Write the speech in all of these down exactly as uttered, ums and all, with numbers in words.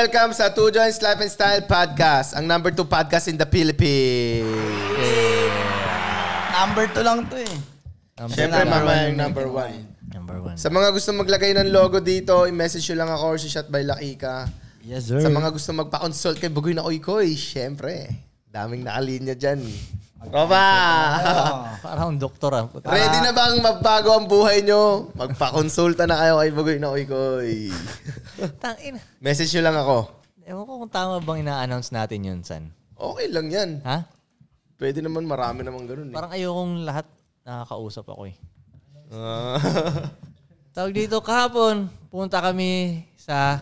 welcome sa Two Joints Life and Style Podcast, ang number two podcast in the Philippines. Yeah. Number two lang to eh. Siyempre, mama yung number one. Number one. Sa mga gusto maglagay ng logo dito, i-message nyo lang ako or si Shot by Lakika. Yes, sir. Sa mga gusto magpa-consult kay Bugoy na Oikoy, siyempre, daming nakalinya dyan. Tropa! Parang doktor ah. Ready na bang magbago ang buhay nyo? Magpa-consulta na kayo kay Bugoy na Oikoy. Tangina. Message nyo lang ako. Ewan ko kung tama bang ina-announce natin yun, San. Okay lang yan. Ha? Pwede naman, marami naman ganun eh. Parang ayokong lahat nakakausap ako eh. Uh, Tawag dito, kahapon, punta kami sa,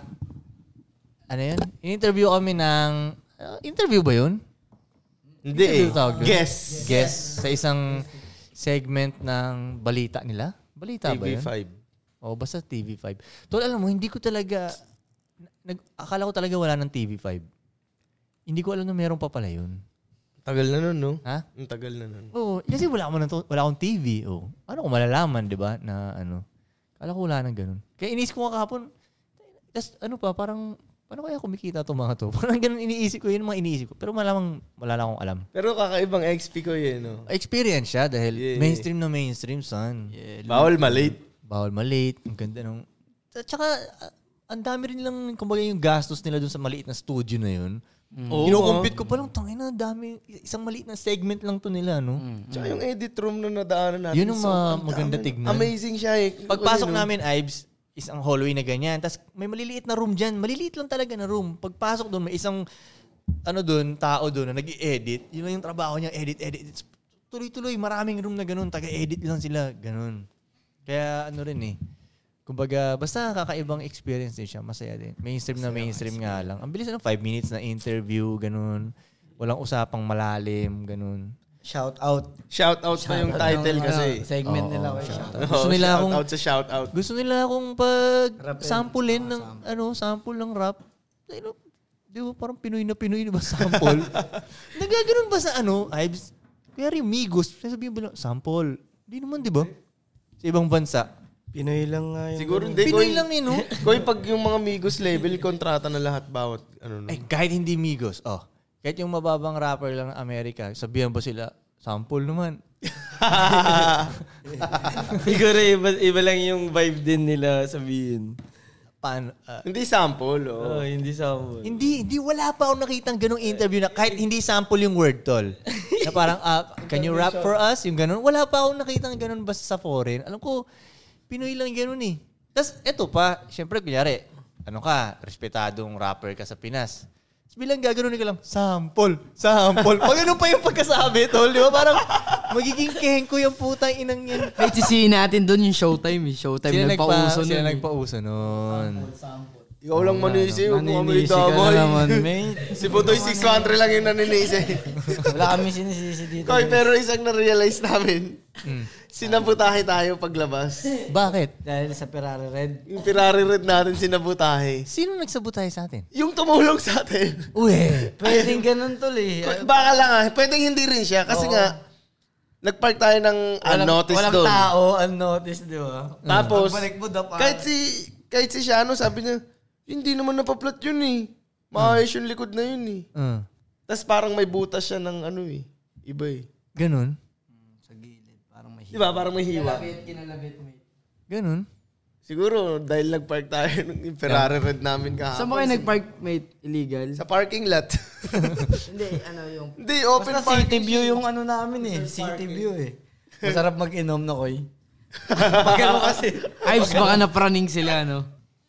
ano yun? In-interview kami ng, uh, interview ba yun? Hindi eh. Guess. Guess. Sa isang segment ng balita nila. Balita ba yun? T V five. O, basta T V five. Tol, alam mo, hindi ko talaga, nag, akala ko talaga wala ng T V five. Hindi ko alam na meron pa pala yun. Tagal na nun, no? Ha? Ang tagal na nun. Oo, kasi wala akong, to, wala akong T V. Oh. Ano ko malalaman, di ba? Na ano. Kala ko wala nang ganun. Kaya inisip ko nga kahapon, tas, ano pa, parang, paano kaya kumikita itong mga to? Parang ganun iniisip ko, yun mga iniisip ko. Pero malamang, wala lang akong alam. Pero kakaibang X P ko yun, no? Experience siya dahil Yeah. mainstream na mainstream, son. Yeah, Bawal malate. Bawal malate. Ang ganda nung... At saka, uh, ang dami rin lang, kumbaga yung gastos nila dun sa maliit na studio na yun. Mm. Kino-compete ko pa lang, tangina, dami. Isang maliit na segment lang to nila, no? Mm. Tsaka yung edit room na nadaanan natin. Yun ang so, ma- ang maganda dami- tignan. Amazing siya eh. Pagpasok Ano, namin, Ives, isang hallway na ganyan. Tapos may maliliit na room dyan. Maliliit lang talaga na room. Pagpasok doon, may isang ano doon, tao doon na nag-i-edit. Yun lang yung trabaho niya, edit, edit. It's tuloy-tuloy, maraming room na ganun. Taga-edit lang sila, ganun. Kaya ano rin eh. Kumbaga, basta kakaibang experience din siya. Masaya din. Mainstream na mainstream nga lang. Ang bilis na five minutes na interview, ganun. Walang usapang malalim, ganun. Shout out. Shout out pa yung title kasi. Segment Oo, nila. oo, Oh, shout shout out. out. Gusto nila shout akong- out sa shout out. Gusto nila akong pag-samplein ng, ano, sample ng rap. Ano, di ba parang Pinoy na Pinoy, di ba, sample? Nagaganon ba sa ano, Ives? Kaya rin Migos, sasabihin ba lang, sample? Di naman, di ba? Sa ibang bansa. Pinoy lang nga yun. Siguro hindi. Pinoy Koy- lang yun, no? Koy, pag yung mga Migos label, kontrata na lahat bawat, ano no? Eh, kahit hindi Migos, oh. Kahit yung mababang rapper lang ng Amerika, sabihan ba sila, sample naman? Siguro iba, iba lang yung vibe din nila sabihin. Paano? ah, Hindi sample, oh. Oh, hindi sample. Hindi, hindi, wala pa akong nakitang ganong interview na kahit hindi sample yung word, tol. Na parang, ah, can you rap for us? Yung ganon. Wala pa akong nakitang ganon basta sa foreign. Alam ko, Pinoy lang ganon eh. Tapos, eto pa, syempre, kunyari, ano ka, respetadong rapper ka sa Pinas. Tapos bilang gaganon ka lang, sample, sample. Pag ganun pa yung pagkasabi, tol, di ba? Parang, magiging kehengko yung putang inang yan. Kahit sisihin natin doon yung Showtime. Eh. Showtime Sila nagpauso nagpa, nun. sila eh. nagpauso nun. Ikaw lang manisi, huwag mo kami Naninisi ka na damay. naman, mate. Si Putoy six hundred lang yung naninisi. Wala kami sinisisi dito. Koy, pero isang na-realize namin, Mm. sinabutahe tayo paglabas. Bakit? Dahil sa Ferrari Red. Yung Ferrari Red natin, sinabutahe. Sino nagsabotay sa atin? Yung tumulong sa atin. Uwe. Pwedeng ganun tol eh. Baka lang ah, pwedeng hindi rin siya. Kasi nga, nagpark tayo ng unnoticed walang doon. tao, unnoticed, di ba? Tapos, Pagbalik mo, dapa. kahit si, kahit si Shano, sabi niya, hindi naman napaplat yun eh. Maayos yung likod na yun eh. Uh, Tapos parang may butas siya ng ano eh. Iba eh. ganun? Sa gilid, parang may Di ba? Parang may hiwa. kinalabit, mate. Ganun? Siguro, dahil nagpark tayo ng Ferrari Red namin kahapon. Saan ba kayo nag-park, mate? Illegal? Sa parking lot. Hindi, ano yung... Hindi, open Basta parking. city view yung ano namin eh. City view eh. Masarap mag-inom na koy. Pag ano kasi. Ives, baka napraning sila, no?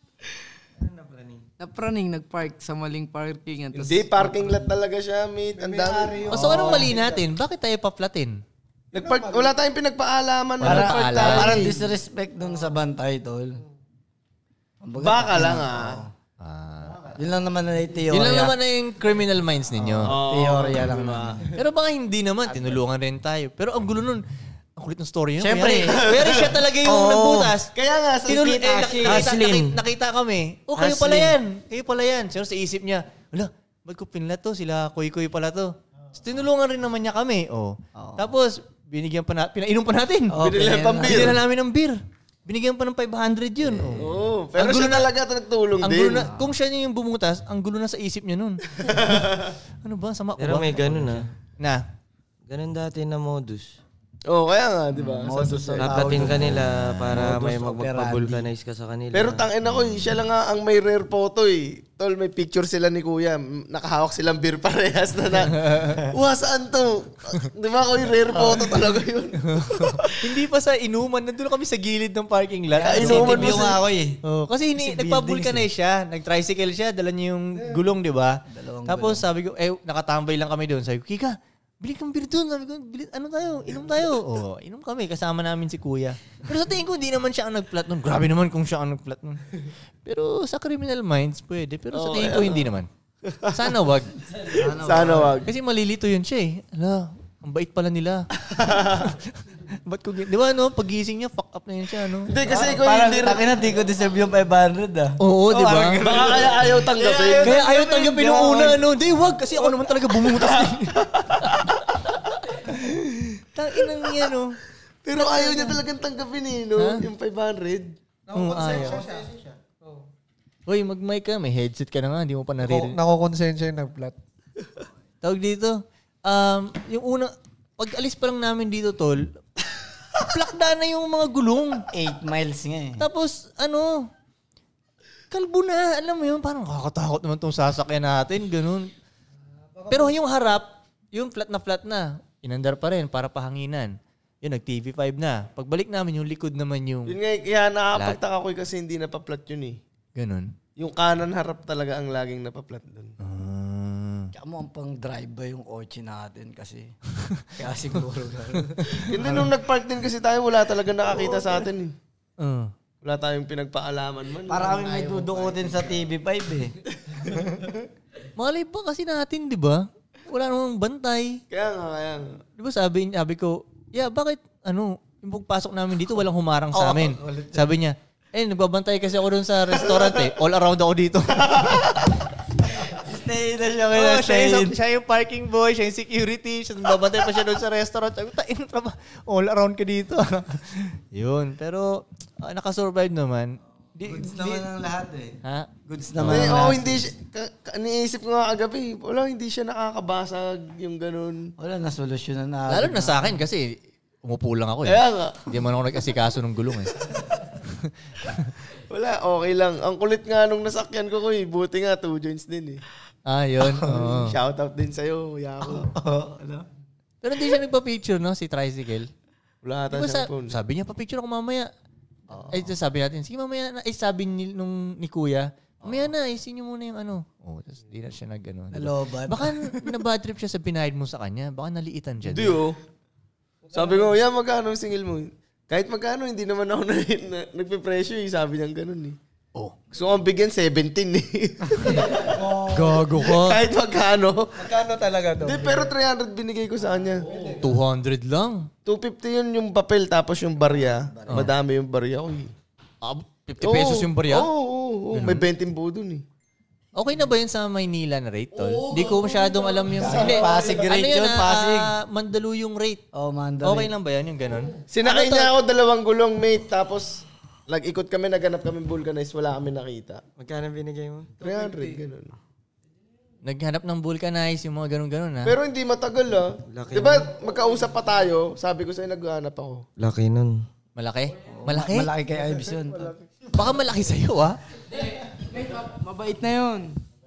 Napraning, nag-park sa maling parking. Tapos, Hindi, parking lot talaga siya, mate. Ang dami. O so anong mali natin? Bakit tayo paplatin? Nagpark, wala tayong pinagpaalaman. Para, Nagpark paalam. tayo. parang disrespect dun sa bantay, tol. Kumbaga, Baka lang ah. Ah. Yun lang naman na yung teorya. Yun lang naman na yung criminal minds ninyo. Teorya lang naman. Pero baka hindi naman, tinulungan rin tayo. Pero ang gulo nun, ang kulit ng story yun. Siyempre. Kunyari, Pero siya talaga yung Oo. nagbutas. Kaya nga, sa Tinul- street eh, nak- Ashley. nakita, Ashlyn. nakita, nakita kami. Oh, kayo pala Ashlyn. yan. Kayo pala yan. Sino sa isip niya, wala, ba't ko pinla to? Sila kuy-kuy pala to. So, tinulungan rin naman niya kami. Oh. Tapos, binigyan pa na, pinainom pa natin. Oh, Binili pinainom pang na. beer. Binigyan na namin ng beer. Binigyan pa ng five hundred yun. Oh. Oo. Pero Ang gulo siya na- talaga nagtulong Ang din. gulo na, kung siya yung bumutas, ang gulo na sa isip niya nun. Ano ba? Sama ko Pero ba? may ganun ah. Na. Ganun dati na modus. Oo, oh, kaya nga, di ba? Modus Sa- Taplatin ka nila para Modus may mag- operandi. magpa-vulcanize ka sa kanila. Pero tangin ako, eh, siya lang nga ang may rare photo eh. Tol, may picture sila ni Kuya. M- Nakahawak silang beer parehas na na. Wah, saan to? Di ba ako yung rare photo talaga yun? Hindi pa sa inuman. Nandun kami sa gilid ng parking lot. Kaya City inuman mo View si- nga ako eh. Oh, kasi hindi Kasi nagpa-vulcanize siya, nag-tricycle siya, dala niya yung gulong, 'di ba? Dalawang Tapos sabi ko, eh nakatambay lang kami doon. Sabi ko, Kika, bili kang beer doon. Sabi ko, bili, ano tayo? Inom tayo. Oh, inom kami kasama namin si Kuya. Pero sa tingin ko hindi naman siya ang nag-flat noon. Grabe naman kung siya ang nag-flat noon. Pero sa Criminal Minds pwede, pero sa tingin ko hindi naman. Sana wag. Sana wag. Kasi malilito yun siya eh. Ala, ang bait pala nila. Ba't ko, gin- di ba no, pagising niya, fuck up na yun siya, no? Hindi, kasi ikaw Parang yung lyric. takin na, di ko deserve yung five hundred ah. Oo, di ba? Baka kaya ayaw tanggapin. Kaya ayaw tanggapin yung una, ano. Hindi, wag. Kasi ako naman talaga bumutas din. Tanginang niya, no. Pero ayaw niya talagang tanggapin eh, no? Yung five hundred. Oo, ayaw. Uy, mag-mic ka. May headset ka na nga. Hindi mo pa naririnig. Nakokonsensya yung nag-flat. Tawag dito. Um, yung una, pag alis pa lang namin dito, tol, plakda na yung mga gulong. Eight miles nga eh. Tapos, ano, kalbo na. Alam mo yun, parang kakatakot naman tong sasakyan natin. Ganun. Pero yung harap, yung flat na flat na, inandar pa rin para pahanginan. Yun, nag-T V five na. Pagbalik namin, yung likod naman yung... Yun nga, kaya nakapagtaka ko eh kasi hindi napaplat yun eh. Ganun. Yung kanan harap talaga ang laging napaplat doon. Ah. Kaya mo ang pang drive ba yung kotse natin kasi. Kaya siguro gano'n. Hindi nung nag-park din kasi tayo, wala talaga nakakita sa atin eh. Uh. Wala tayong pinagpaalaman man. Para kami may dudukutin sa T V five eh. Malay pa kasi natin, di ba? Wala namang bantay. Kaya nga, kaya nga. Di ba sabi, sabi ko, yeah, bakit, ano, yung pagpasok namin dito, walang humarang sa amin. Sabi niya, eh, nagbabantay kasi ako doon sa restaurant eh. All around ako dito. Stay na siya Oh, kaya siya, yung, siya yung parking boy, siya yung security, siya nagbabantay pa siya doon sa restaurant. Sabi ko, tain traba, all around ka dito. Yun, pero uh, nakasurvive naman. Di, Goods di- naman ang lahat eh. Ha? Goods Hindi, naman ang oo, lahat. hindi siya, ka, ka, niisip ko nga kagabi, wala, hindi siya nakakabasag yung ganun. Wala na solusyon na. Lalo na sa akin kasi umupo lang ako eh. Kaya nga, Hindi man ako nag-asikaso ng gulong eh. wala, okay lang. Ang kulit nga nung nasakyan ko ko eh, buti nga, two joints din eh. Ah, yun. Oo. Shoutout din sa'yo, Yako. Pero hindi siya nagpa-picture, no? Si Tricycle. Wala ata Diba sa, siyang phone. sabi niya, pa-picture ako mamaya. Ay, sabi natin, sige mamaya na. Ay, sabi ni, nung, ni Kuya, mamaya na, isin niyo muna yung ano. Oh, tapos di na siya nag, ano. Diba? Nalobat. Baka na-bad trip siya sa binayad mo sa kanya. Baka naliitan siya. Hindi oh. Sabi ko, yan, magkano ang singil mo? Kahit magkano, hindi naman ako na, na, nagpipresyo eh. Sabi niyang ganun eh. Oh. Gusto ko bigyan seventeen eh. Gago ka. Kahit magkano. Magkano talaga to? Hindi, pero three hundred binigay ko sa kanya. two hundred lang. two fifty yun yung papel, tapos yung barya. Madami yung barya ko eh. Ah, fifty pesos yung barya? Oo, oo, oo. May twenty po dun eh. Okay na ba yun sa Maynila na rate, tol? Hindi ko masyadong alam yung... Hindi, Pasig rate ano yun, ah, Pasig. ah, Mandaluyong rate. Oh, Mandalay. Okay lang ba yan, yung ganun? Sinakay niya ako dalawang gulong, mate. Tapos, nag-ikot kami, naghanap kami vulcanize. Wala kami nakita. Magkano binigay mo? three hundred, ganun. Naghanap ng vulcanize, yung mga ganun-ganun, ha? Pero hindi matagal ah. Laki Di ba, magkausap pa tayo. Sabi ko sa'yo, naghanap ako. Laki nun. Malaki? Malaki? Malaki kay Ives yun. Baka malaki sa'yo, ha? Mabait na yun.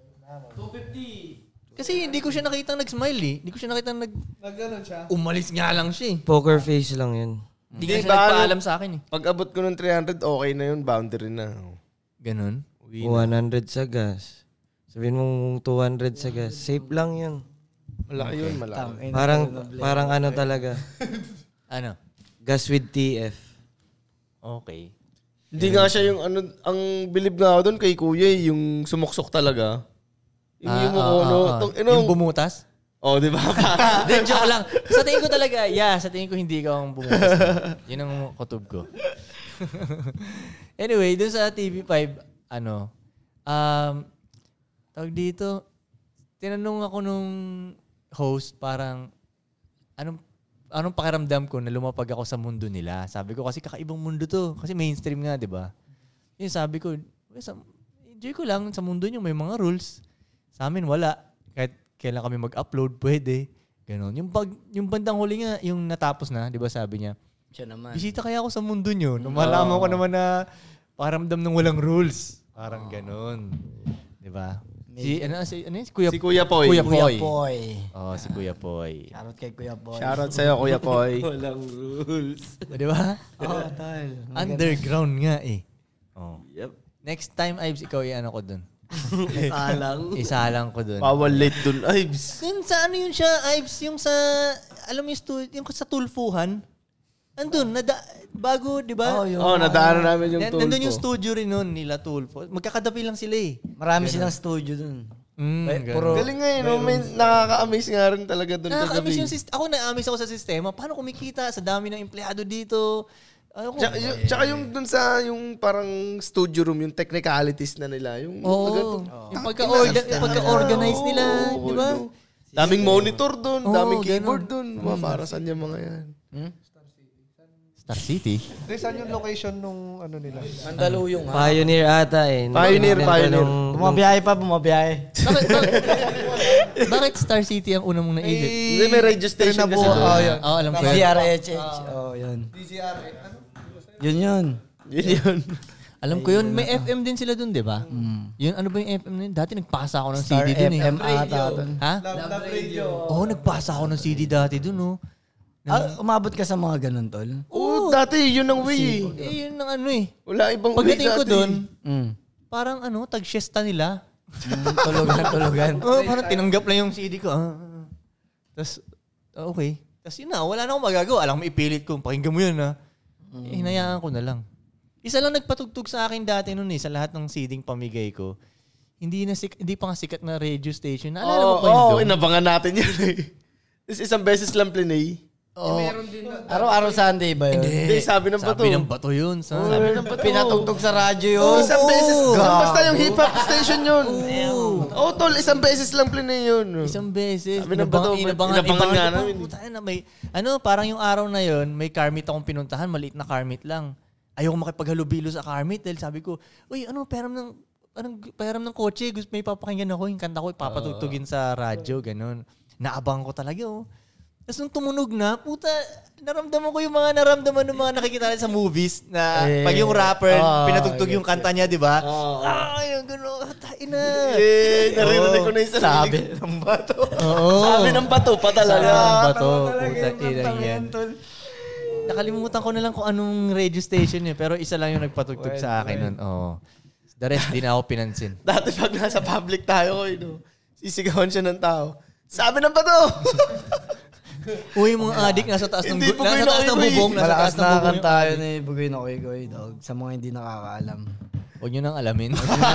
Kasi hindi ko siya nakitang nag-smile, eh. Hindi ko siya nakitang nag... Nagganon siya. Umalis nga lang siya, eh. Poker face lang yun. Hindi Di nga siya ba, nagpaalam sa akin, eh. Pag abot ko ng three hundred, okay na yun. Boundary na. Ganun. one hundred sa gas. Sabihin mong two hundred sa gas. Safe lang yun. Malaki yun, malaki. Parang parang ano talaga. Ano? Gas with T F. Okay. Hindi nga siya yung ano, ang bilib nga ako doon kay kuya, eh, yung sumuksok talaga. Yung Ah, yung ah, ano, ah, ah. tong, ano, Yung bumutas? oh, di ba? Then joke lang. Sa tingin ko talaga, yeah, sa tingin ko hindi ka ang bumutas. Yun ang kutob ko. Anyway, dun sa T V five, ano, um, tawag dito, tinanong ako nung host, parang, anong, anong pakiramdam ko na lumapag ako sa mundo nila. Sabi ko, kasi kakaibang mundo to. Kasi mainstream nga, di ba? Yun, sabi ko, enjoy ko lang. Sa mundo nyo may mga rules. Sa amin, wala. Kahit kailan kami mag-upload, pwede. Ganon. Yung, pag, yung bandang huli nga, yung natapos na, di ba sabi niya, Siya naman. bisita kaya ako sa mundo nyo. Nung malaman ko naman na paramdam ng walang rules. Parang ganon. Di ba? Si, ano, si, ano yun? Si Kuya, Si Kuya Poy. Kuya Kuya Poy. Poy. Oh, si Kuya Poy. Shoutout kay Kuya Poy. Shoutout sa'yo, Kuya Poy. Walang rules. Di ba? Oo, tol. Underground nga eh. Oh. Yep. Next time, Ives, ikaw i-ano ko dun. Alang. Isalang ko dun. Bawal late dun, Ives. Dun sa ano yun siya, Ives, yung sa, alam mo yung, stu- yung sa Tulfuhan, andun, nada, bago, di ba? Oh, yun. Oh, nadaanan namin yung Nan- tool Nandun yung ko. studio rin nun, nila Tulfo. Magkakadapi lang sila eh. Marami silang studio dun. Mm, Ay, ganun. puro- Galing nga yun, no? May nakaka-amaze nga rin talaga dun Nakaka-amaze kagabi. yung system. Ako na-amaze ako sa sistema. Paano kumikita sa dami ng empleyado dito? Ayoko. Tsaka, yung, tsaka yung dun sa yung parang studio room, yung technicalities na nila. Yung, Oo. Yung pagka-orga- yung pagka-organize nila, di ba? Daming monitor dun, Oo, daming keyboard ganun. dun. Mga para saan yung mga yan? Star City? Hindi, saan yung location nung ano nila? Mandaluyong ha. Pioneer ata eh. Pioneer, Nung- Pioneer. nung- Bumabiyahe pa, bumabiyahe. Bakit, bakit, bakit Star City ang una mong naisip? Hindi, may radio station kasi Trinabuo, dun. oh, yun. Oo, alam ko D yun. R H H. Oh, yun. D C R, eh, ano? Yun yun. Yun yun. Alam ko yun. May F M din sila dun, di ba? Yun, ano ba yung F M na yun? Dati nagpasa ako ng C Star D dun eh. F M ata dun. Ha? Love, love radio. Oo, nagpasa ako ng C D dati dun, oh. Ah, umabot ka sa mga ganun, tol? Oo, dati yun ang way eh. Eh, yun ang ano eh. Wala ibang way Pagdating ko dati. dun, Mm. parang ano, tag-siesta nila. Tulugan, tulugan. Oo, parang tinanggap lang yung C D ko. Ah, ah. Tapos, ah, okay. Tapos yun na, wala na akong magagawa. Alam mo, ipilit ko, pakinggan mo yun ha. Eh, hinayaan ko na lang. Isa lang nagpatugtog sa akin dati noon eh, sa lahat ng C D-ng pamigay ko. Hindi na sik- hindi pa nga sikat na radio station. Naalala mo Oo, pa yun oh, doon? inabangan natin yun eh. Is isang beses lang plinay. Oo. Araw-araw Sunday ba yun? Hindi, sabi ng bato. Sabi ng bato yun. Sa... Sabi ng bato. Pinatugtog sa radyo yun. Isang beses. Oo. Basta yung hip-hop station yun. Oo, tol, isang beses lang plinay yun. Isang beses. Sabi ng bato, inabangan, inabangan nga inabangan namin. ko. Puta na, may, ano, parang yung araw na yun, may car meet akong pinuntahan, maliit na car meet lang. Ayoko makipaghalubilo sa car meet dahil sabi ko, uy, ano, peram ng, anong, peram ng kotse, gusto may papakinggan ako, yung kanta ko, ipapatugtugin sa radyo, ganun. Naabang ko talaga, oh. Tapos nung tumunog na, puta, naramdaman ko yung mga naramdaman ng mga nakikita natin sa movies na Eh, pag yung rapper, oh, pinatugtog yung kanta niya, di ba? Oo. Ah, yung gano'n, tain na. Eh, naririnig ko na yung Sabi sarili ko. ng bato. Oo. Sabi ng bato pa talaga. Ang bato, puta, inang yan. Nakalimutan ko na lang kung anong radio station yun, pero isa lang yung nagpatugtog sa akin nun. Oo. The rest, di na ako pinansin. Dati pag nasa public tayo, eh, no, sisigawan siya ng tao. Sabi ng bato! Uy, mga adik, nasa taas ng, Hindi bu- po nasa kayo taas ng nakikinig. bubong, nasa Malakas taas ng na bubong. kanta yun eh. Bugoy na koy koy, dog. Sa mga hindi nakakaalam. Huwag nyo nang alamin.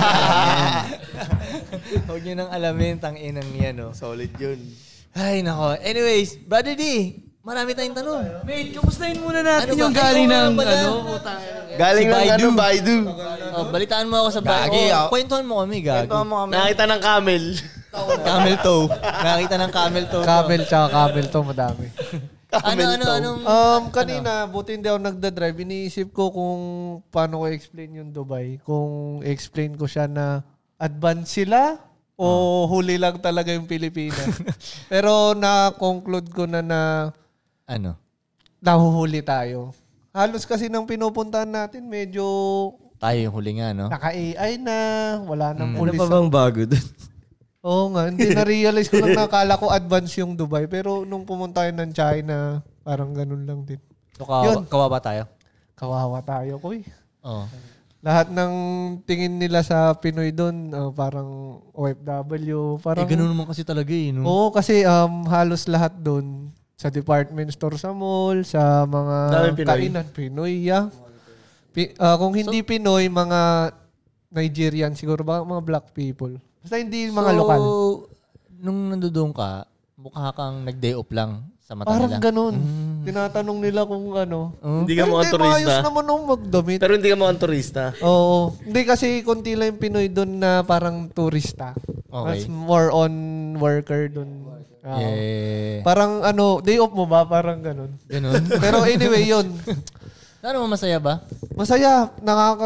Huwag nyo nang alamin, tang inang yan, oh. Solid yun. Ay, nako. Anyways, Brother D, marami tayong tanong. Mate, kamustahin muna natin Ano ba? yung galing Ay, oo ng nga pala. ano. Galing Si ng Baidu. ano, Baidu. Oh, balitaan mo ako sa bag. Gagi, Oh, ah. kwentuhan mo kami, gago. Ito mo kami. Nakita ng camel. Camel toe. Nakita ng camel toe. ko. Camel tsaka camel to, madami. Ano, Camel ano, toe. anong... Um, kanina, buti hindi ako nagda-drive. Iniisip ko kung paano ko explain yung Dubai. Kung explain ko siya na advance sila o huli lang talaga yung Pilipinas. Pero na-conclude ko na na Ano? nahuhuli tayo. Halos kasi nang pinupuntahan natin, medyo Tayo yung huli nga, no? naka-A I na, wala nang Ano pulis. pa bang bago dun? Oo nga, hindi na-realize ko lang, nakala ko advance yung Dubai. Pero nung pumunta tayo ng China, parang ganun lang din. So, kawawa, Yun. kawawa tayo? Kawawa tayo, koy. Oo. Lahat ng tingin nila sa Pinoy doon, uh, parang O F W. Parang, Eh, ganun naman kasi talaga eh, no? Oo, kasi um, halos lahat doon, sa department store sa mall, sa mga Daming Pinoy. kainan, Pinoy, yeah. Pi- uh, kung hindi Pinoy, mga Nigerian, siguro ba, mga black people. Basta hindi mga so, lokal. nung nandoon ka, mukha kang nag-day off lang sa mata Parang nila. ganun. Mm. Tinatanong nila kung ano. Oh. Hindi ka mukhang Hindi, maayos turista. naman nung magdamit. Pero hindi ka mukhang turista. Oo. Hindi kasi konti lang yung Pinoy doon na parang turista. Okay. Mas more on worker doon. Oo. Yeah. Parang ano, day off mo ba? Parang ganun. Ganun. Pero anyway, yun. Ano mo, masaya ba? Masaya. Nakaka...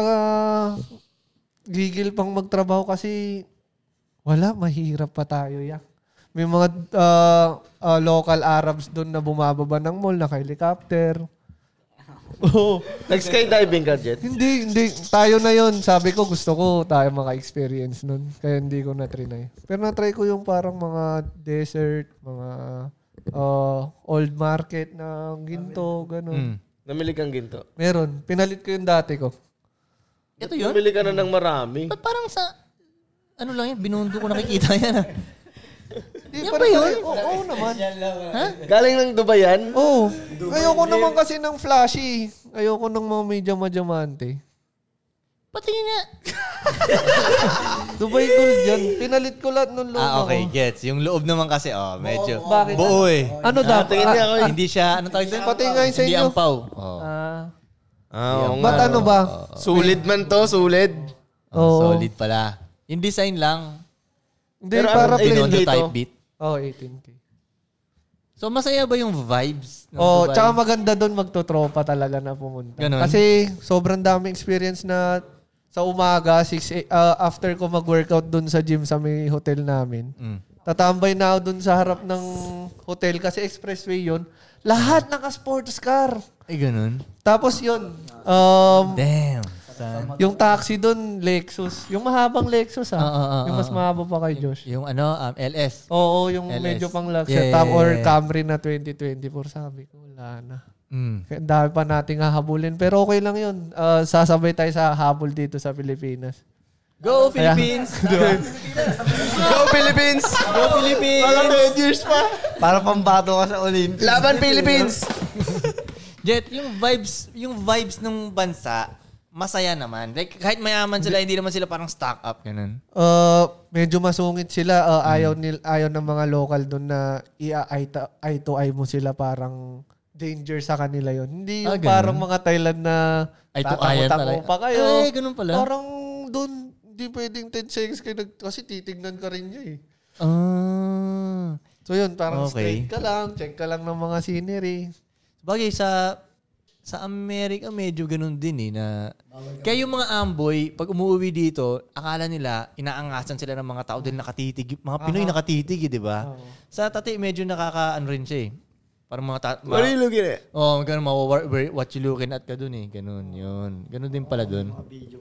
Gigil pang magtrabaho kasi wala, mahirap pa tayo yan. May mga uh, uh, local Arabs doon na bumababa ng mall, naka-helicopter. Oh. Nag-skydiving ka, Jet? Hindi, hindi. Tayo na yon. Sabi ko, gusto ko tayo maka-experience nun. Kaya hindi ko na-trinay. Pero na-try ko yung parang mga desert, mga uh, old market na ginto, gano'n. Mm. Namili kang ginto. Meron. Pinalit ko yung dati ko. Ito yun? Namili ka na ng marami. Ba't parang sa... Ano lang yan? Binundo ko nakikita yan. ah. Di, Yan parang ba yun? tayo- Oo, oo naman. Ha? Galing ng Dubai yan? Oo. Ayoko naman kasi ng flashy. Ayoko ng mga medyo majamante. Patingin nga. Dubai Gold yan. Pinalit ko lahat nung loob Ah, okay. ako. Gets. Yung loob naman kasi, oh, medyo... Bakit? Buo eh. Ano dapat? Tingin niya ako. Ah, Hindi siya... Anong tawag doon? Pati nga yun sa Hindi inyo. ampaw. Oh. Ah. Ah, oo Ba't nga. ano ba? Sulit man to, sulit. Oh, Oo. solid pala. Yung design lang. Hindi, Pero para ano, plain. eighteen Tinondo K to? type beat. Oh, eighteen K. So, masaya ba yung vibes? ng Oh, Dubai? tsaka maganda doon magtotropa talaga na pumunta. Ganon? Kasi sobrang daming experience na sa umaga, six a- uh, after ko mag-workout doon sa gym sa may hotel namin. Mm. Tatambay na ako doon sa harap ng hotel kasi expressway yon. Lahat naka-sports car. Ay, ganun. Tapos yun, um, Damn. Sa- yung taxi doon, Lexus. Yung mahabang Lexus ah. Ah, ah, ah, yung mas ah. mahaba pa kay Josh. Yung ano, um, L S. Oo, yung L S. medyo pang luxury. Yeah, yeah, Tam- or yeah. Camry na twenty twenty-four. Sabi ko, wala na. Mm. Kaya ang dami pa nating hahabulin. Pero okay lang yun. Uh, sasabay tayo sa habol dito sa Pilipinas. Go, Philippines! Go Philippines! Go, Philippines! Walang ten years pa. Para pambato ka sa Olympics. Laban Philippines! Jet, yung vibes, yung vibes ng bansa, masaya naman. Like, kahit mayaman sila, hindi naman sila parang stock up. Ganun. Uh, medyo masungit sila. Uh, Hmm. ayaw, nil, ayaw ng mga local doon na i-eye to eye mo sila parang danger sa kanila yon. Hindi yung Ah, ganun? parang mga Thailand na Eye to eye tatakot talaga. pa kayo. Ay, ganun pala. Parang doon, hindi pwedeng ten seconds kayo nag, kasi titignan ka rin niya eh. Ah. So yun, parang Okay. straight ka lang, check ka lang ng mga scenery. Bagay, sa sa Amerika, medyo ganun din eh. Na, kaya yung mga amboy, pag umuwi dito, akala nila, inaangasan sila ng mga tao dahil nakatitig. Mga Pinoy nakatitig eh, di ba? Sa Tati, medyo nakaka-ano rin siya eh. Parang mga... Ta- What are you looking at? oh, ganun, mawa- what you looking at ka dun eh. Ganun, yun. Ganun din pala dun.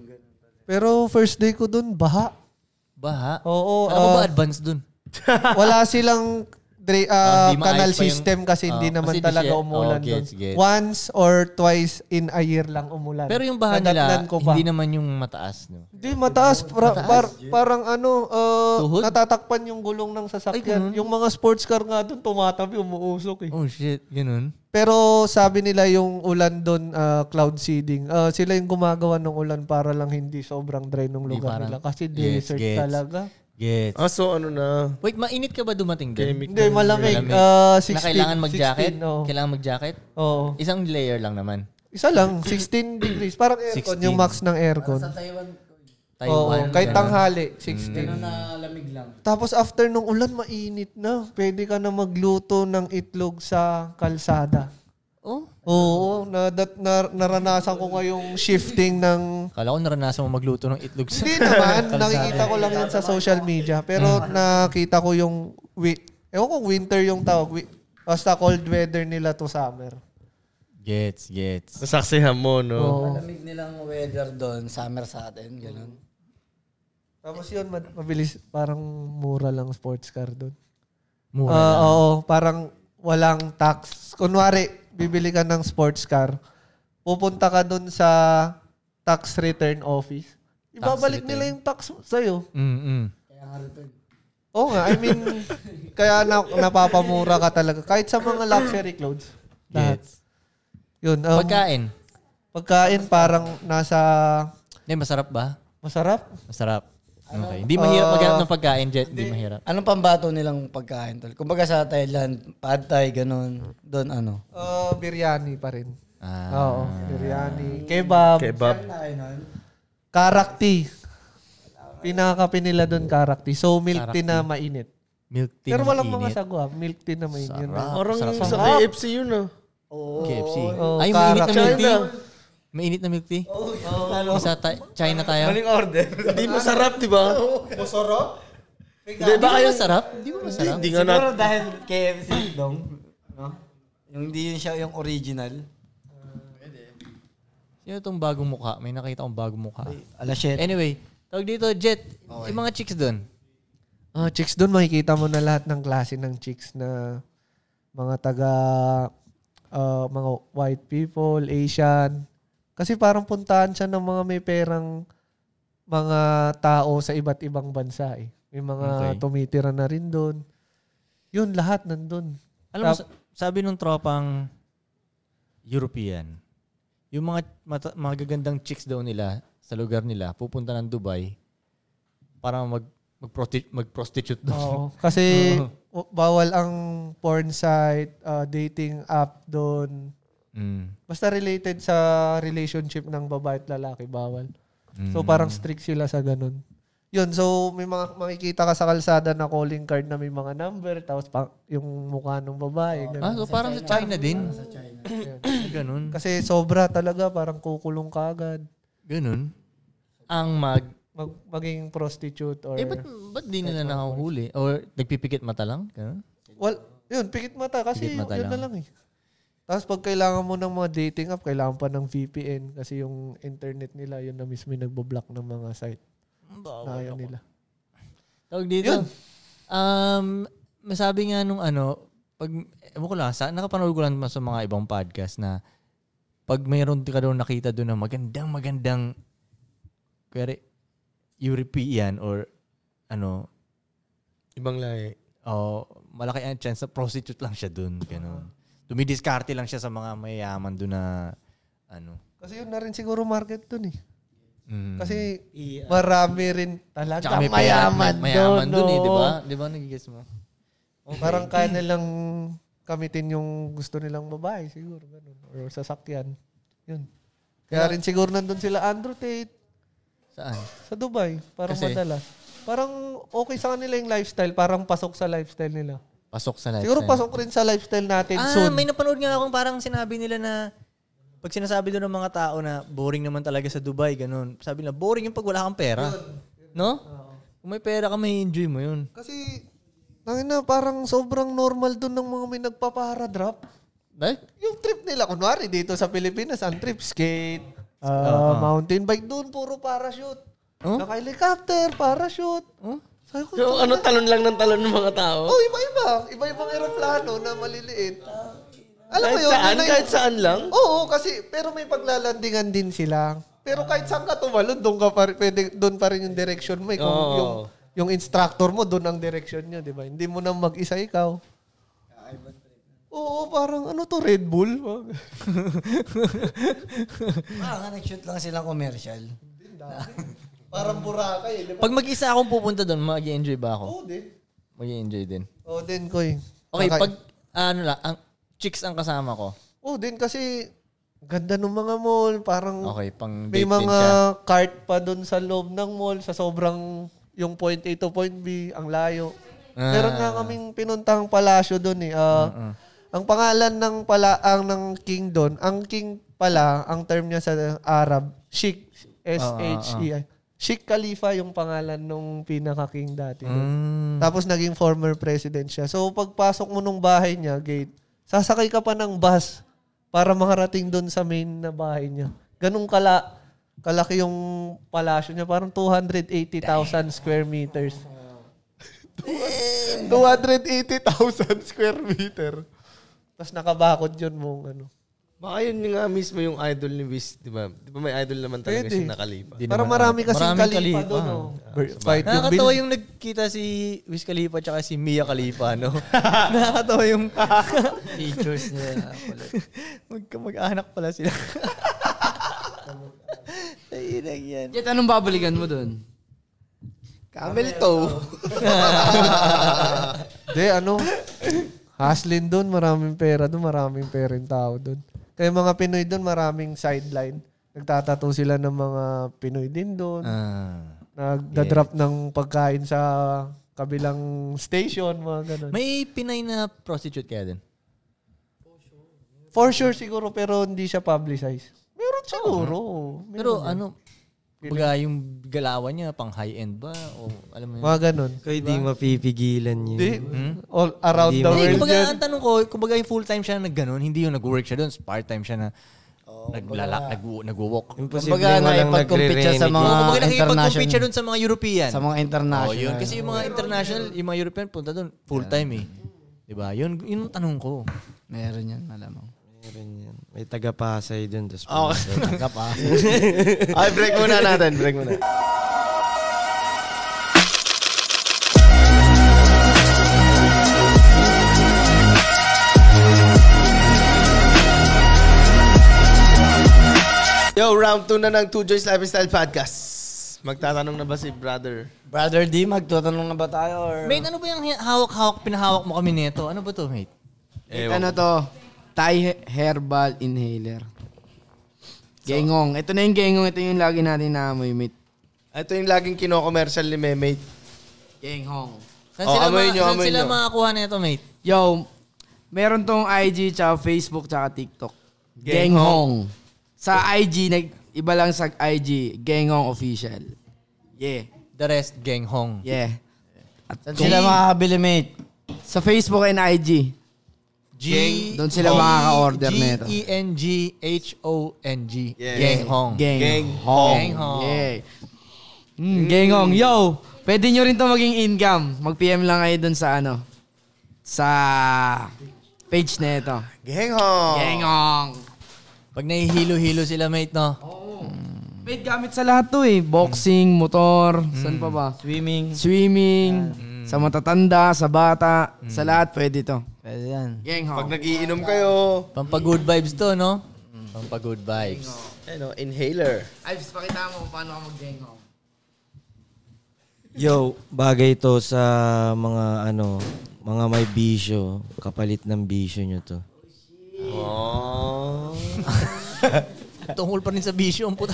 Pero first day ko dun, baha. Baha? Oo. Ano ah, ba advance dun? wala silang dra- Ah, ah, hindi canal maayos pa yung- system kasi hindi Ah, naman kasi di talaga siya- umulan oh, doon. gets, gets. Once or twice in a year lang umulan. Pero yung baha Nadatnan nila, ko pa. hindi naman yung mataas, no? Hindi, mataas. Para- par- parang ano, uh, Tuhod? natatakpan yung gulong ng Ay, sasakyan. ganun? Yung mga sports car nga doon, tumatabi, umuusok eh. Oh, shit. Ganun. Pero sabi nila yung ulan doon, uh, cloud seeding. Uh, sila yung gumagawa ng ulan para lang hindi sobrang dry ng Hindi, lugar parang- nila. Kasi Gets, desert gets. talaga. Gets. Ah, so ano na? Wait, mainit ka ba dumating din? Chemical. Hindi, malamig. Malamig. Uh, Na sixteen, kailangan mag-jacket? sixteen, oo. Kailangan mag-jacket? Oo. Isang layer lang naman. Isa lang, sixteen degrees. Parang aircon, sixteen. yung max ng aircon. Sa Taiwan, Oo, Taiwan. kahit ganun. tanghali, sixteen. gano'n na lamig lang. Tapos after nung ulan, mainit na. Pwede ka na magluto ng itlog sa kalsada. Oh, Oo, na, dat, na, naranasan ko ngayong shifting ng... kala ko naranasan mo magluto ng itlog sa... Hindi naman, nakikita ko lang yan sa social media. Pero nakita ko yung... Wi- Ewan ko, winter yung tawag. Wi- Basta cold weather nila to summer. Gets, gets. Nasaksihan mo, no? Oo. Malamig nilang weather doon, summer sa atin, gano'n. Tapos yun, mad- mabilis, parang mura lang sports car doon. Mura Ah, lang. oo, parang walang tax. Kunwari, bibili ka ng sports car, pupunta ka doon sa tax return office. Ibabalik return. nila yung tax sa'yo. Mm-mm. Kaya nga return. Oo nga, I mean, kaya na, napapamura ka talaga. Kahit sa mga luxury clothes. Lahat. Gets. Yun. Um, Pagkain. pagkain parang nasa... Hindi, masarap ba? Masarap. Masarap. Okay. Hindi mahirap Ah, maghanap ng pagkain, Jet. Hindi mahirap. Anong pambato nilang pagkain, tol? Kumbaga sa Thailand, pad thai, gano'n. Doon ano? Uh, biryani pa rin. Ah. Oo, biryani. Kebab. Kebab. Karakti. Pinakakape nila doon karakti. So, milk tea Karakti. na mainit. Milk tea Pero na walang mga mainit. sagwa. Milk tea na mainit. Yun. Sarap. Parang Sarap. sa Sarap. K F C yun, ah. Oo. K F C. Oh, Ay, mainit na karak- milk tea. China. Mainit na milk tea? Oo. Oh, Sa ta- China tayo? Maling order. Hindi masarap, di ba? Masarap? Hindi Di ba ba kayo? masarap? Di ba masarap? Hindi nga Siguro na. dahil K F C dong. No? Yung hindi yun siya yung original. Sino itong bagong mukha? May nakita akong bagong mukha. Alas shit. Anyway, tawag dito, Jet. Yung mga chicks doon. Ah, chicks doon, makikita mo na lahat ng klase ng chicks na mga taga, ah, mga white people, Asian. Kasi parang puntahan siya ng mga may perang mga tao sa iba't ibang bansa eh. May mga Okay. tumitira na rin doon. Yun, lahat nandun. Alam mo, Tap- sa- sabi nung tropang European, yung mga mata- magagandang chicks daw nila sa lugar nila, pupunta ng Dubai para mag mag-prosti- mag-prostitute doon. Oo. Kasi o- bawal ang porn site, ah, dating app doon. Mm. Basta related sa relationship ng babae at lalaki, bawal. So Mm. parang strict sila sa ganun. Yun, so may mga makikita ka sa kalsada na calling card na may mga number, tapos pa, yung mukha ng babae. Ah, Ganun. so parang sa China din. Ganun. Kasi sobra talaga, parang kukulong ka agad. Ganun. Ang mag... Mag, maging prostitute or... Eh, ba't, ba't di nila nakahuli? Or nagpipikit mata lang? Ganun? Well, yun, pikit mata. Kasi Pikit mata yun lang. na lang eh. Tapos pag kailangan mo ng mga dating app, kailangan pa ng V P N kasi yung internet nila, yun na mismo yung nagbo-block ng mga site na ayaw nila. Tawag dito. Yun. Um, masabi nga nung ano, pag, ewan ko lang, sa, nakapanood ko lang sa mga ibang podcast na pag mayroon ka daw nakita doon na magandang, magandang, kaya European or ano, Ibang lahi. oh, malaki ang chance na prostitute lang siya doon. Ganun. Dumidiskarte lang siya sa mga mayayaman doon na ano. Kasi yun na rin siguro market dun eh. Mm. Kasi marami rin talaga Tsaka may mayaman, pera, mayaman doon. doon eh, di no? ba? Di ba nagigis mo? Parang kaya nilang kamitin yung gusto nilang babae siguro. Ganun. Or sasakyan. Yun. Kaya rin siguro nandun sila Andrew Tate Saan? sa Dubai. Parang Kasi? madalas. Parang okay sa kanila yung lifestyle. Parang pasok sa lifestyle nila. Pasok sa lifestyle. Siguro pasok rin sa lifestyle natin Ah, soon. may napanood nga akong parang sinabi nila na pag sinasabi doon ng mga tao na boring naman talaga sa Dubai, ganun. Sabi nila, boring yung pag wala kang pera. No? Kung may pera ka, may enjoy mo yun. Kasi, na parang sobrang normal dun ng mga may nagpapara-drop. Like? Yung trip nila, kunwari dito sa Pilipinas, ang trip, skate, uh, Oo. mountain bike, doon puro parachute. Oh? Naka-helicopter, parachute. Oh? Sabi ko, Yung ano, talon lang ng talon ng mga tao. oh, iba-iba. Iba-ibang aeroplano na maliliit. Alam mo Kahit yun? saan, yun ay- kahit saan lang. Oo, kasi, pero may paglalandingan din sila. Pero kahit saan ka tumalon, doon ka pa rin, pwede, doon pa rin yung direction mo. Eh. Kung Oo. yung, yung instructor mo, doon ang direction niya, di ba? Hindi mo na mag-isa ikaw. Oo, parang ano to, Red Bull? Ah, nag-shoot lang silang commercial. Parang Boracay, eh, di ba? Pag mag-isa akong pupunta doon, mag-enjoy ba ako? Oo, din. Mag-enjoy din. Oo, din ko eh. Okay, Saka- pag ano lang, ang chicks ang kasama ko. Oo, din kasi ganda ng mga mall. Parang Okay, pang may date din mga siya. cart pa doon sa loob ng mall sa sobrang yung point A to point B, ang layo. Ah. Meron nga kaming pinuntang palasyo doon eh. Ah, Uh-uh. Ang pangalan ng pala ang ng king doon, ang king pala, ang term niya sa Arab, Sheikh, S H E I. Sheikh Khalifa yung pangalan nung pinaka-king dati. doon. Mm. Tapos naging former president siya. So pagpasok mo nung bahay niya, gate, sasakay ka pa ng bus para makarating doon sa main na bahay niya. Ganun kala kalaki yung palasyo niya, parang two hundred eighty thousand square meters. two hundred eighty thousand square meter. Tapos nakabakod yun mong ano. Baka yun yung nga mismo yung idol ni Wiz, di ba? Di ba may idol naman talaga Pwede. siya nakalipa? Di Parang naman marami ata. kasing Maraming kalipa kalipa. doon. Oh. Bir- Fight yung Nakakatawa bil- yung nagkita si Wiz Khalifa tsaka si Mia Khalifa, no? Nakakatawa yung Features nila. mag mag-anak pala sila. Ay, inang yan. Jet, anong babalikan mo dun? Camel toe. Hindi, ano? Haslin doon, maraming pera doon, maraming pera yung tao doon. Kaya mga Pinoy doon, maraming sideline. Nagtatato sila ng mga Pinoy din doon. Ah. Nagda-drop ng pagkain sa kabilang station, mga ganun. May Pinay na prostitute kaya din? For sure siguro, pero hindi siya publicize. Meron Siguro. Pero ano, kumbaga yung galawan niya, pang high-end ba? O alam mo yun? Mga ganun. Kaya hindi mapipigilan yun. Hindi. Hmm? All around Hindi the mo- Hindi, world kumbaga yan. ang tanong ko, kumbaga yung full-time siya na gano'n, hindi yung nag-work siya doon, part-time siya na naglala, nag, nag-walk. Imposible Kumbaga, walang nakipag-compete siya sa nagre-renege. mga Oo, kumbaga nakikipag-compete international. siya doon sa mga European. Sa mga international. Oh, yun. Kasi yung mga international, yung mga European, punta doon, full-time eh. Diba? Yun, yun ang tanong ko. Meron yan, malamang. Meron yan. May taga-Pasay dun. Tapos Okay. Kapag. Ay, break muna natin. Break muna. Yo, round two na ng Two Joys Lifestyle Podcast. Magtatanong na ba si brother? Brother D, magtutanong na ba tayo? Or... Mate, ano ba yung hawak-hawak, pinahawak mo kami nito? Ano ba to, mate? Eh, ano to? Thai Herbal Inhaler. Gengong. Ito na yung gengong. Ito yung lagi natin naamoy, mate. Ito yung laging kino-commercial ni Memate. Gengong. Saan Oh, sila, amoy ma- nyo, saan amoy sila nyo. makakuha nito, mate? Yo, meron tong I G, tsaka Facebook, tsaka TikTok. Genghong. Genghong. Sa I G, nag, iba lang sa I G, Genghong Official. Yeah. The rest, Gang Hong. Yeah. At saan sila makakabili, mate? Sa Facebook and I G. G Doon sila makaka-order nito. G E N G H O N G. Yeah. Gang Hong. Genghong. Gang Hong. Yeah. Mm, Genghong. Yo, pwede nyo rin to maging income. Mag-P M lang kayo dun sa ano. Sa page na ito. Genghong. Genghong. Pag nahihilo-hilo sila, mate, no? Mate, gamit sa lahat to eh. Boxing, motor, saan pa ba? Swimming. Swimming, sa matatanda, sa bata, sa lahat pwede to. Pwede yan. Genghong. Pag nagiinom kayo, Pampa-good vibes to, no? Pampa-good vibes. ano, inhaler. Ay, pakita mo kung paano ka mag-genghong. Yo, bagay to sa mga ano, mga may bisyo. Kapalit ng bisyo nyo to. Oh. Tungkol pa rin sa bisyo, ang puta.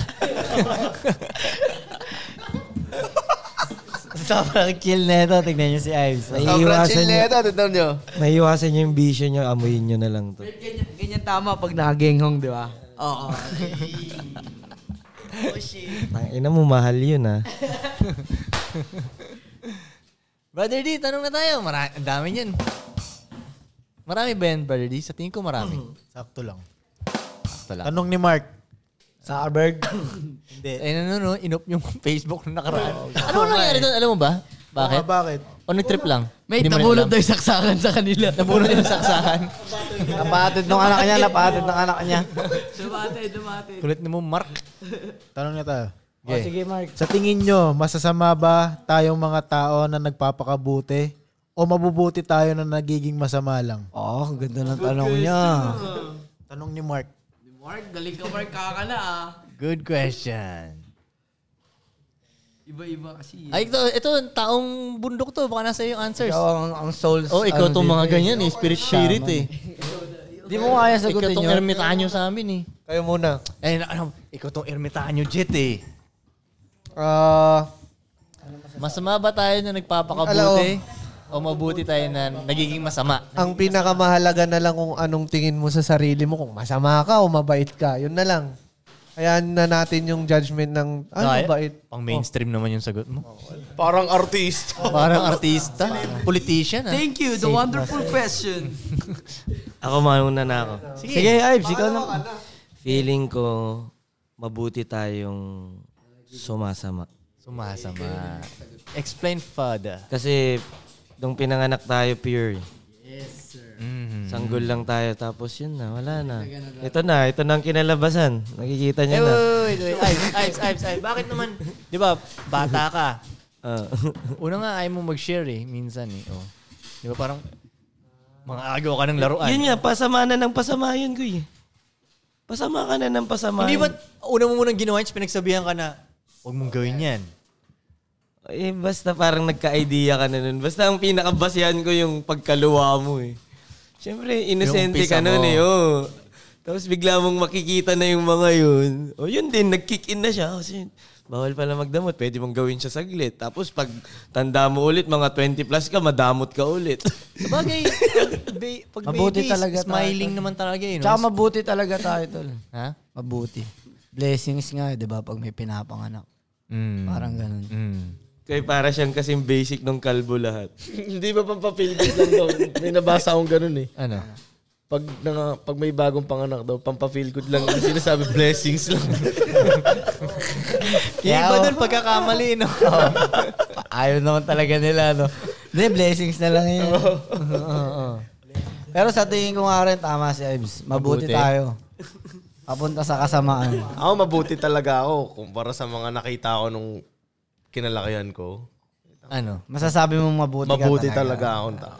Sobrang chill na ito. Tignan nyo si Ives. Sobrang chill na ito. Tignan nyo. Naiiwasan nyo yung bisyo nyo, amuyin nyo na lang to. Ganyan, ganyan tama pag nakagenghong, di ba? Oo. Oh, shit. Tangina mo, mahal yun ah. Brother D, tanong na tayo. Mara- ang dami niyan. Marami ba yan, Brother D? Sa tingin ko marami. Sakto lang. Sakto lang. Tanong ni Mark. Zuckerberg. Hindi. Eh, ano, no, inop yung Facebook nung nakaraan. ano ba nangyari doon? Alam mo ba? Bakit? Ah, bakit? O nag-trip lang? Mate, Hindi mo nabulot alam? daw yung saksakan sa kanila. Nabulot yung saksakan. Napatid ng anak niya. Napatid ng anak niya. Dumatid, dumatid. Kulit na mo, Mark. Tanong niya tayo. Oh, sige, Mark. Sa tingin nyo, masasama ba tayong mga tao na nagpapakabuti? O mabubuti tayo na nagiging masama lang? Oh, ganda ng tanong niya. Tanong ni Mark. Mark, galing ka Mark, kaka na ah. Good question. Iba-iba kasi. Ay, ito, ito, taong bundok to. Baka nasa yung answers. Ikaw ang, ang souls. Oh, ikaw ano tong dito mga eh. ganyan eh. Spirit spirit eh. Di mo kaya Ikaw sagutin tong yun. ermitanyo sa amin eh. Kayo muna. Ay, na- ano, ikaw tong ermitanyo jet eh. Ah, Masama ba tayo na nagpapakabuti? O mabuti tayo na nagiging masama? ang pinakamahalaga na lang kung anong tingin mo sa sarili mo. Kung masama ka o mabait ka. Yun na lang. Hayaan na natin yung judgment ng, ano, Ay, mabait. Pang mainstream naman yung sagot mo. Parang artist. Parang artista. Politician ah. Thank you, the wonderful question. Ako mauna na ako. Sige. Sige, Ives. Ikaw na. Feeling ko, mabuti tayong sumasama. Sumasama. Explain further. Kasi, nung pinanganak tayo, pure. Mhm. Sanggol lang tayo, tapos yun na, wala na. Ito na, ito na ang kinalabasan. Nakikita Eh, niya na. wait, wait, wait. Ives, Ives, Ives, Ives. Bakit naman, di ba, bata ka. Ah. Una nga, ayaw mo mag-share eh, minsan eh. Oh. Di ba parang, mga agaw ka ng laruan. Yun nga, pasama na ng pasama yun, Guy. Pasama ka na ng pasama. Hindi ba, una mo munang ginawa yun, pinagsabihan ka na, huwag mong gawin yan. Eh, basta parang nagka-idea ka na nun. Basta ang pinakabasihan ko yung pagkaluwa mo eh. Siyempre, inosente umpisa ka nun mo. eh. Oh. Tapos bigla mong makikita na yung mga yun. O yun din, nag-kick in na siya. Kasi bawal pala magdamot. Pwede mong gawin siya saglit. Tapos pag tanda mo ulit, mga twenty plus ka, madamot ka ulit. Sabagay, pag, ba- pag Mabuti baby, talaga tayo, smiling tol. naman talaga eh. No? Tsaka mabuti talaga tayo, tol. Ha? Mabuti. blessings nga, di ba, pag may pinapanganak. Mm. Parang ganun. Mm. Kaya para siyang kasing basic nung kalbo lahat. Hindi ba pampapilgit lang daw? May nabasa akong ganun eh. Ano? Pag, na, pag may bagong panganak daw, pampafeel good lang. Yung sinasabi, blessings lang. Yung iba doon pagkakamali, no? Ayaw naman talaga nila, no? Hindi, blessings na lang yun. Oo. Pero sa tingin ko nga rin, tama si Ives. Mabuti, Mabuti. tayo. Papunta sa kasamaan. Ako, mabuti talaga ako. Kumpara sa mga nakita ko nung kinalakihan ko. Ano? Masasabi mong mabuti, Mabuti ka talaga. talaga akong tao.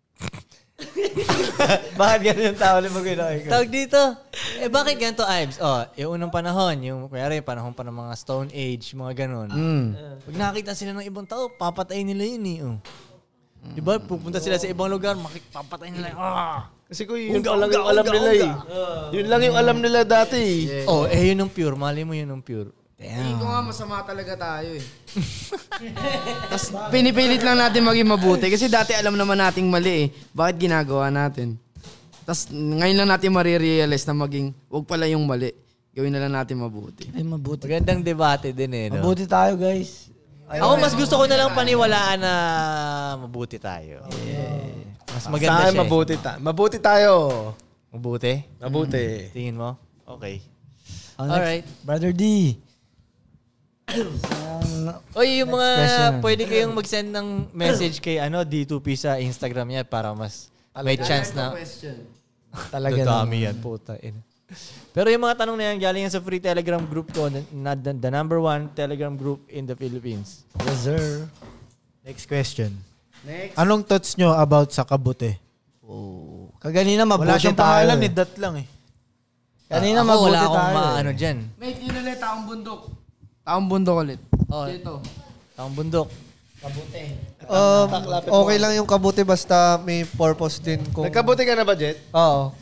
Bakit ganun yung tao mo ginagawa? Tawag dito. Eh, bakit ganito, Ives? Oh, yung unang panahon, yung, kaya panahon pa ng mga Stone Age, mga ganun. Mm. Pag nakakita sila ng ibang tao, papatayin nila yun eh. Oh. Di ba? Pupunta sila sa ibang lugar, makipapatayin nila. Ah! Kasi ko yun pa lang yung alam nila eh. Yun lang yung alam nila dati eh. Oh, eh yun yung pure. Mali mo yun yung pure. Tingin ko nga masama talaga tayo eh. Tapos pinipilit lang natin maging mabuti kasi dati alam naman nating mali eh. Bakit ginagawa natin? Tapos ngayon lang natin marirealize na maging wag pala yung mali. Gawin na lang natin mabuti. Ay, mabuti. Magandang debate din eh. No? Mabuti tayo, guys. Ako mas gusto ko na lang paniwalaan na mabuti tayo. Yeah. Mas maganda Sa akin, siya. mabuti tayo. Mabuti tayo. Mabuti? Mabuti. Tingin mo? Okay. Oh, next, Alright. Brother D. Um, Oy, yung mga question. pwede kayong mag-send ng message kay ano D two P sa Instagram niya para mas may chance na talaga dadami naman. yan, puta. ina. Pero yung mga tanong na yan, galing yan sa free Telegram group ko, na, the, the number one Telegram group in the Philippines. Yes, sir. Next question. Next. Anong thoughts nyo about sa kabute? Oh. Kaganina mabuti Wala siyang tayo. pangalan, eh. eh. Dat lang eh. Kanina Ako, mabuti wala akong tayo. eh. maano dyan. Mate, yun ulit, taong bundok. Taong bundok ulit. Oh, Dito. taong bundok. Um, okay lang yung kabuti basta may purpose din kung... Nagkabuti ka na ba, Jet? Oo.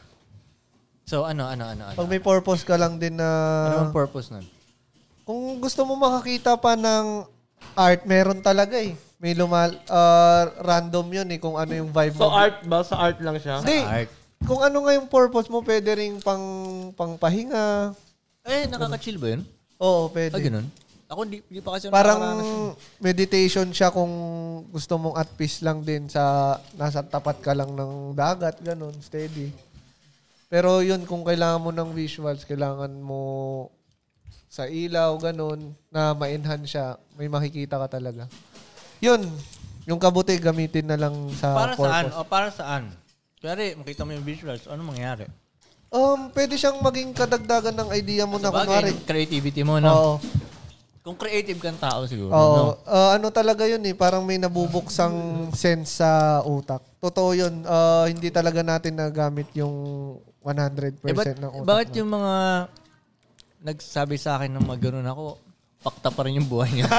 So, ano, ano, ano, ano? Pag may purpose ka lang din na... Ano ang purpose nun? Kung gusto mo makakita pa ng art, meron talaga eh. May lumal... Uh, random yun eh kung ano yung vibe So mo. art ba? Sa art lang siya? Hindi. Art. Kung ano nga yung purpose mo, pwede rin pang, pang pahinga. Eh, nakaka-chill ba yun? Oo, pwede. Ah, ganun? Ako, di, di pa kasi ako Parang nakakaranas. meditation siya kung gusto mong at peace lang din sa nasa tapat ka lang ng dagat, ganun, steady. Pero yun, kung kailangan mo ng visuals, kailangan mo sa ilaw, ganun, na ma-enhance siya, may makikita ka talaga. Yun, yung kabuti gamitin na lang sa Para saan? purpose. O para saan? Kaya makita mo yung visuals, ano mangyari? Um, pwede siyang maging kadagdagan ng idea mo na kunwari. Sabagay, creativity mo, no? Oo. Kung creative kang tao siguro, Oo. no? Uh, ano talaga yun eh, parang may nabubuksang sense sa utak. Totoo yun, uh, hindi talaga natin nagamit yung one hundred Eh, percent ba't, ng utak. bakit natin. yung mga nagsabi sa akin na mag-ganon ako, pakta pa rin yung buhay niya?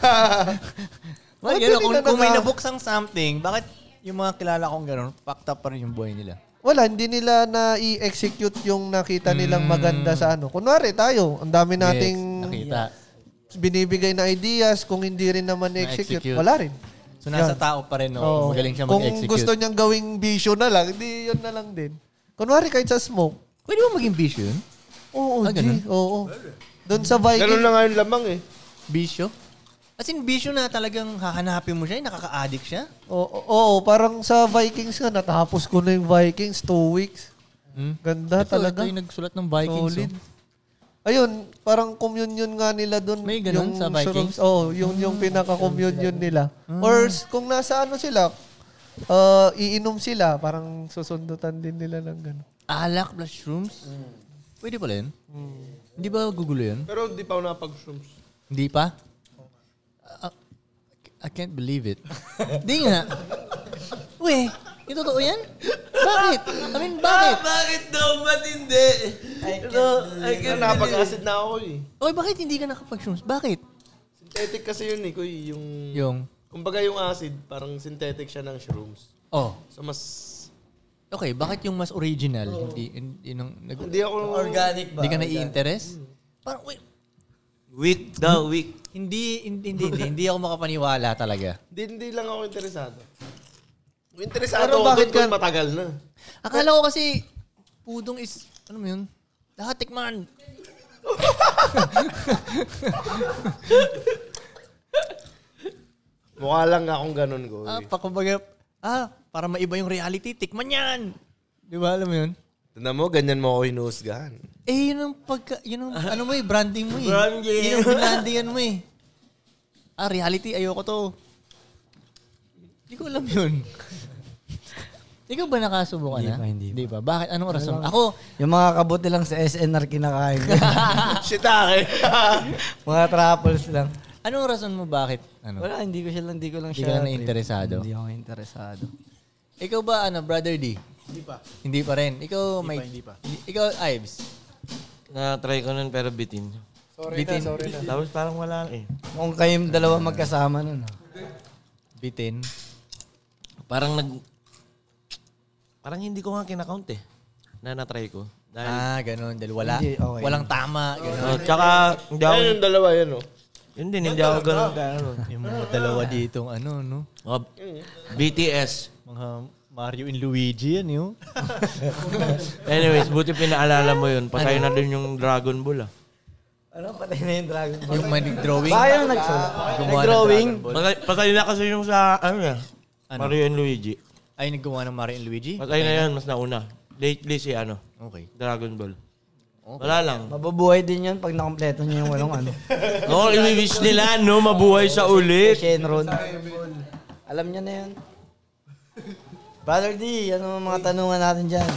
Bakit Bakit ganun? hindi Kung, na kung may naka- nabuksang something, bakit yung mga kilala kong ganon, pakta pa rin yung buhay nila? Wala, hindi nila na i-execute yung nakita nilang Mm. maganda sa ano. Kunwari tayo, ang dami nating Yes, nakita. binibigay na ideas, kung hindi rin naman i-execute, Na-execute. wala rin. So nasa Yan. tao pa rin, no? Oo. Magaling siya Kung mag-execute. gusto niyang gawing vision na lang, hindi yun na lang din. Kunwari kahit sa smoke, Pwede mo maging bisyo yun? oo, Ah, G, ganun? oo. Doon sa Viking, Ganun na nga yung lamang eh. Bisyo? As in, bisyo na talagang hahanapin mo siya, nakaka-addict siya. Oo, oo, parang sa Vikings nga, natapos ko na yung Vikings, two weeks. Hmm? Ganda Ito, talaga. ito yung nagsulat ng Vikings. Solid. oh. Ayun, parang communion nga nila doon. May ganun sa Vikings? Oo, oh, yung, yung pinaka-communion nila. Or s- kung nasa ano sila, uh, iinom sila, parang susundutan din nila ng gano'n. Alak plus shrooms? Pwede pala yun? Hindi ba gugulo yun? Pero di pa ako nakapag-shrooms. Hindi pa? Uh, I can't believe it. Hindi nga. Uy, yung totoo yan? Bakit? I mean, bakit? Bakit daw matindi? Ito, I Kaya can't nakapag-acid na ako eh. Uy, bakit hindi ka nakapag-shrooms? Bakit? Synthetic kasi yun eh, kuy. Yung, Yung, kumbaga yung acid, parang synthetic siya ng shrooms. oh, So mas, okay, bakit yung mas original? Hindi, hindi, nung, nag, hindi ako, Organic ba? hindi ka nai-interest? Parang, wait, Weak daw, weak. hindi, hindi, hindi, hindi, hindi ako makapaniwala talaga. hindi, hindi lang ako interesado. Kung interesado Pero ako bakit doon, ka- matagal na. Akala ko kasi, pudong is, ano mo yun? Lahat tikman. Mukha lang akong ganun ko. Ah, pa, kumbaga, ah, para maiba yung reality, tikman yan. Di ba, alam mo yun? Tanda mo, ganyan mo ako hinuhusgahan. Eh, yun ang pagka, yun ang, ano mo eh, branding mo eh. Branding. Yun ang binandingan mo eh. Ah, reality, ayoko to. Hindi ko alam yun. Ikaw ba nakasubukan Hindi na? pa, hindi pa. Di ba? Bakit? Anong rason? Ako, Yung mga kabuti lang sa S N R kinakain. Shitake. mga truffles lang. anong rason mo bakit? Ano? Wala, hindi ko siya lang, hindi ko lang Hindi siya. ka na interesado? Hindi ako interesado. Ikaw ba, ano, Brother D? Hindi pa. Hindi pa rin. Ikaw, may... Hindi pa, hindi pa. Ikaw, Ives? Na-try ko nun pero bitin. Sorry Bitin. na, sorry na. Tapos parang wala eh. Kung kayong dalawa magkasama nun. ah. Bitin. Parang nag... Parang hindi ko nga kinakount eh. Na na-try ko. Dahil... Ah, ganun. Dahil wala. Hindi, okay. Walang tama. Ganun. Oh, tsaka, hindi ako... Ayun yung dalawa yan, oh. Yun din, hindi ako ganun. ganun. Yung mga dalawa ditong ano, no? Oh, B T S. Mga Mario and Luigi yan, yun. Anyways, buti pinaalala mo yun. Patay na din yung Dragon Ball ah. Ano, patay na yung Dragon Ball. Yung mag-drawing. Baka yung nagsulat. Gumawa ng Nag-drawing. Dragon Ball. Patay, patay na kasi yung sa, ano na, Ano? Mario and Luigi. Ay, naggawa ng Mario and Luigi? Patay na yan, mas nauna. Lately si ano, Okay. Dragon Ball. Wala lang. Mabubuhay din yun pag nakompleto niya yung walong ano. No, i-wish nila, no, mabuhay sa ulit. Shenron. Alam niya na yun. Brother D, ano ang mga tanungan natin dyan?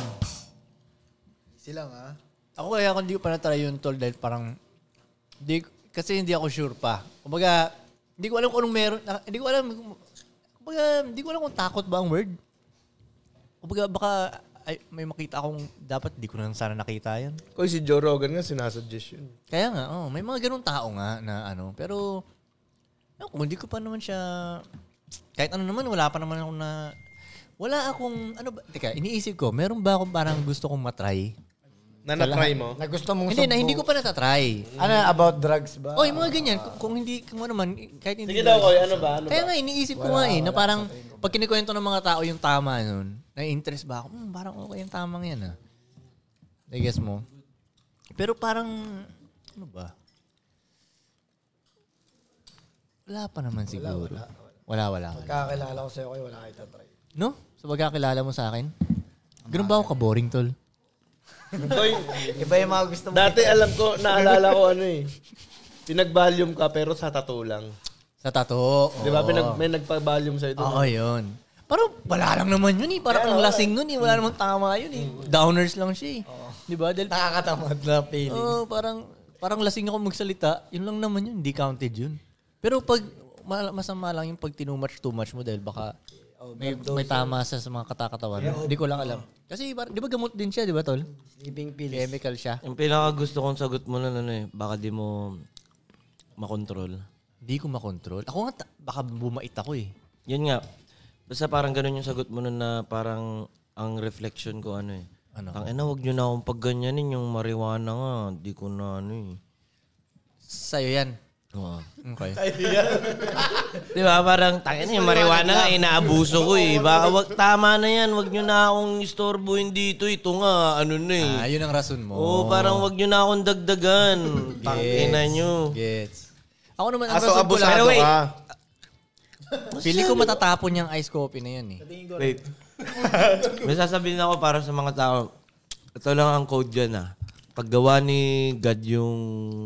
Sila nga. Ako kaya kung hindi ko pa na-try yun, tol, dahil parang, di, kasi hindi ako sure pa. Kumbaga, hindi ko alam kung anong meron, na- hindi ko alam, kumbaga, hindi ko alam kung takot ba ang word. Kumbaga, baka, ay, may makita akong dapat, di ko na sana nakita yan. Koy, si Joe Rogan nga sinasuggest yun. Kaya nga, oh, may mga ganung tao nga na ano, pero, ano, kung hindi ko pa naman siya, kahit ano naman, wala pa naman ako na, wala akong, ano ba, teka, iniisip ko, meron ba akong parang gusto kong matry? Na na-try mo? Na gusto mong Hindi, na hindi ko pa natatry. Ano, about drugs ba? Oh, yung mga ganyan. Kung, kung hindi, kung ano man, kahit hindi. Sige daw, Koy, ano ba? Ano Kaya ba? nga, iniisip ko nga eh, na parang, pag kinikwento ng mga tao yung tama nun, na-interest ba ako, hmm, parang okay yung tamang yan ah. I guess mo. Pero parang, ano ba? Wala pa naman siguro. Wala, wala. wala. Kakilala ko sa'yo kayo, wala kayo tatry. No? Sa pagkakilala mo sa akin? Ganun ba ako ka-boring, tol? Koy, Iba yung mga gusto mo. dati alam ko, naalala ko ano eh. Pinag-volume ka pero sa tattoo lang. Sa tato. Di ba? Pinag, may nagpa-volume sa'yo doon. Oo, yun. Parang wala lang naman yun eh. Parang ang lasing nun eh. Wala namang tama yun eh. Downers lang siya eh. Di ba? Dahil, Nakakatamad na feeling. oh, parang, parang lasing ako magsalita. Yun lang naman yun. Hindi counted yun. Pero pag ma- masama lang yung pag too much, too much mo dahil baka may, may tama sa, sa mga katakatawan. Hindi ko lang alam. Kasi par- di ba gamot din siya, di ba tol? Sleeping pills. Chemical siya. Yung pinaka gusto kong sagot mo na ano eh, baka di mo makontrol. Hindi ko makontrol. Ako nga, ta- baka bumait ako eh. Yun nga. Basta parang ganun yung sagot mo nun na parang ang reflection ko ano eh. Ano? Ang ina, wag nyo na akong pagganyanin yung marijuana nga. Di ko na ano eh. Sa'yo yan. Oo. Okay. Di ba? Parang, tangin yung marijuana nga, inaabuso ko eh. Baka wag, tama na yan. Wag nyo na akong istorbohin dito. Ito nga, ano na eh. Ah, yun ang rason mo. Oo, parang wag nyo na akong dagdagan. Tangina nyo. Gets. Ako naman, ang Aso, rason ko lang. abusado wait. ka. Pili ko matatapon yung ice coffee na yan eh. Wait. May sasabihin ako para sa mga tao. Ito lang ang code dyan ah. Paggawa ni God yung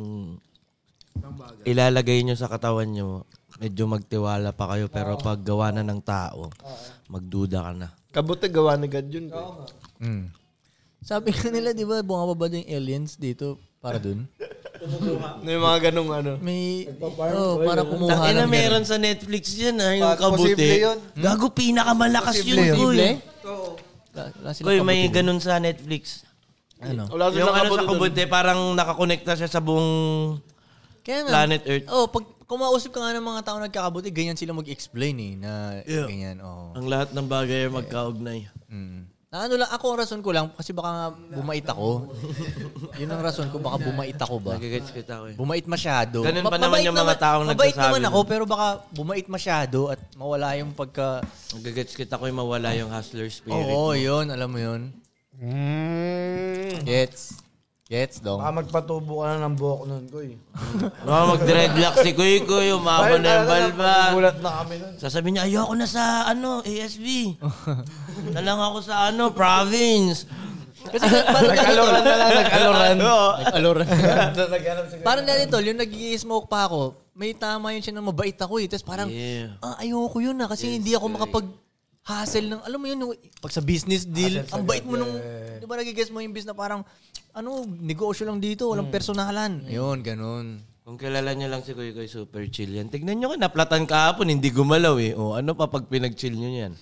ilalagay nyo sa katawan nyo, medyo magtiwala pa kayo. Pero paggawa na ng tao, magduda ka na. Kabuti gawa ni God yun. Mm. Sabi nga nila, di ba, bumababa yung aliens dito para dun? May mga ganong ano. May, oh, para kumuha Tangina ng meron sa Netflix yan ah, yung Posible kabuti. yun. Gago, pinakamalakas yun, Posible yun. Koy. Posible? Wala silang Koy, may kabuti. ganun sa Netflix. Ano? Wala Yung silang ano sa kabuti doon. kabuti, parang nakakonekta siya sa buong Kaya nga. planet Earth. Oh, pag kumausap ka nga ng mga tao nagkakabuti, ganyan sila mag-explain eh, na Yeah. ganyan. Oh. Ang lahat ng bagay ay magkaugnay. Mm. Na ano lang, ako ang rason ko lang, kasi baka nga bumait ako. Yun ang rason ko, baka bumait ako ba? Nagagets kita ko eh. Bumait masyado. Ganun pa Ma- naman mabait yung mga taong Mabait nagsasabi naman ako, nun. pero baka bumait masyado at mawala yung pagka... Nagagets kita ko yung mawala yung hustler spirit. Oo, yun. Alam mo yun. Mm. Gets. Gets, dong? Baka magpatubo ka na ng buhok nun, Koy. Baka mag-dreadlock si Kuy Kuy, umaba na yung balba. Gulat na kami nun. Sasabihin niya, ayoko na sa ano, A S B. Talang ako sa ano, province. Kasi parang Nag-aloran na lang, nag-aloran. Nag-aloran. Naghanap si Parang dati tol, yung nag-i-smoke pa ako, may tama yun siya na mabait ako eh. Tapos parang, Yeah. ah, ayoko yun ah. Kasi hindi ako makapag-hassle ng, alam mo yun, yung, pag sa business deal, ang bait mo nung, di ba nag-guess mo yung business na parang, ano, negosyo lang dito, walang personalan. Yun, ganun. Kung kilala niyo lang si Kuy Kuy, super chill yan. Tignan niyo ka, naplatan kahapon, hindi gumalaw eh. O ano pa pag pinag-chill niyo yan?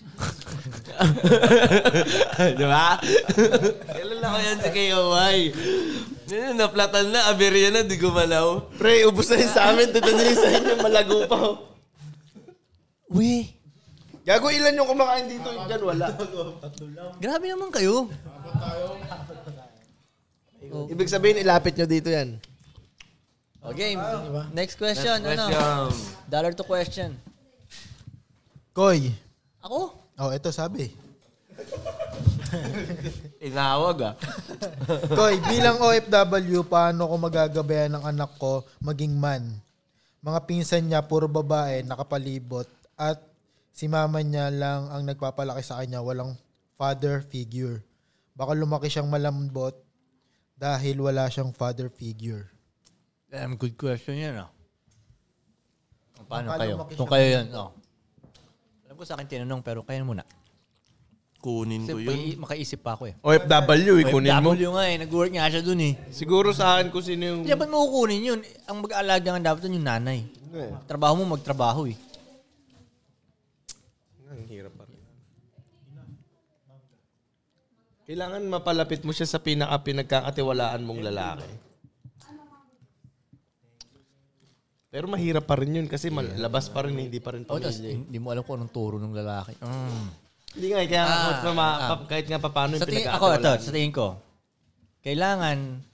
Di ba? Kilala ko yan si K O Y. Yan, naplatan na, aberya na, di gumalaw. Pre, ubus na yun sa amin. Dito na yun sa inyo. Malago pa. oh. Uy, Gago, ilan yung kumakain dito? Diyan, wala. grabe naman kayo. Ibig sabihin, ilapit nyo dito yan. Okay, next question. Ano? Question. Dollar to question. Koy. Ako? Oh, ito sabi. Inawag ah. Koy, bilang O F W, paano ko magagabayan ng anak ko maging man? Mga pinsan niya, puro babae, nakapalibot. At si mama niya lang ang nagpapalaki sa kanya, walang father figure. Baka lumaki siyang malambot dahil wala siyang father figure. Um, good question yan, ah. Paano Baka kayo? lumaki Kung siya. kayo yan, oh. Alam ko sa akin tinanong, pero kayo muna. Kunin Kasi ko pag- yun. makaisip pa ako eh. O F W, ikunin mo. W nga eh, nag-work nga siya dun eh. Siguro sa akin kung sino yung... Hindi, ba't mo kukunin yun? Ang mag-aalaga nga dapat dun yung nanay. Trabaho mo, magtrabaho eh. Ang hirap pa rin. Kailangan mapalapit mo siya sa pinaka-pinagkakatiwalaan mong lalaki. Pero mahirap pa rin yun kasi malabas pa rin, hindi pa rin Oh, tas, pamilya. hindi mo alam kung anong turo ng lalaki. Mm. Hindi nga, kaya Ah, kahit, pa, ma- ah. pa- kahit nga pa paano yung Sa tingin, ako, ito, pinagkakatiwalaan. sa tingin ko, kailangan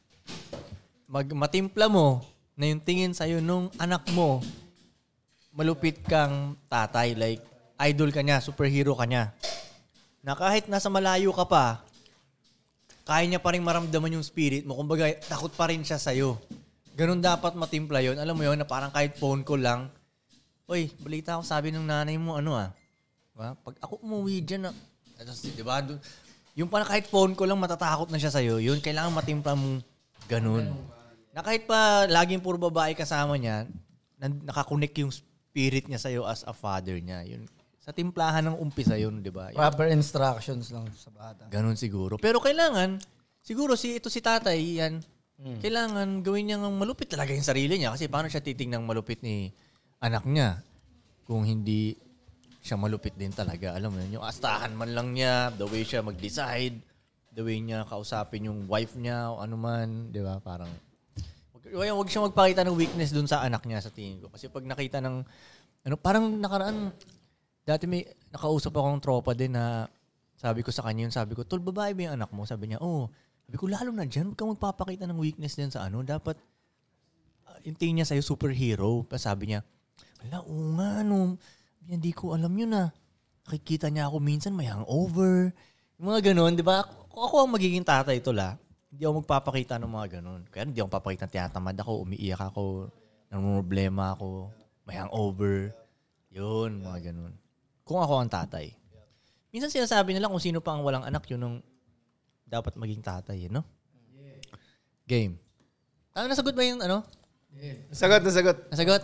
mag matimpla mo na yung tingin sa'yo nung anak mo, malupit kang tatay. Like, idol ka niya, superhero ka niya. Na kahit nasa malayo ka pa, kaya niya pa rin maramdaman yung spirit mo. Kumbaga, takot pa rin siya sa'yo. Ganun dapat matimpla yun. Alam mo yun, na parang kahit phone call lang, Uy, balita ako, sabi ng nanay mo, ano ah, diba? Pag ako umuwi dyan, ah, diba, dun- yung parang kahit phone ko lang matatakot na siya sa'yo, yun, kailangan matimpla mong ganun. Na kahit pa laging puro babae kasama niya, nan- nakakonek yung spirit niya sa'yo as a father niya. Yun, sa timplahan ng umpisa yun, di ba? Yun, Proper instructions lang sa bata. ganun siguro. Pero kailangan, siguro si ito si tatay, yan, kailangan gawin niya ng malupit talaga yung sarili niya. Kasi paano siya titingnang malupit ni anak niya kung hindi siya malupit din talaga. Alam mo yun, yung astahan man lang niya, the way siya mag-decide, the way niya kausapin yung wife niya o ano man, di ba? Parang, wag, wag siya magpakita ng weakness dun sa anak niya sa tingin ko. Kasi pag nakita ng, ano, parang nakaraan, dati may nakausap akong tropa din na sabi ko sa kanya yun, sabi ko, tol, babae ba yung anak mo? Sabi niya, oo. Oh. Sabi ko, lalo na dyan, huwag kang magpapakita ng weakness din sa ano. Dapat, uh, yung tingin niya sa'yo, superhero. Pa sabi niya, ala, oo nga, ano, hindi ko alam yun ah. Nakikita niya ako minsan, may hangover. Yung mga ganun, di ba? Kung ako ang magiging tatay ito la, hindi ako magpapakita ng mga ganun. Kaya hindi ako papakita, tinatamad ako, umiiyak ako, namumroblema ako, may hangover. Yun, mga ganun. Kung ako ang tatay. Minsan sinasabi nila kung sino pa ang walang anak, yun ang dapat maging tatay, no? Game. Ano, nasagot ba yung ano? Nasagot, nasagot. Nasagot?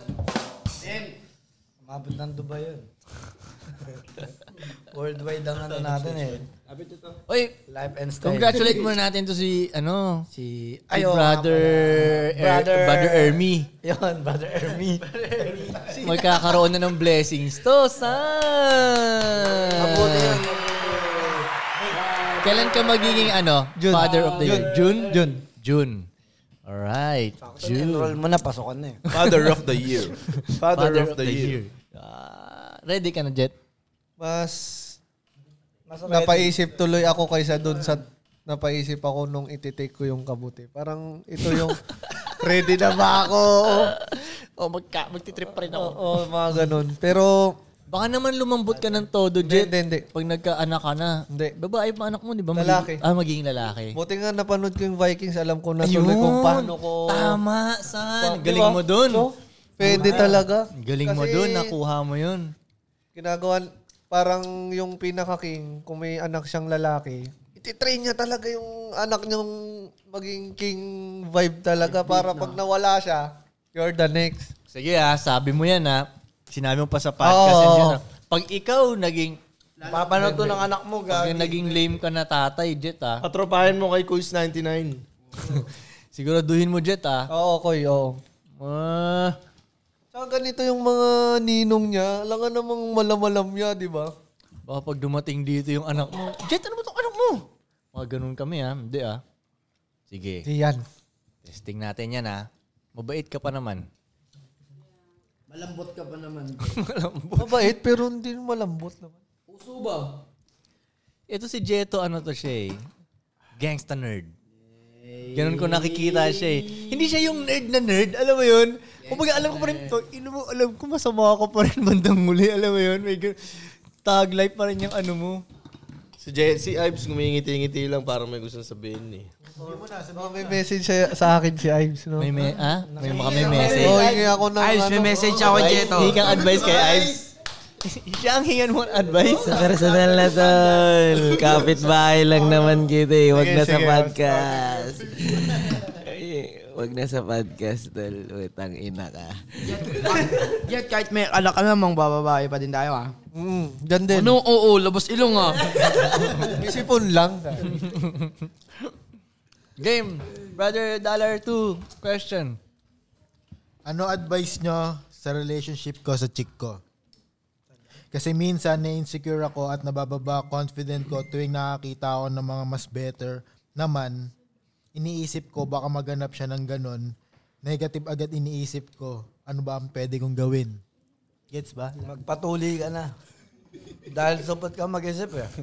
Umabot ng Dubai yun. Worldwide ang ano natin eh. Oy, Life and style. congratulate muna natin to si, ano, Si, si ayo, brother, nga pala. brother, Brother- brother Ermi. Yun, Brother Ermi. Magkakaroon na ng blessings to, son! Mabuti yun. Kailan ka magiging, ano, father of the year? June? June. June. Alright. June. Enroll mo na, pasokan na eh. Father of the year. Father, of, the, year. Ah, ready ka na, Jet? Mas napaisip tuloy ako kaysa dun sa napaisip ako nung ititake ko yung kabuti. Parang ito yung ready na ba ako? O, magka, magtitrip pa rin ako. Oo, mga ganun. Pero Baka naman lumambot ka ng todo, Jet. Hindi, hindi. Pag nagkaanak ka na. Hindi. Babae pa anak mo, di ba? Lalaki. Magiging, ah, magiging lalaki. Buti nga napanood ko yung Vikings, alam ko na tuloy kung paano ko... Tama, san? Pa- Galing diba? mo dun. So, pwede talaga. Galing mo Kasi dun, nakuha mo yun. Ginagawa, parang yung pinaka-king, kung may anak siyang lalaki, ititrain niya talaga yung anak niyang maging king vibe talaga para pag nawala siya, you're the next. Sige ah, sabi mo yan ah. Sinabi mo pa sa podcast. Oo. Yan, ah. Pag ikaw naging, Papanood to ng anak mo, pag gagi. naging lame ka na tatay, Jet ah. Patropahin mo kay Quiz ninety-nine. Siguraduhin mo, Jet ah. Oo, Koy, oo. Ah, Tsaka ganito yung mga ninong niya, alam nga namang malamalam niya, di ba? baka pag dumating dito yung anak mo, Jet, ano ba itong anak mo? Mga ganun kami ah. Hindi ah. Sige. Yan. Testing natin yan ah. Mabait ka pa naman. Malambot ka pa naman. Mabait, pero hindi malambot naman. Puso ba? Ito si Jeto, ano to siya eh. Gangsta nerd. Ganun ko nakikita siya eh. Hindi siya yung nerd na nerd, alam mo yun? Kumbaga alam ko pa rin to, ino mo, alam ko masama ako pa rin bandang muli, alam mo yun? May gan- tag life pa rin yung ano mo. Si, Je- si Ives ngumingiti-ngiti lang parang may gusto sabihin eh. Oh, may message siya, sa akin si Ives, no? May me, ah? May baka may message. Oh, hingi ako ng Ives, may ano. message ako, Jeto. Hingi kang advice kay Ives. Siya ang hingan mo ng advice. Sa personal na tol. Kapit-bahay lang naman kita eh. Huwag na sa podcast. Ay, Huwag na sa podcast tol. Utang ina ka. Jet, kahit may anak ka namang bababae pa din tayo ah. Mm, dyan din. Ano? Oo, labas ilong ah. Isipon lang. Game. Brother Dollar two. Question. Ano advice nyo sa relationship ko sa chick ko? Kasi minsan na-insecure ako at nabababa confident ko tuwing nakakita ako ng mga mas better naman. Iniisip ko baka maganap siya ng ganun. Negative agad iniisip ko. Ano ba ang pwede kong gawin? Gets ba? Magpatuli ka na. Dahil supot ka mag-isip eh.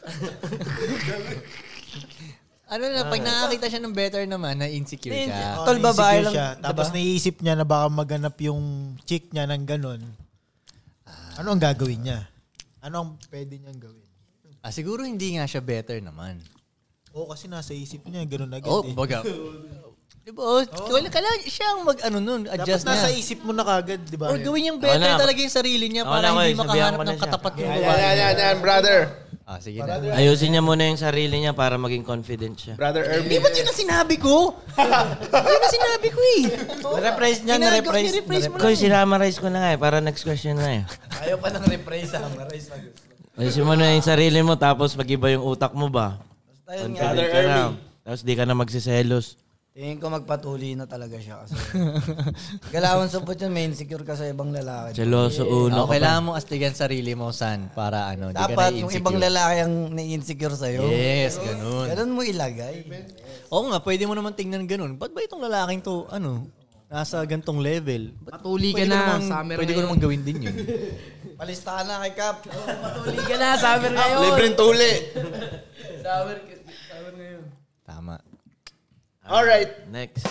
Ano na, pag nakakita siya ng better naman, na insecure ka. Tol, babae lang, siya. Tapos diba? naiisip niya na baka maganap yung chick niya ng ganun. Ano ang gagawin niya? Ano ang pwede niyang gawin? Ah, siguro hindi nga siya better naman. Oo, kasi nasa isip niya, ganun agad Oh, eh. baga. Diba? Oh, kailangan siya ang mag-ano nun, Dapat adjust nasa niya. isip mo na kagad, di ba? Or gawin niyang better Ako na. talaga yung sarili niya Ako para na, hindi Koy. Sabihan makahanap ko na ng siya. katapat ng Yan, babae. yan, yan, yan, brother. Ah, sige na. Ayusin niya muna yung sarili niya para maging confident siya. Brother Hindi Erwin. ba yun ang sinabi ko? Yun ang sinabi ko eh. Na-reprise niya, Ginagawa- na-reprise. nirephrase mo Koy, sinamarize ko na nga eh. Para next question na eh. Ayaw pa ng reprise ah. Na-reprise na gusto. Ayusin mo na yung sarili mo tapos mag-iba yung utak mo ba? Basta yun nga. Confident ka na. Tapos di ka na magsiselos. Tingin ko magpatuli na talaga siya kasi. Galawan supot yun, may insecure ka sa ibang lalaki. Seloso uno Oh, ka pa. kailangan mong astigan sarili mo, San, para ano, di ka Dapat na yung ibang lalaki ang na-insecure sa'yo. Yes, ganun. Ganun mo ilagay. Oo nga, pwede mo naman tingnan ganun. Ba't ba itong lalaking to, ano, nasa gantong level? Ba't Patuli ka pwede ko na, namang- summer Pwede ko ngayon. naman gawin din yun. Palista ka na kay Cap. Patuli ka na, summer ngayon. Libreng tuli. Summer, summer ngayon. Tama. Alright. Next.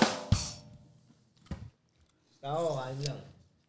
Ako, kain lang.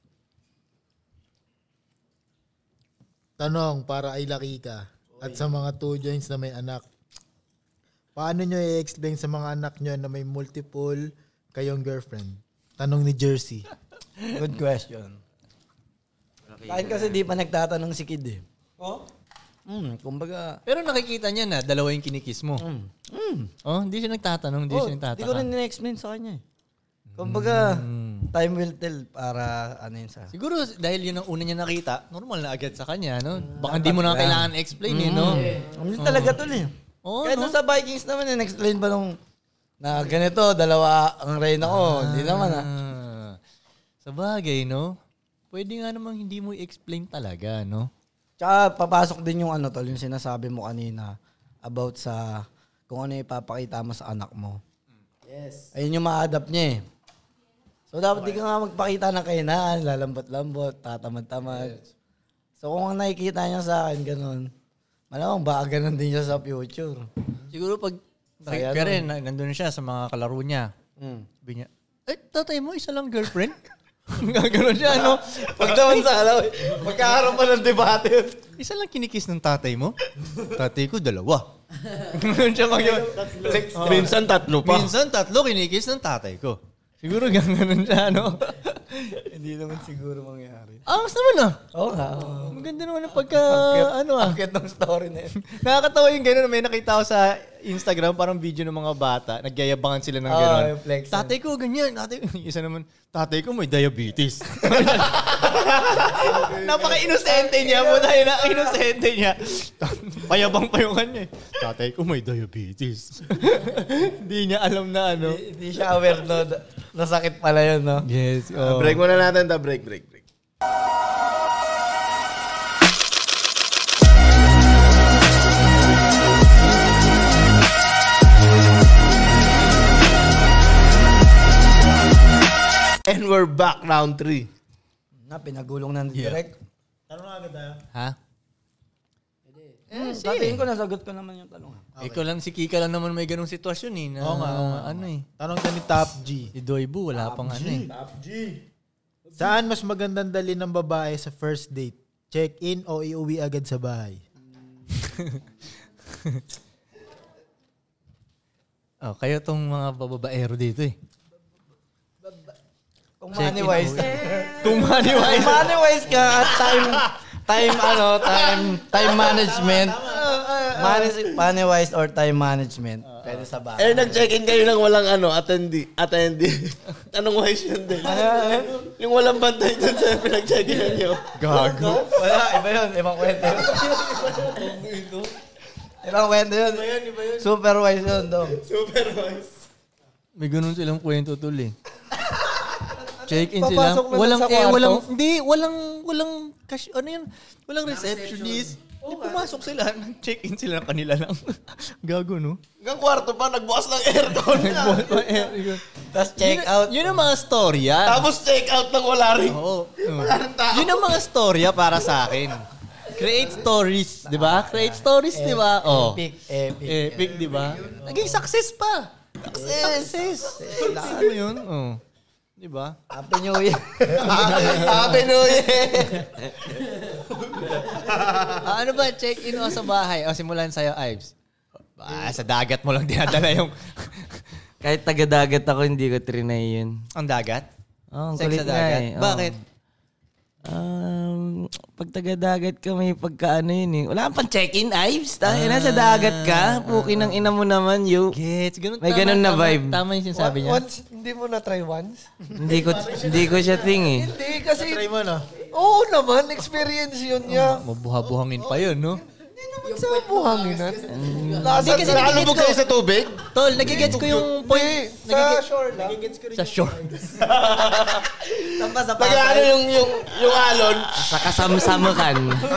Tanong para ay laki ka at sa mga two joints na may anak. Paano nyo i-explain sa mga anak nyo na may multiple kayong girlfriend? Tanong ni Jersey. Good question. Kahit kasi di pa nagtatanong si Kid eh. Oh? Hmm, kumbaga... Pero nakikita niya na, dalawa yung kinikiss mo. Hmm. Hmm. Oh, hindi siya nagtatanong, hindi Oh, siya nagtataka. di ko rin na-explain sa kanya eh. Kumbaga, Hmm. time will tell para ano yun sa... Siguro dahil yun ang una niya nakita, normal na agad sa kanya, no? Baka hindi mo na kailangan explain eh, no? Hindi talaga tol eh. Oo, Kahit no? nung sa Vikings naman, in-explain pa nung na ganito, dalawa ang reyna ko. Hindi naman ah. Ah, sa bagay, no? Pwede nga namang hindi mo i-explain talaga, no? Tsaka papasok din yung ano tol, yung sinasabi mo kanina about sa kung ano ipapakita mo sa anak mo. Yes. Ayun yung ma-adapt niya eh. So dapat di ka nga magpakita ng kahinaan, lalambot-lambot, tatamad-tamad. So kung ang nakikita niya sa akin, ganun, malamang baka ganun din siya sa future. Siguro pag Saya nakikita rin, na- nandun siya sa mga kalaro niya. Mm. Sabi niya, eh, tatay mo, isa lang girlfriend? Gaganon siya, ano? Pag naman sa alaw, magkakaroon pa ng debate. Isa lang kinikiss ng tatay mo? Tatay ko, dalawa. Gano'n siya mag- Minsan tatlo pa. Minsan, tatlo kinikiss ng tatay ko. Siguro gano'n siya, ano? Hindi naman siguro mangyari. Angas naman ah. Oo nga. Maganda naman ang pagka, ano ah. Akit ng story na yun. Nakakatawa yung gano'n. May nakita ko sa Instagram, parang video ng mga bata. Nagyayabangan sila ng Oo, gano'n. yung flexing. Tatay ko, ganyan. Tatay, isa naman, tatay ko may diabetes. Napaka-inosente niya. Muna yun na, inosente niya. Payabang pa yung kanya eh. Tatay ko may diabetes. Hindi niya alam na ano. Hindi siya aware no. Nasakit pala yun, no? Yes. Ah, break muna natin. Da, break, break, break. And we're back, round three. Na, pinagulong ng direct. Ha? Hmm, Sabihin ko, nasagot ko naman yung tanong. Okay. Ikaw lang, si Kika lang naman may ganung sitwasyon eh. Na, Oo nga, oo nga. Ano eh. Tanong ka ni Top G. Si Doibu, wala pang ano eh. Saan mas magandang dali ng babae sa first date? Check-in o iuwi agad sa bahay? Oh, kayo tong mga babaero dito eh. Kung money-wise. Kung money-wise. Kung money-wise ka at time, time, ano, time, time management. Money- Money-wise or time management. Pwede sa bahay. Eh, nag-check-in kayo ng walang ano, attendee. Attendee. Anong wise yun din? Yung walang bantay dun sa pinag-check-in nyo. Gago. Wala, iba yun. Ibang kwento yun. Ibang kwento yun. Super wise yun, dong. Super wise. May ganun silang kwento tol eh. Check-in sila. Papasok na Walang, sa eh, kwarto? walang, hindi, walang, walang, cash, ano yun, walang receptionist. Hindi pumasok sila, nag-check-in sila ng kanila lang. Gago, no? Hanggang kwarto pa, nagbukas ng aircon. Tapos check out. Yun ang mga storya. Tapos check out ng wala rin. Oo. Wala rin tao. Yun ang mga storya para sa akin. Create stories, di ba? Create stories, di ba? Oh. Epic, epic. Epic, di ba? Naging success pa. Success. Ano yun? Oh. Di ba? Happy New Year. Happy New Year! Ah, ano ba? Check-in o sa bahay? O simulan sa'yo, Ives. Ah, sa dagat mo lang dinadala yung... Kahit taga-dagat ako, hindi ko trinay yun. Ang dagat? Oh, ang Sex kulit sa nga dagat? eh. Oh. Bakit? Um, pag taga-dagat ka, may pagkaano yun eh. Wala kang pang check-in, Ives. Tayo na sa dagat ka. Pukin ng ina mo naman, yo. Gets. Ganun, May tama, ganun na tama, vibe. Tama yung sinasabi niya. Once, hindi mo na-try once? hindi ko hindi ko siya thing eh. Hindi, kasi... Try mo na. Oo naman, experience yun niya. Mabuha-buhangin pa yun, no? Hindi naman sa buhanginan. Hindi kasi Nalubog kayo sa tubig? Tol, nagigets ko yung point. Hindi, sa shore lang. Sa shore. Saan ba sa Pag ano yung, yung, yung alon, Sa kasamsamakan.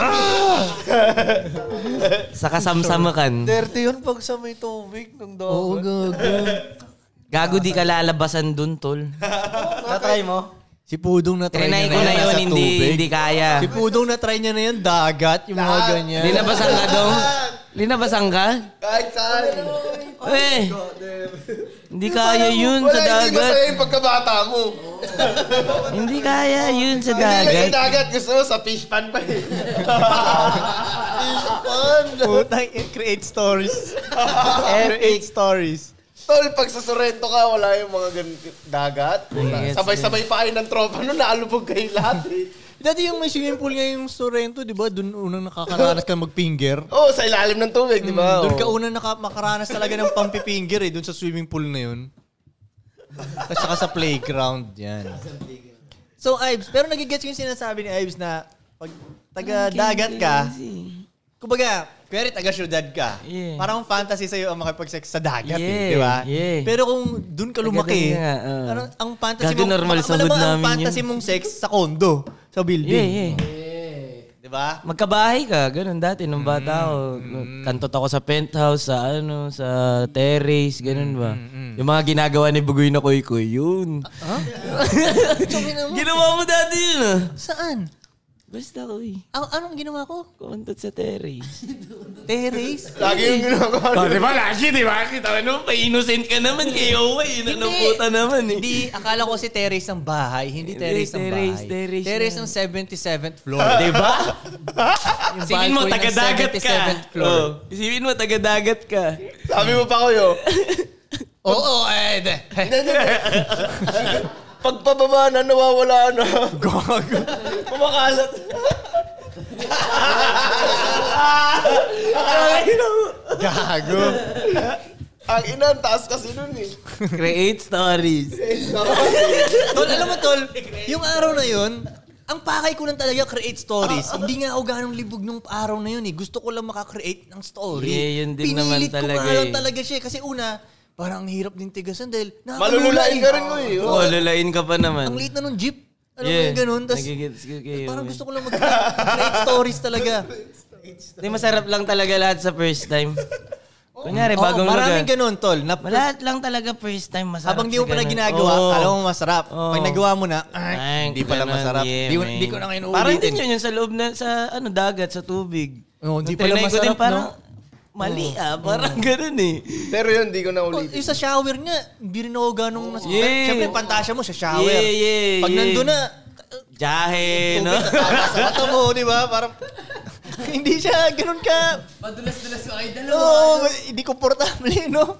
Sa kasamsamakan. Dirty yun pag sa may tubig ng Oo, dagat. gago. Gago di ka lalabasan dun, tol. Na-try mo? Si Pudong na try Trinay niya ko na na yan yun, sa hindi, tubig. hindi kaya. Si Pudong na try niya na yan, dagat, yung mga ganyan. Linabasan ka dong? Linabasan ka? kahit saan. Eh, hindi kaya yun Wala, sa hindi masaya dagat. yung pagkabata mo. Hindi kaya yun sa Hindi lang dagat. yung dagat. Gusto mo sa fish pan pa eh. Fish pan. Putang, create stories. Create stories. Tol, pag sa Sorrento ka, wala yung mga gan- dagat. Yes, Sabay-sabay pa kayo ng tropa nun, naalubog kayo lahat eh. Dati yung may swimming pool nga yung Sorrento, di ba? Doon unang nakakaranas ka mag-finger. Oo, oh, sa ilalim ng tubig, di ba? Doon ka Oo. unang naka- makaranas talaga ng pampipinger eh, doon sa swimming pool na yun. At saka sa playground, yan. So, Ives, pero nagigets ko yung sinasabi ni Ives na pag taga-dagat ka, kumbaga, kaya taga-syudad ka, Yeah. parang fantasy sa'yo ang makipag-sex sa dagat, eh, Yeah, di ba? yeah. Pero kung doon ka lumaki, Taga-dagat nga, oo. ano, ang fantasy Gago mo, normal sa malamang hood ang namin fantasy yun. mong sex sa condo, sa building. Yeah, yeah. Di ba? Magkabahay ka, ganun dati nung bata ako. Kantot ako sa penthouse, sa ano, sa terrace, ganun ba. Yung mga ginagawa ni Bugoy na Koy Koy, yun. Ginawa mo dati yun ah. Saan? Basta ko eh. Ang anong ginawa ko? Kumantot sa terrace. Terrace? Lagi yung ginagawa. Oh, di ba? Lagi, di ba? Kita ano, pa-innocent ka naman kay Owa eh. Nanamputa naman eh. Hindi, akala ko si terrace ng bahay, hindi terrace ng Terrace, bahay. terrace Terrace na. ng seventy-seventh floor, di ba? Yung Isipin mo, balcony ng taga-dagat ka. seventy-seventh floor. Oh, isipin mo, taga-dagat ka. Sabi mo pa kuyo. Oo, eh. de. Pagpababa na, nawawala na. Gago. Kumakalat. Gago. Ang ina, ang taas kasi nun eh. Create stories. Tol, alam mo tol, yung araw na yun, ang pakay ko lang talaga create stories. Hindi nga ako ganong libog nung araw na yun eh. Gusto ko lang makakreate ng story. Yeah, yun din naman Pinilit talaga ko nga lang eh. talaga siya. Kasi una, parang ang hirap din tigasan dahil Malululain ka rin mo eh. Oo, oh, lulain ka pa naman. Ang liit na nung jeep. Alam mo Yeah, yung ganun. Tas, nagigets ko kayo. parang gusto ko lang mag-create stories talaga. Hindi, masarap lang talaga lahat sa first time. Kunyari, Oo, bagong maraming lugar. ganun, tol. Na, Lahat lang talaga first time masarap. habang di mo sa pa na ganun. ginagawa, Oo. alam mo masarap. Oo. Pag nagawa mo na, ay, Ay, hindi pala ganun, masarap. yeah, di, man. di ko na ngayon ulitin. Parang din yun, yun sa loob na, sa ano, dagat, sa tubig. Oo, hindi Nung pala trinay ko masarap, din, parang, no? mali ah, parang ganun eh. Pero yun, di ko na Oh, ulitin. yung sa shower nga, hindi rin ako ganong nas- Yeah. Siyempre, pantasya mo sa shower. Yeah, yeah, Pag yeah. nandun na, Jahe, no? sa mata mo, di ba? Parang, hindi siya ganun ka. Padulas-dulas yung kayo dalawa. Oo, hindi komportable, no?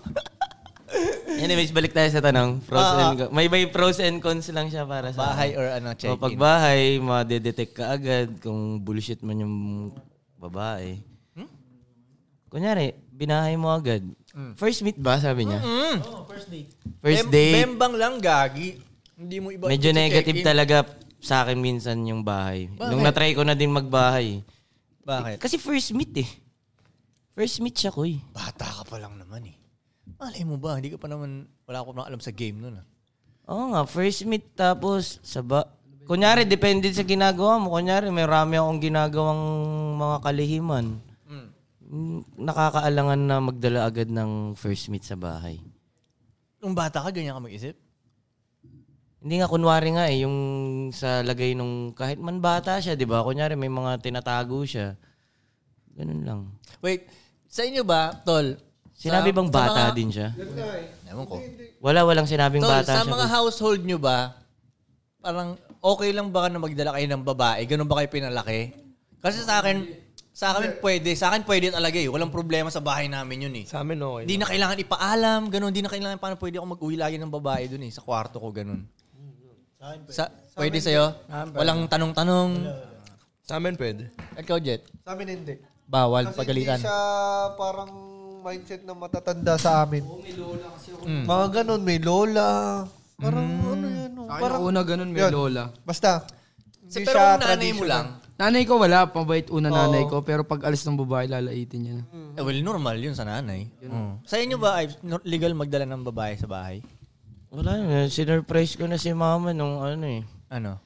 Anyways, balik tayo sa tanong. Pros Ah, and cons. May, may pros and cons lang siya para sa Bahay or ano, O, check-in. pag bahay, madedetect ka agad kung bullshit man yung babae. Hmm? Kunyari, binahay mo agad. First meet ba, sabi niya? Mm. First Bem- date. Bembang lang, gagi. Hindi mo iba. Medyo check-in. negative talaga sa akin minsan yung bahay. Bakit? Nung natry ko na din magbahay. Bakit? Kasi first meet eh. First meet siya, Koy. Bata ka pa lang naman eh. Malay mo ba? Hindi ka pa naman, wala ko pa alam sa game nun ah. Oo nga, first meet tapos sa ba... Kunyari, depende sa ginagawa mo. Kunyari, may rami akong ginagawang mga kalihiman. Mm, Nakakaalangan na magdala agad ng first meet sa bahay. Nung bata ka, ganyan ka mag-isip? Hindi nga, kunwari nga eh, yung sa lagay nung kahit man bata siya, di ba? Kunyari, may mga tinatago siya. Ganun lang. Wait, sa inyo ba, Tol? Sinabi sa- bang sa bata mga- din siya? Ewan ko. Wala, walang sinabing Tol, bata sa siya. mga household nyo ba, parang okay lang ba na magdala kayo ng babae? Ganun ba kayo pinalaki? Kasi sa akin, sa akin pwede. Sa akin pwede talaga eh. Walang problema sa bahay namin yun eh. Sa amin okay. Hindi na kailangan ipaalam, ganun. Hindi na kailangan paano pwede ako mag-uwi lagi ng babae dun eh. Sa kwarto ko, ganun. Sa, pwede sa'yo? Walang tanong-tanong. Sa amin pwede. Ikaw, Jet? Sa amin hindi. Bawal, Kasi pagalitan. hindi siya parang mindset na matatanda sa amin. Mga ganun, may lola. Parang ano yan. oh, Parang Parang, una ganun, may Yun. lola. basta. Si, Hindi pero siya kung nanay mo traditional. lang, Nanay ko wala, pabait una nanay ko. Pero pag alis ng babae, lalaitin niya na. eh, well, normal yun sa nanay. Mm. Sa inyo ba, ay no- legal magdala ng babae sa bahay? Wala na. Sinurprise ko na si mama nung ano eh. Ano?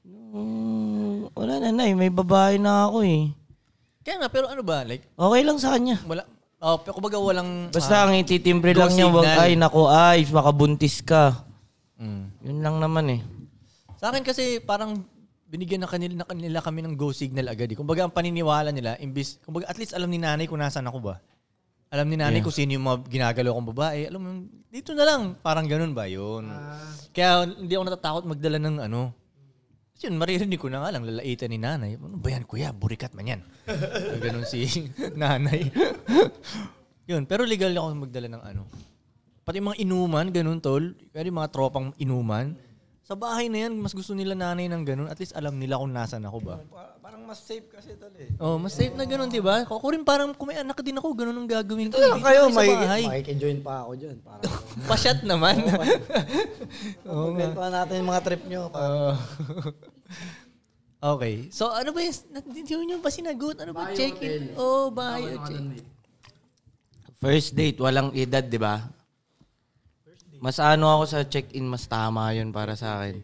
Nung, wala na na eh. May babae na ako eh. Kaya nga, pero ano ba? Like, Okay lang sa kanya. wala, oh, pero kumbaga walang... Basta ang ititimbre go lang niya, wag, signal. ay naku ay, makabuntis ka. Mm. Yun lang naman eh. Sa akin kasi parang binigyan na kanila, na kanila kami ng go signal agad. Eh. Kumbaga ang paniniwala nila, imbis, kumbaga at least alam ni nanay kung nasaan ako ba. Alam ni nanay Yeah. kung sino yung mga ginagalaw kong babae. Alam mo, dito na lang. Parang ganun ba yun? Kaya hindi ako natatakot magdala ng ano. Kasi yun, maririnig ko na nga lang, lalaitan ni nanay. Ano ba yan, kuya? Burikat man yan. Ganun si nanay. Yun, pero legal ako magdala ng ano. Pati mga inuman, ganun tol. Kaya yung mga tropang inuman. Sa bahay na yan, mas gusto nila nanay ng ganun. At least alam nila kung nasan ako ba. Parang mas safe kasi tol eh. Oh, mas safe na ganun, di ba? Ako rin parang kung may anak din ako, ganun ang gagawin ko. Ito lang Dito kayo, sa may, bahay. makikijoin pa ako dyan. Parang, Pasyat naman. Oo nga. Kwentuhan natin yung mga trip nyo. Oo. Okay. So, ano ba yung... Hindi nyo ba sinagot? Ano ba? Check-in? Oh, bahay o check-in. First date, walang edad, di ba? Mas ano ako sa check-in, mas tama yun para sa akin.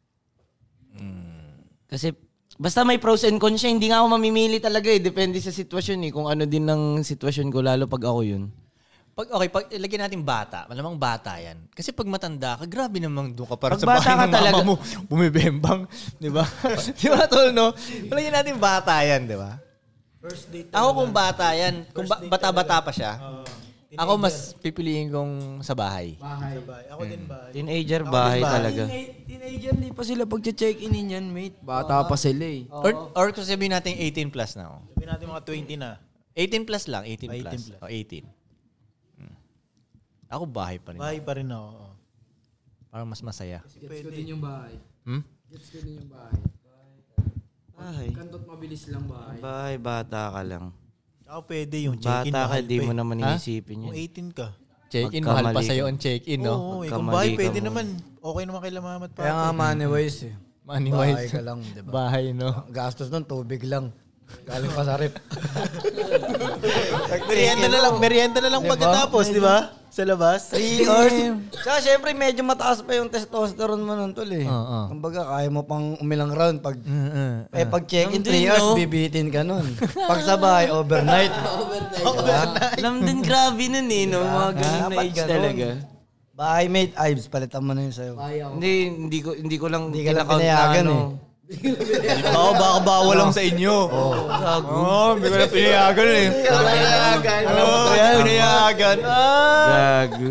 Kasi, basta may pros and cons siya, hindi nga ako mamimili talaga eh. Depende sa sitwasyon eh. Kung ano din ng sitwasyon ko, lalo pag ako yun. Pag, okay, pag ilagyan natin bata, malamang bata yan. Kasi pag matanda ka, grabe namang doon ka para Pag sa bahay bata ka ng mama talaga- mo, bumibembang. Di ba? Di ba, tol, no? Ilagyan natin bata yan, di ba? First date. Ako kung bata yan, kung ba- bata-bata pa siya, ako mas pipiliin kong sa bahay. Bahay. Ako din ba? Teenager, bahay talaga. Teenager, hindi pa sila pag-check-in yan, mate. Bata pa sila eh. Or, or kung sabihin natin eighteen plus na. Oh. Sabihin natin mga twenty na. eighteen plus lang, eighteen plus. eighteen plus. Oh, eighteen. Hmm. Ako bahay pa rin. Bahay pa rin ako. oo. Parang mas masaya. Gets ko din yung bahay. Hmm? Gets ko din yung bahay. Bahay. Kantot mabilis lang bahay. Bahay, bata ka lang. Ako pwede yung check-in. Bata ka, mahal di pa mo eh. naman Ha? iisipin Kung yun. eighteen ka. Check-in, Magkamali mahal pa ka. sa'yo ang check-in, no? Oo, eh, kung Magkamali bahay ka pwede mo. naman. Okay naman kay mama at papa. Kaya nga money wise eh. Money Bahay wise. ka lang, di ba? Bahay, no? Ang gastos nun, tubig lang. Galing pa sa rip. Merienda na lang, merienda na lang pagkatapos, di ba? Sa labas. Three hours. Saka syempre, medyo mataas pa yung testosterone mo nun, tol eh. Oo. Kumbaga, kaya mo pang umilang round. Pag, Mm-mm. eh, pag check-in, Alam three din, hours, no? bibitin ka nun. Pag sa bahay, overnight. Alam din, grabe nun eh, no? Mga ganun na Dapat age ganun. talaga. Bahay, mate, Ives, palitan mo na yun sa'yo. Hindi, hindi ko hindi ko lang Hindi ka lang kinakount na pinayagan ano. eh. Baka, baka bawal lang sa inyo. Oo, oh, hindi ko na pinayagan eh. Pinayagan. Alam mo ko yan, pinayagan. Gago.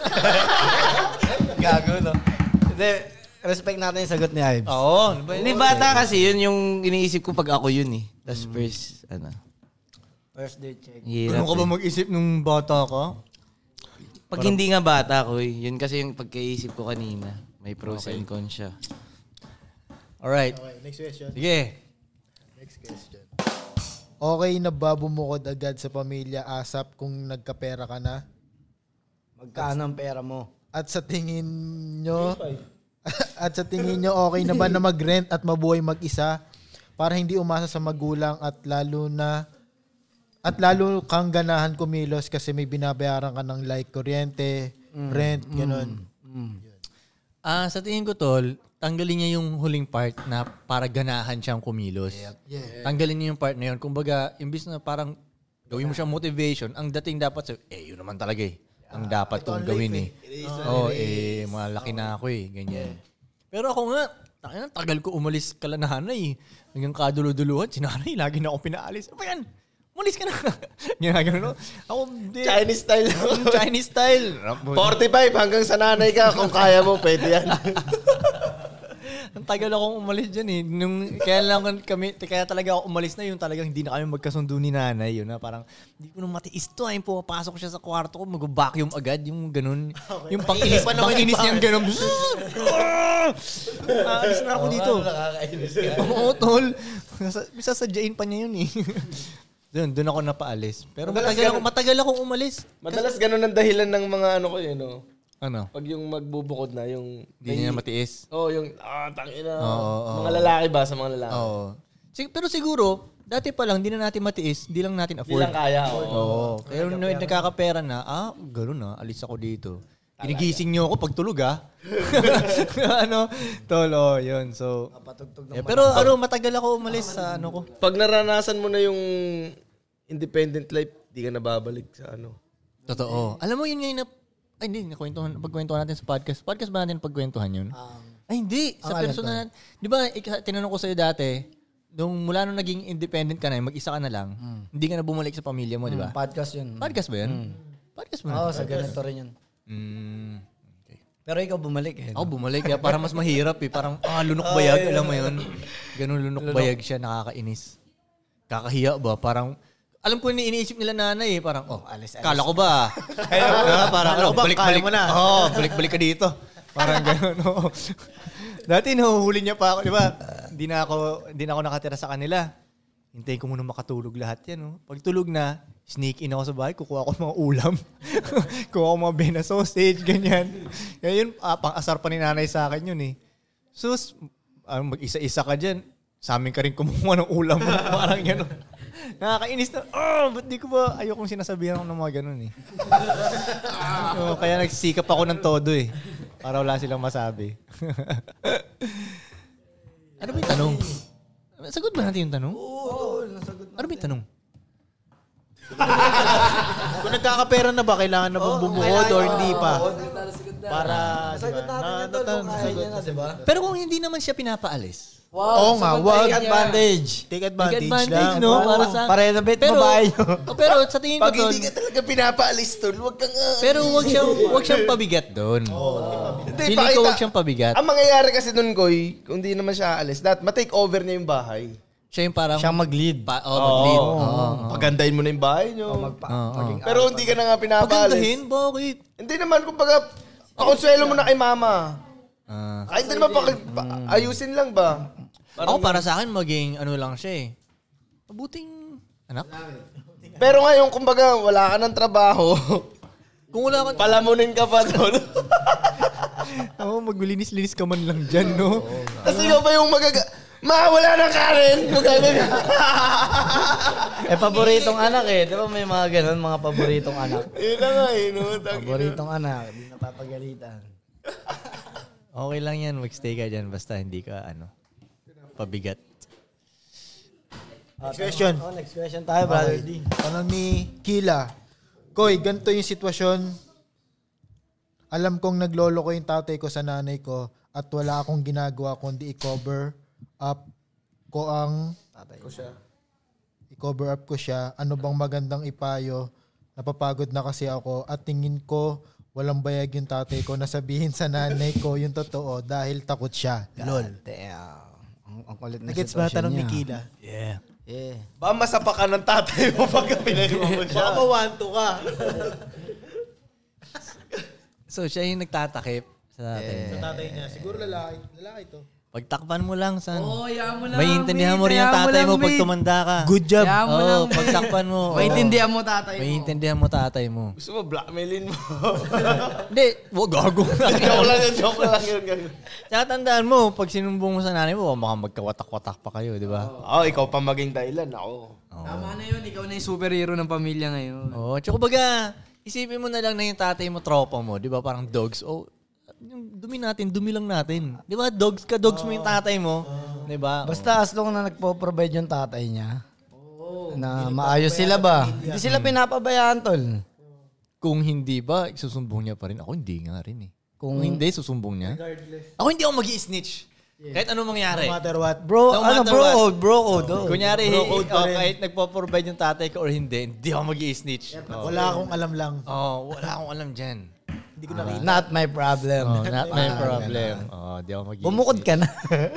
Gago, no? Hindi, respect natin yung sagot ni Ives. Oo. Hindi, bata kasi yun yung iniisip ko pag ako yun eh. Tapos first, ano. First date check. Ganun Hirap ka ba eh. mag-isip nung bata ka? Pag hindi nga bata ko eh. Yun kasi yung pagkaisip ko kanina. May pros and cons siya. Alright. Okay, next question. Sige. Next question. Okay na ba bumukod agad sa pamilya ASAP kung nagkapera ka na? Magkano ang pera mo? At sa tingin nyo, at sa tingin nyo, okay na ba na mag-rent at mabuhay mag-isa para hindi umasa sa magulang at lalo na at lalo kang ganahan kumilos kasi may binabayaran ka ng like kuryente, rent, ganun. Ah, sa tingin ko, tol, tanggalin niya yung huling part na para ganahan siyang kumilos. Tanggalin niya yung part na yun. Kumbaga, imbis na parang gawin mo siyang motivation, ang dating dapat sa, eh, yun naman talaga eh. Ang dapat kong gawin eh. Oo, oh, eh, malaki na ako eh. Ganyan. Pero ako nga, tagal, tagal ko umalis kala nanay. Hanggang kaduluduluhan, si nanay, lagi na ako pinaalis. Apa yan? Umalis ka na. Ginagano, no? Ako, di. Chinese style. Chinese style. forty-five hanggang sa nanay ka. Kung kaya mo, pwede yan. Ang tagal akong umalis dyan eh. Nung, kaya lang kami, kaya talaga ako umalis na yun. Talagang hindi na kami magkasundo ni nanay. Yun na parang, hindi ko nang matiis to. Ay, pumapasok siya sa kwarto ko, mag-vacuum agad. Yung ganun. Yung pang-inis, pang-inis niyang ganun. Aalis na ako dito. Oo, tol. Sasadyain pa niya yun eh. Doon, doon ako napaalis. Pero Madalas matagal, ako, ganun. matagal akong umalis. Madalas ganun ang dahilan ng mga ano ko yun, no? Ano? Pag yung magbubukod na, yung... Hindi niya matiis. Oo, oh, yung... Ah, tangina. Oo, oo. Mga lalaki ba sa mga lalaki? Oo. Sig- pero siguro, dati pa lang, hindi na natin matiis, hindi lang natin Hindi afford. lang kaya. Oo. Oo. Pero nung nagkakapera na, ah, gano'n na, alis ako dito. Ginigising niyo ako pag tulog, ah. ano? Tolo, yun. So, eh, pero ano, matagal ako umalis sa ano ko. Pag naranasan mo na yung independent life, di ka nababalik sa ano. Totoo. Alam mo, yun ngayon na, ay hindi, nakwentuhan, pagkwentuhan natin sa podcast. Podcast ba natin pagkwentuhan yun? ay, hindi. Sa ang alam personal. Di ba, ik- tinanong ko sa'yo dati, nung mula nung naging independent ka na, mag-isa ka na lang, hindi ka na bumalik sa pamilya mo, di ba? Podcast yun. Podcast ba yun? Podcast ba? Oo, sa ganito rin yun. Mm. Pero ikaw bumalik eh. Ako bumalik kaya para mas mahirap eh. Parang, ah, lunok bayag. Alam mo yun? Ganun lunok bayag siya, nakakainis. Kakahiya ba? Parang, alam ko ni iniisip nila nanay eh. Parang, oh, alis, alis. Kala ko ba? Diba? Parang, ano, balik-balik. Oo, oh, balik-balik ka dito. Parang gano'n. Oh. Dati nahuhuli niya pa ako, di ba? Hindi na ako, hindi na ako nakatira sa kanila. Hintayin ko muna makatulog lahat yan. Oh. Pag tulog na, sneak in ako sa bahay, kukuha ko mga ulam. Kukuha ko mga bena sausage, ganyan. Kaya yun, ah, pang-asar pa ni nanay sa akin yun eh. Sus, ah, mag-isa-isa ka dyan. Sa amin ka rin kumuha ng ulam mo. Parang gano'n. Nakakainis na, oh, ba't di ko ba, ayokong sinasabihan ako ng mga gano'n eh. So, kaya nagsisikap ako ng todo eh. Para wala silang masabi. Ano ba yung tanong? Sagot ba natin yung tanong? Oo, nasagot natin. Ano ba yung tanong? Kung nagkakapera na ba, kailangan na bang bumukod or hindi pa? Para, Sagot diba? natin Na, ito, na, kung kaya niya na, di ba? Pero kung hindi naman siya pinapaalis. Oo nga, wag. Take advantage. take advantage, Take advantage, lang. no? Para sa... Parenovate Pero, babae nyo. oh, pero sa tingin ko Pag doon, hindi ka talaga pinapaalis tol, wag ka nga. pero wag siyang, wag siyang pabigat doon. Hindi, Feeling ko pakita- wag siyang pabigat. Ang mangyayari kasi nun, Koy, kung di naman siya aalis, that ma-take over niya yung bahay. Siya yung parang... Siyang mag-lead. Pa, oh, mag-lead. Oo. Oo. Pagandahin mo na yung bahay niyo. Magpa- Oo. maging Pero hindi ka na nga pinapaalis. Pagandahin? Bakit? Hindi naman, kumbaga, pakonsuelo mo na kay mama. Ah. Ay, hindi naman, pa, pa, ayusin lang ba? Ako para sa akin, maging ano lang siya eh. Mabuting anak. Pero ngayon, kumbaga, wala ka ng trabaho. Kung wala ka... Palamunin ka pa doon. Oo, maglinis-linis ka man lang dyan, no? Tapos ikaw pa yung magaga... Ma, wala na Karen! Magagaga. Eh, paboritong anak eh. Di ba may mga ganun, mga paboritong anak? Yun na nga eh, no? Tangina. Paboritong anak, di napapagalitan. Okay lang yan, magstay ka dyan basta hindi ka, ano, pabigat. Next question. Oh, next question tayo, brother D. Tanong ni Kila. Koy, ganito yung sitwasyon. Alam kong naglolo ko yung tatay ko sa nanay ko at wala akong ginagawa kundi i-cover up ko ang tatay ko siya. I-cover up ko siya. Ano bang magandang ipayo? Napapagod na kasi ako at tingin ko walang bayag yung tatay ko na sabihin sa nanay ko yung totoo dahil takot siya. Lol. Damn. Ang, ang kulit na Nagets ba sitwasyon tanong ni niya. Kila? Yeah. Yeah. Ba, masapa ka ng tatay mo pagka pinayuwa mo siya. Baka mawanto ka. So, siya yung nagtatakip sa tatay Sa niya. tatay niya. Siguro lalaki. Lalaki to. Pagtakpan mo lang, san. Oo, hayaan mo lang. May intindihan mo mate. rin ang Hayaan mo tatay lang, mo pag mate. tumanda ka. Good job. Hayaan mo lang, Oo, mate. pagtakpan mo. May Oo. intindihan mo tatay mo. May intindihan mo tatay mo. Gusto mo, blackmailin mo. Hindi, wag gago. joke lang yun, joke lang yun. ganun. Tsaka tandaan mo, pag sinumbong mo sa nanay mo, baka magkawatak-watak pa kayo, di ba? Oo, ikaw pa maging dahilan. Ako. Tama na yun, ikaw na yung superhero ng pamilya ngayon. Oo, tsaka baga, isipin mo na lang na yung tatay mo, tropa mo, di ba? Parang dogs. O, yung dumi natin, dumi lang natin. Di ba? Dogs ka, dogs mo yung tatay mo. Di ba? Basta as long na nagpo-provide yung tatay niya, na maayos sila ba? Hindi sila pinapabayaan, tol. Kung hindi ba, susumbong niya pa rin. Ako hindi nga rin eh. Kung Kung- hindi, susumbong niya. Ako hindi ako mag-i-snitch. Kahit anong mangyari. No matter what. Bro, No ano matter bro what. code, bro code. oh. Kunyari, Bro code pa oh, rin. kahit nagpo-provide yung tatay ko or hindi, hindi ako mag-i-snitch. Wala akong alam lang. Oh, wala akong alam dyan. Hindi ko nakita. Not my problem. Oh, not my problem. Oh, di ako mag-i-snitch. Bumukod ka na.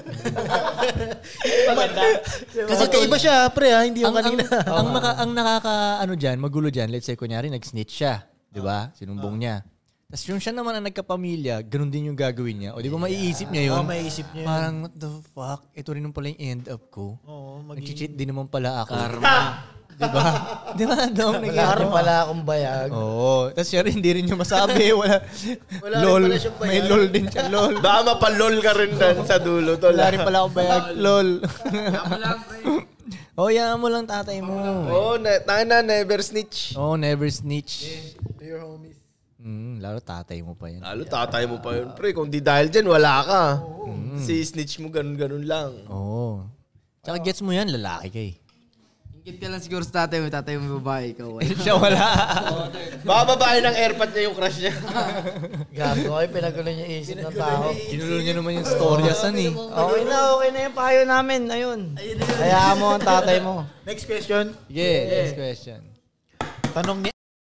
Kasi kaiba siya, pre ha. Hindi yung ang, ang, kanina. ang, naka, ang nakaka, ano dyan, magulo dyan, let's say, kunyari, nag-snitch siya. Di ba? Sinumbong niya. Tapos yung siya naman ang nagkapamilya, ganun din yung gagawin niya. O di ba maiisip niya yun? Oo, maiisip niya yun. Parang, what the fuck? Ito rin naman pala yung end up ko. Oo, Nag-cheat din naman pala ako. Karma. Di ba? Di ba? Dong, Wala rin pala akong bayag. Oo. Tapos siya rin, hindi rin niya masabi. Wala. lol. May lol din siya. Lol. Baka mapalol ka rin dan sa dulo. Tol. Wala rin pala akong bayag. Lol. Oh, yan mo lang tatay mo. Oo, na, tayo na, never snitch. Oh, never snitch. To your homies. Mm, lalo tatay mo pa yan. Lalo tatay mo pa yun, pre. Kung di dahil dyan, wala ka. Si snitch mo, ganun-ganun lang. Oo. Tsaka gets mo yan, lalaki ka eh. Ingit ka lang siguro sa tatay mo, tatay mo babae, ikaw. Ay. Siya wala. Baka babae ng airpot niya yung crush niya. Gago kayo, pinagulo niya isip ng tao. Kinulo niya naman yung storyasan eh. Okay na, okay na yung payo namin. Ayun. Hayaan mo ang tatay mo. Next question. Yeah, next question. Tanong ni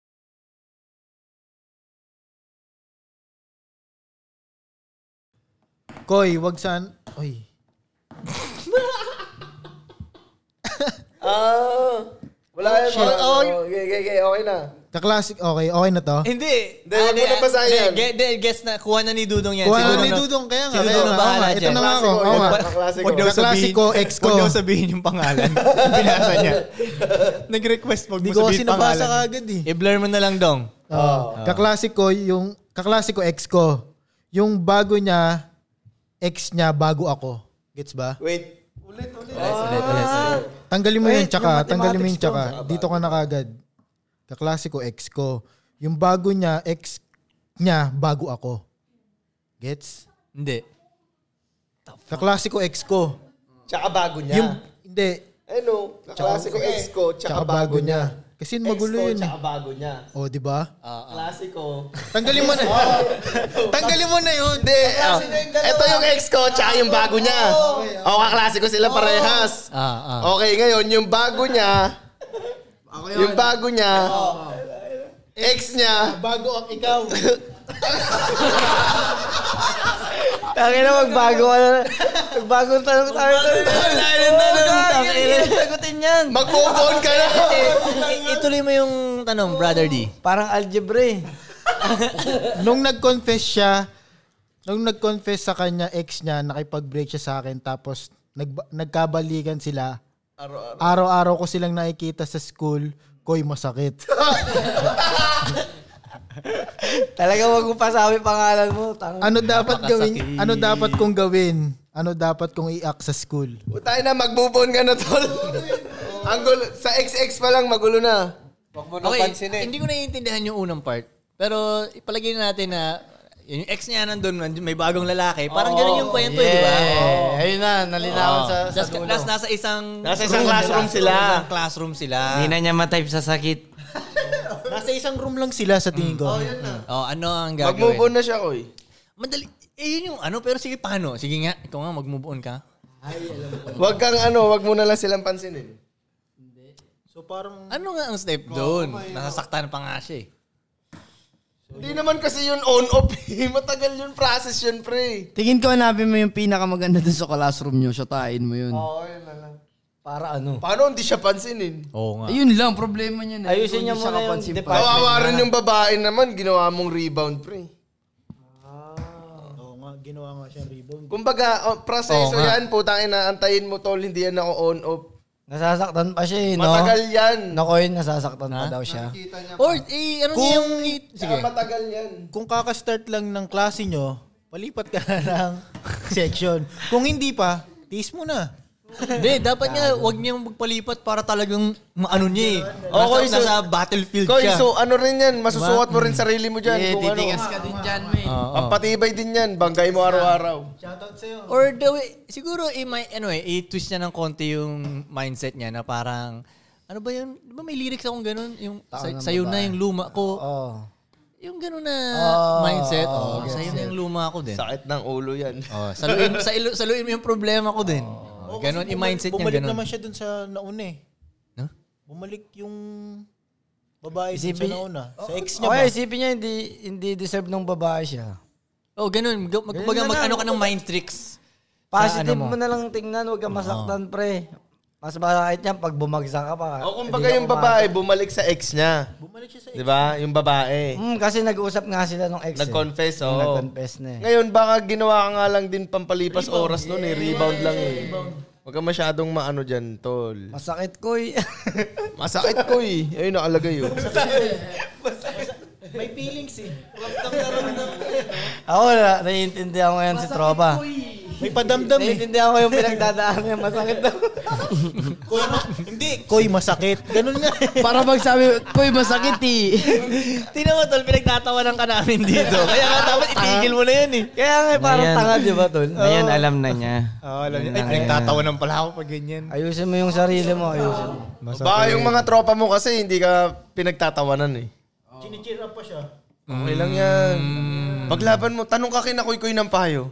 Koy, wag saan... Oy. Ah, wala yan. shit. Oh, okay, okay, okay, okay na. Kaklasik, okay, okay na to? Hindi. Hindi, wag mo na basahin yan. Guess na, kuha na ni Dudong yan. Kuha Si na Dudong ni Dudong, kaya nga. Si kaya Dudong nga, na bahala oo nga, dyan. ito na nga ako. Klasiko, Oo nga. Kaklasiko. Huwag daw sabihin, Kaklasiko, ex ko. Huwag daw sabihin yung pangalan. Binasa niya. Nag-request, huwag Hindi mo ko sabihin kasi nabasa pangalan. kaagad eh. I-blur mo na lang, Dong. Oh. Kaklasiko, yung... Kaklasiko, ex ko. Yung bago niya, ex niya, bago ako. Gets ba? Wait. Ulit, ulit. Ulit, ulit, ulit. Tanggalin mo Wait, yun, tsaka. yung Tanggalin mo yun, mathematics tsaka. Dito ka na kagad. Kaklasiko, ex ko. Yung bago niya, ex niya, bago ako. Gets? Hindi. Kaklasiko, ex ko. Tsaka bago niya. Yung, hindi. Ano, kaklase ko ex ko, tsaka, Tsaka bago niya. Kasi magulo yun. Tsaka bago niya. O, di ba? Klasiko. Tanggalin mo na. Tanggalin mo na yun. Hindi. ah, ito yung ex ko, tsaka yung bago niya. O, kaklasiko sila parehas. Ah, ah. Okay, ngayon, yung bago niya, yung bago niya, ex niya, Bago ang ikaw. Tangin na magbago ka na. Magbagong tanong tayo. Sagutin yan. mag-move on ka na. I- ituloy mo yung tanong, Brother D. Parang algebra eh. Nung nag-confess siya, nung nag-confess sa kanya, ex niya, nakipag-break siya sa akin, tapos nag nagkabalikan sila. Araw-araw ko silang nakikita sa school, koy masakit. Talaga wag mo pasabi pangalan mo. Tang- Ano dapat gawin? Ano dapat kong gawin? Ano dapat kong i-act sa school? Tayo na, mag-move on ka na, tol. Ang gulo, sa ex-ex pa lang, magulo na. Huwag mo nang Okay, pansinin. hindi ko naiintindihan yung unang part. Pero ipalagay na natin na yung ex niya nandun, may bagong lalaki. Parang ganun yung kwento, yeah. di ba? Ayun na, nalinawan sa, sa Just, dulo. nas, nasa isang Nasa isang classroom sila. Isang classroom sila. Hindi na niya ma-type sa sakit. Nasa isang room lang sila sa tingin ko. Oh, ano ang Mag-move gagawin? on na siya, oy. Madali. Eh, yun yung ano. Pero sige, paano? Sige nga, ikaw nga, mag-move on ka. Wag kang ano, wag mo na lang silang pansinin. So parang... Ano nga ang step doon? Nasasaktan pa nga siya eh. Hindi naman kasi yun on-off eh. Matagal yun process yun, pre. Tingin ko hanapin mo yung pinakamaganda dun sa classroom nyo. Shotain mo yun. Oo, yun na lang. Para ano? Paano hindi siya pansinin? Oo nga. Ayun lang, problema niya na. Ayusin niya Kung hindi muna siya yung kapansin pa. department. Kawawa rin yung babae naman, ginawa mong rebound, pre. Oo nga, ginawa nga siya rebound. Kumbaga, oh, proseso Oo nga. yan, putang ina, antayin mo, tol, hindi yan ako on-off. Nasasaktan pa siya eh, no? Matagal yan. Nakoy, nasasaktan pa daw siya. Or, eh, ano niya yung... Sige. Sige. Matagal yan. Kung kakastart lang ng klase nyo, palipat ka na ng section. Kung hindi pa, tiis mo na. Hindi, dapat nga, wag niyang magpalipat para talagang maano niya eh. Nasa, Okay, so- nasa battlefield Koy, siya. so ano rin yan, masusukat mo rin sarili mo dyan. Eh, kung titigas ano. ka din dyan, man. Pampatibay din yan, banggay mo araw-araw. Or the way, siguro, eh, may, ano eh, i-twist niya ng konti yung mindset niya na parang, ano ba yun? Di ba may lyrics akong ganun? Yung, sa, ng sa'yo na babae. yung luma ko. Oh. Yung ganun na Oh, mindset. oh, Oh, gets sa'yo na yung luma ko din. Sakit ng ulo yan. Oh, saluin, sa ilo, saluin mo yung problema ko din. Oh, ganun, kasi i-mindset niya bumalik ganun. naman siya dun sa nauna eh. Huh? Bumalik yung babae dun sa Isipin- nauna. Sa ex niya Okay, ba? isipin niya hindi hindi deserve ng babae siya. Oh, ganun. Mag, mag, Ganun na mag-ano lang. ka ng mind tricks. Positive Sa ano mo? mo na lang tingnan, huwag kang masaktan, pre. Mas bakit niyan pag bumagsak ka pa. O kumbaga yung babae, bumalik sa ex niya. Bumalik siya sa ex. Di ba? Yung babae. Hmm, kasi nag-uusap nga sila nung ex. Nag-confess, eh. oo. Nag-confess na eh. Ngayon, baka ginawa ka nga lang din pampalipas oras nun eh. Rebound lang eh. Huwag ka masyadong maano dyan, tol. Masakit ko eh. Masakit ko eh. Ayun, nakalagay yun. May feelings eh. Ako na, naiintindihan ko yan si Tropa. May padamdam eh. Naiintindihan ko yung pinagdadaan niya. Masakit daw. Koy, hindi. Koy, masakit. Ganun nga. Para magsabi, koy, masakit eh. Tingnan mo, tol, pinagtatawanan ka namin dito. Kaya nga dapat itigil mo na yan eh. Kaya nga eh, parang Ngayon- tanga, di ba, Tol? Ngayon, alam na niya. Oh, alam niya. Ay, pinagtatawanan pala ako pag ganyan. Ayusin mo yung sarili mo, ayusin mo. Baka yung mga tropa mo kasi hindi ka pinagtatawanan eh. Chinicheer up pa siya. Okay lang yan. Paglaban mo, tanong ka kina Kuy-Kuy ng payo.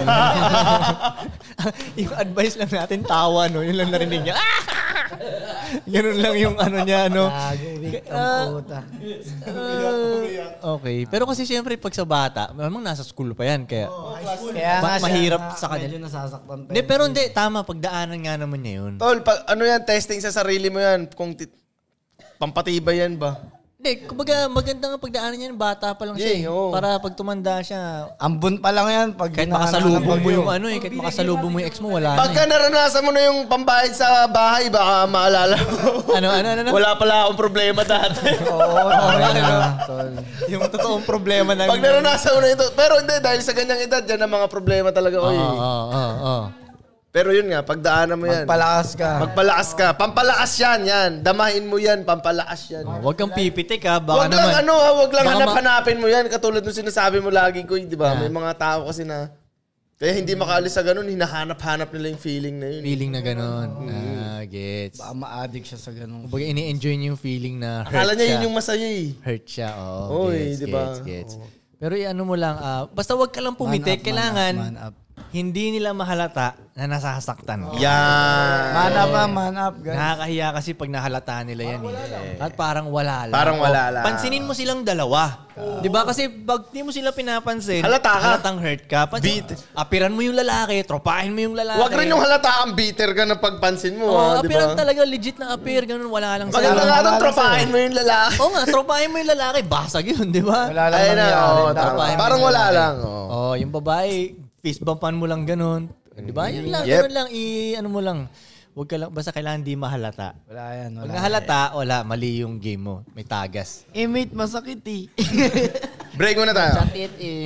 Yung advice lang natin, tawa, no? Yun lang narinig niya. Ah! Ganun lang yung ano niya, no? Gago, big Ah, puta. Uh, okay. Pero kasi siyempre, pag sa bata, malamang nasa school pa yan. Kaya, Kaya nga Ma- siya, mahirap na- sa kanya. Medyo nasasaktan pa. hindi, yun. pero hindi, tama. Pagdaanan nga naman niya yun. Tol, pag, ano yan, testing sa sarili mo yan. Kung ti- pampatibay yan ba? Hindi, kumbaga maganda nga pagdaanan niya ng bata pa lang siya. Yeah, eh. oo. Para pag tumanda siya, Ambon pa lang yan. Pag kahit hinahanap makasalubong ng mo bagyo. yung ano eh, kahit makasalubong mo yung ex mo, wala na Pagka naranasan mo na yung pambayad sa bahay, baka maalala mo. eh. Ano, ano, ano? ano? Wala pala akong problema dati. Oo, okay na, Tol. Yung totoong problema ng... Pag naranasan mo na ito. Pero hindi, dahil sa ganyang edad, yan ang mga problema talaga. Oo, Oy. oo, oo, oo. Pero yun nga, pagdaanan mo yan. Palakas ka. Magpalakas ka. Pampalakas yan, yan. Damahin mo yan, pampalakas yan. Huwag kang pipitik ha, baka Wag lang naman. ano ha, wag lang baka ma- hanap-hanapin mo yan. Katulad nung sinasabi mo lagi ko, di ba? May mga tao kasi na Kaya hindi makaalis sa ganun, hinahanap-hanap nila yung feeling na yun. Feeling na gano'n. Ah, gets. Baka ma-addict siya sa ganun. Kumbaga, ini-enjoy niya yung feeling na hurt Akala niya siya. yun yung masaya eh. Hurt siya, oo. Oy, gets, di ba? gets, gets. Pero i-ano mo lang, ah, basta wag ka lang pumitik. Man up, Kailangan, man up, man up. hindi nila mahalata na nasasaktan. Yan. Man up, ah, man up, guys. Nakakahiya kasi pag nahalata nila yan eh. At parang wala lang. Parang wala lang. Pansinin mo silang dalawa. Di ba? Kasi pag di mo sila pinapansin, Halata ka. halatang hurt ka. Pansin, apiran mo yung lalaki, tropahin mo yung lalaki. Wag rin yung halata kang bitter ka na pagpansin mo. Oo, ah, di apiran ba? talaga, legit na appear. Ganun, wala lang Maganda nga doon, tropahin mo yung lalaki. Oo nga, tropahin mo yung lalaki. Basag yun, di ba? Wala lang Ayun na, nangyari. oo, Dapat- tama. Tropahin mo Parang yung wala lalaki. lang. oo. Oh, yung babae, fist bumpan mo lang ganun. Di ba? Yun lang, Yep. ganun lang. I, ano mo lang. Huwag ka lang, basta kailangan di mahalata. Wala yan, Pag wala. nahalata, wala, mali yung game mo. May tagas. Eh, mate, masakit eh. Break muna tayo. Sakit eh.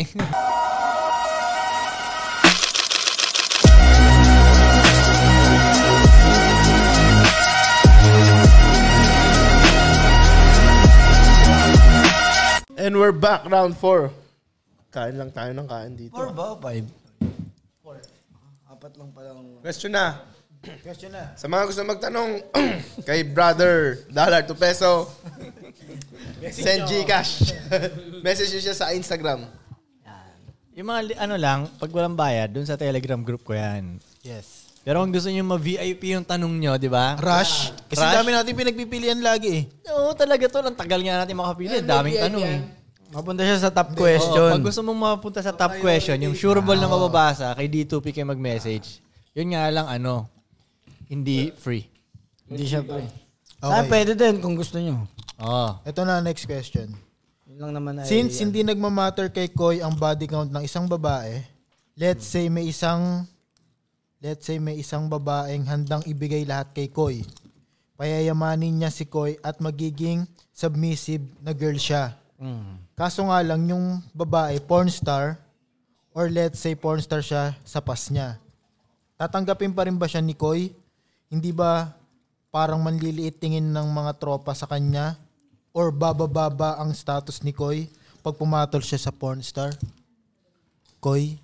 And we're back, round four. Kain lang tayo ng kain dito. Four ba o five? Four. Apat lang palang. Question na. Question na. Sa mga gusto magtanong kay brother, dollar to peso, send Gcash. Message nyo siya sa Instagram. Yung mga li- ano lang, pag walang bayad, dun sa Telegram group ko yan. Yes. Pero kung gusto nyo ma-V I P yung tanong nyo, di ba? Rush. Kasi Rush? dami natin pinagpipilian lagi eh. Oo, talaga to. Ang tagal nga natin makapili. Daming tanong eh. Mapunta siya sa top Oo, question. pag gusto mong mapunta sa top question, yung sureable na mababasa, kay D two P kayo mag-message. Yun nga lang, ano, hindi free. Hindi siya pre. Okay. Saan pwede din kung gusto nyo. Oo. Ito na next question. Yun lang naman ay... Since hindi nagmamatter kay Koy ang body count ng isang babae, let's say may isang let's say may isang babaeng handang ibigay lahat kay Koy. Payayamanin niya si Koy at magiging submissive na girl siya. Mm. Kaso nga lang yung babae porn star or let's say porn star siya sa pas niya. Tatanggapin pa rin ba siya ni Koy? Hindi ba parang manliliit tingin ng mga tropa sa kanya? Or bababa ang status ni Koy pag pumatol siya sa porn star? Koy?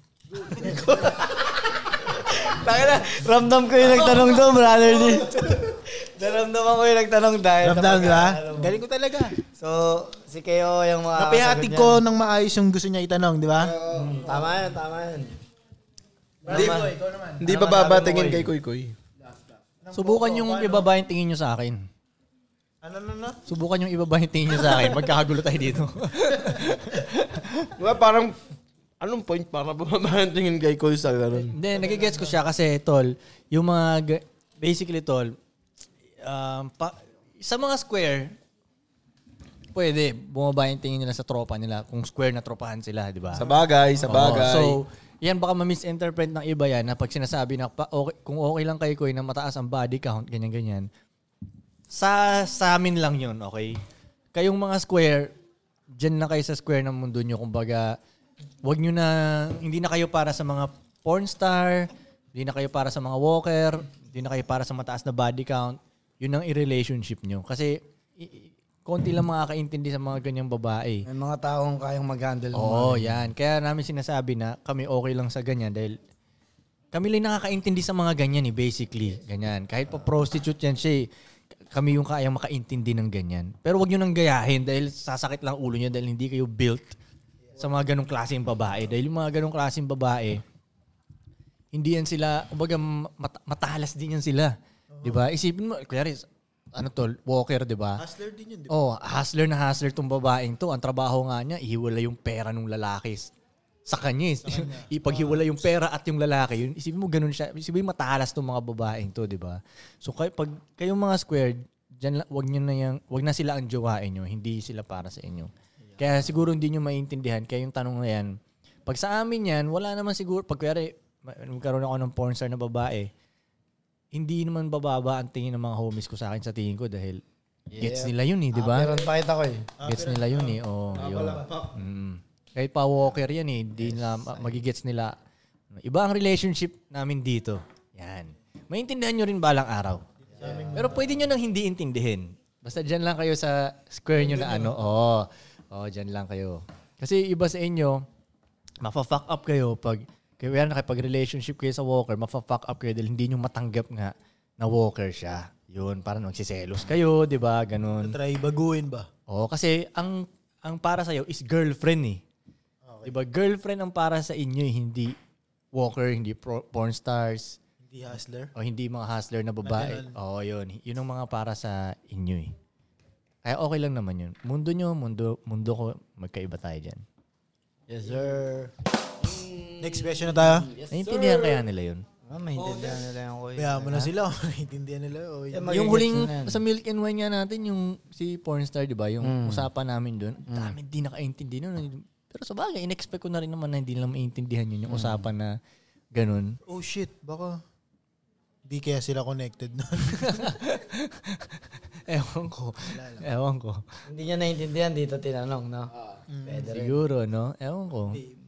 Tangina, ramdam ko yung nagtanong doon, brother. Naramdaman ko yung nagtanong dahil. Ramdam, di ba? Galing ko talaga. So, si Keo yung mga... Napihatig ko ng maayos yung gusto niya itanong, di ba? Hmm, tama yun, tama yun. Hindi, hindi ba babatingin kay Koy Koy? Subukan yung ibaba yung tingin nyo sa akin. Ano, ano, ano? Subukan yung ibaba yung tingin nyo sa akin. Magkakagulo tayo dito. Diba parang, anong point para bumaba yung tingin kay Koy sa ganun? Hindi, nagigets ko siya kasi, tol, yung mga, g- basically, tol, um, pa, sa mga square, pwede, bumaba yung tingin nila sa tropa nila kung square na tropahan sila, di ba? Sa bagay, sa bagay. Oo, so, yan baka ma-misinterpret ng iba yan na pag sinasabi na pa, okay, kung okay lang kay Koy na mataas ang body count, ganyan-ganyan, sa, sa amin lang yun, okay? Kayong mga square, dyan na kayo sa square ng mundo nyo. Kumbaga, wag nyo na, hindi na kayo para sa mga porn star, hindi na kayo para sa mga walker, hindi na kayo para sa mataas na body count. Yun ang i-relationship nyo. Kasi, i- i- konti lang makakaintindi sa mga ganyang babae. May mga taong kayang mag-handle. ng Oo, mga- yan. Kaya namin sinasabi na kami okay lang sa ganyan dahil kami lang nakakaintindi sa mga ganyan eh, basically. Ganyan. Kahit pa prostitute yan siya eh, kami yung kayang makaintindi ng ganyan. Pero wag nyo nang gayahin dahil sasakit lang ulo nyo dahil hindi kayo built sa mga ganong klaseng babae. Dahil yung mga ganong klaseng babae, hindi yan sila, kumbaga mat- matalas din yan sila. Diba? Isipin mo, kunyari, ano to, walker, diba? Hustler din yun, di ba? Oh, hustler na hustler tong babaeng to. Ang trabaho nga niya, ihiwala yung pera ng lalaki sa kanya. eh. Ipaghiwala yung pera at yung lalaki. Yun, isipin mo ganun siya. Isipin mo matalas tong mga babaeng to, di ba? So kay, pag kayong mga squared, diyan wag niyo na yung wag na sila ang jowain niyo, hindi sila para sa inyo. Kaya siguro hindi niyo maintindihan kaya yung tanong na yan. Pag sa amin yan, wala naman siguro pag kaya magkaroon ako ng porn star na babae, hindi naman bababa ang tingin ng mga homies ko sa akin sa tingin ko dahil gets nila yun eh, di ba? Meron pakita ko eh. Gets nila yun eh. Oh, yun. Mm. Kahit pa walker yan eh, hindi na magigets nila. Iba ang relationship namin dito. Yan. Maintindihan nyo rin balang araw. Pero pwede nyo nang hindi intindihin. Basta dyan lang kayo sa square nyo na ano. Oo. Oh, oh, dyan lang kayo. Kasi iba sa inyo, mafa-fuck up kayo pag kaya nakipag-relationship kayo sa walker, mafa-fuck up kayo dahil hindi nyo matanggap nga na walker siya. Yun, parang magsiselos kayo, di ba? Ganun. Try baguhin ba? Oo, kasi ang ang para sa'yo is girlfriend eh. Okay. Di ba? Girlfriend ang para sa inyo eh, hindi walker, hindi pro- porn stars. Hindi hustler? O hindi mga hustler na babae. Oo, yun. Yun ang mga para sa inyo eh. Kaya okay lang naman yun. Mundo nyo, mundo, mundo ko, magkaiba tayo dyan. Yes, sir. Next question na tayo. Naiintindihan kaya nila yun? Ah, maintindihan nila yung kuya. Kaya mo na sila. Naiintindihan nila. Oh, Eh, Yung magigets huling na yan. sa Milk and Wine nga natin, yung si pornstar, di ba? Yung usapan namin doon, dami di nakaintindi nun. Pero sa bagay, in-expect ko na rin naman na hindi nila maintindihan yun, yung usapan na ganun. oh shit, baka di kaya sila connected nun. Ewan ko. Ewan ko. Hindi niya naiintindihan dito tinanong, no? Pwede rin. Siguro, no? Ewan ko.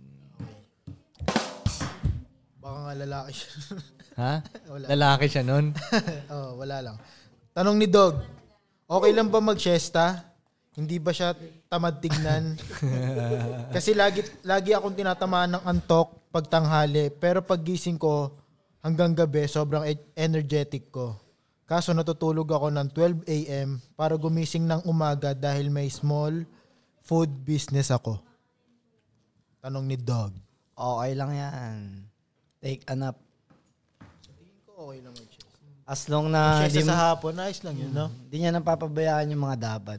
Baka nga lalaki siya. Ha? Lalaki siya nun? oh, wala lang. Tanong ni Dog, okay lang ba mag-siesta? Hindi ba siya tamad tignan? Kasi lagi, lagi akong tinatamaan ng antok pag tanghali, pero pag gising ko hanggang gabi, sobrang e- energetic ko. Kaso natutulog ako ng twelve a.m. para gumising ng umaga dahil may small food business ako. Tanong ni Dog. Okay lang yan. Take a nap. Okay lang mag-siesta. As long na Siesta di, sa hapon, nice lang yun, no? di niya napapabayaan yung mga dapat.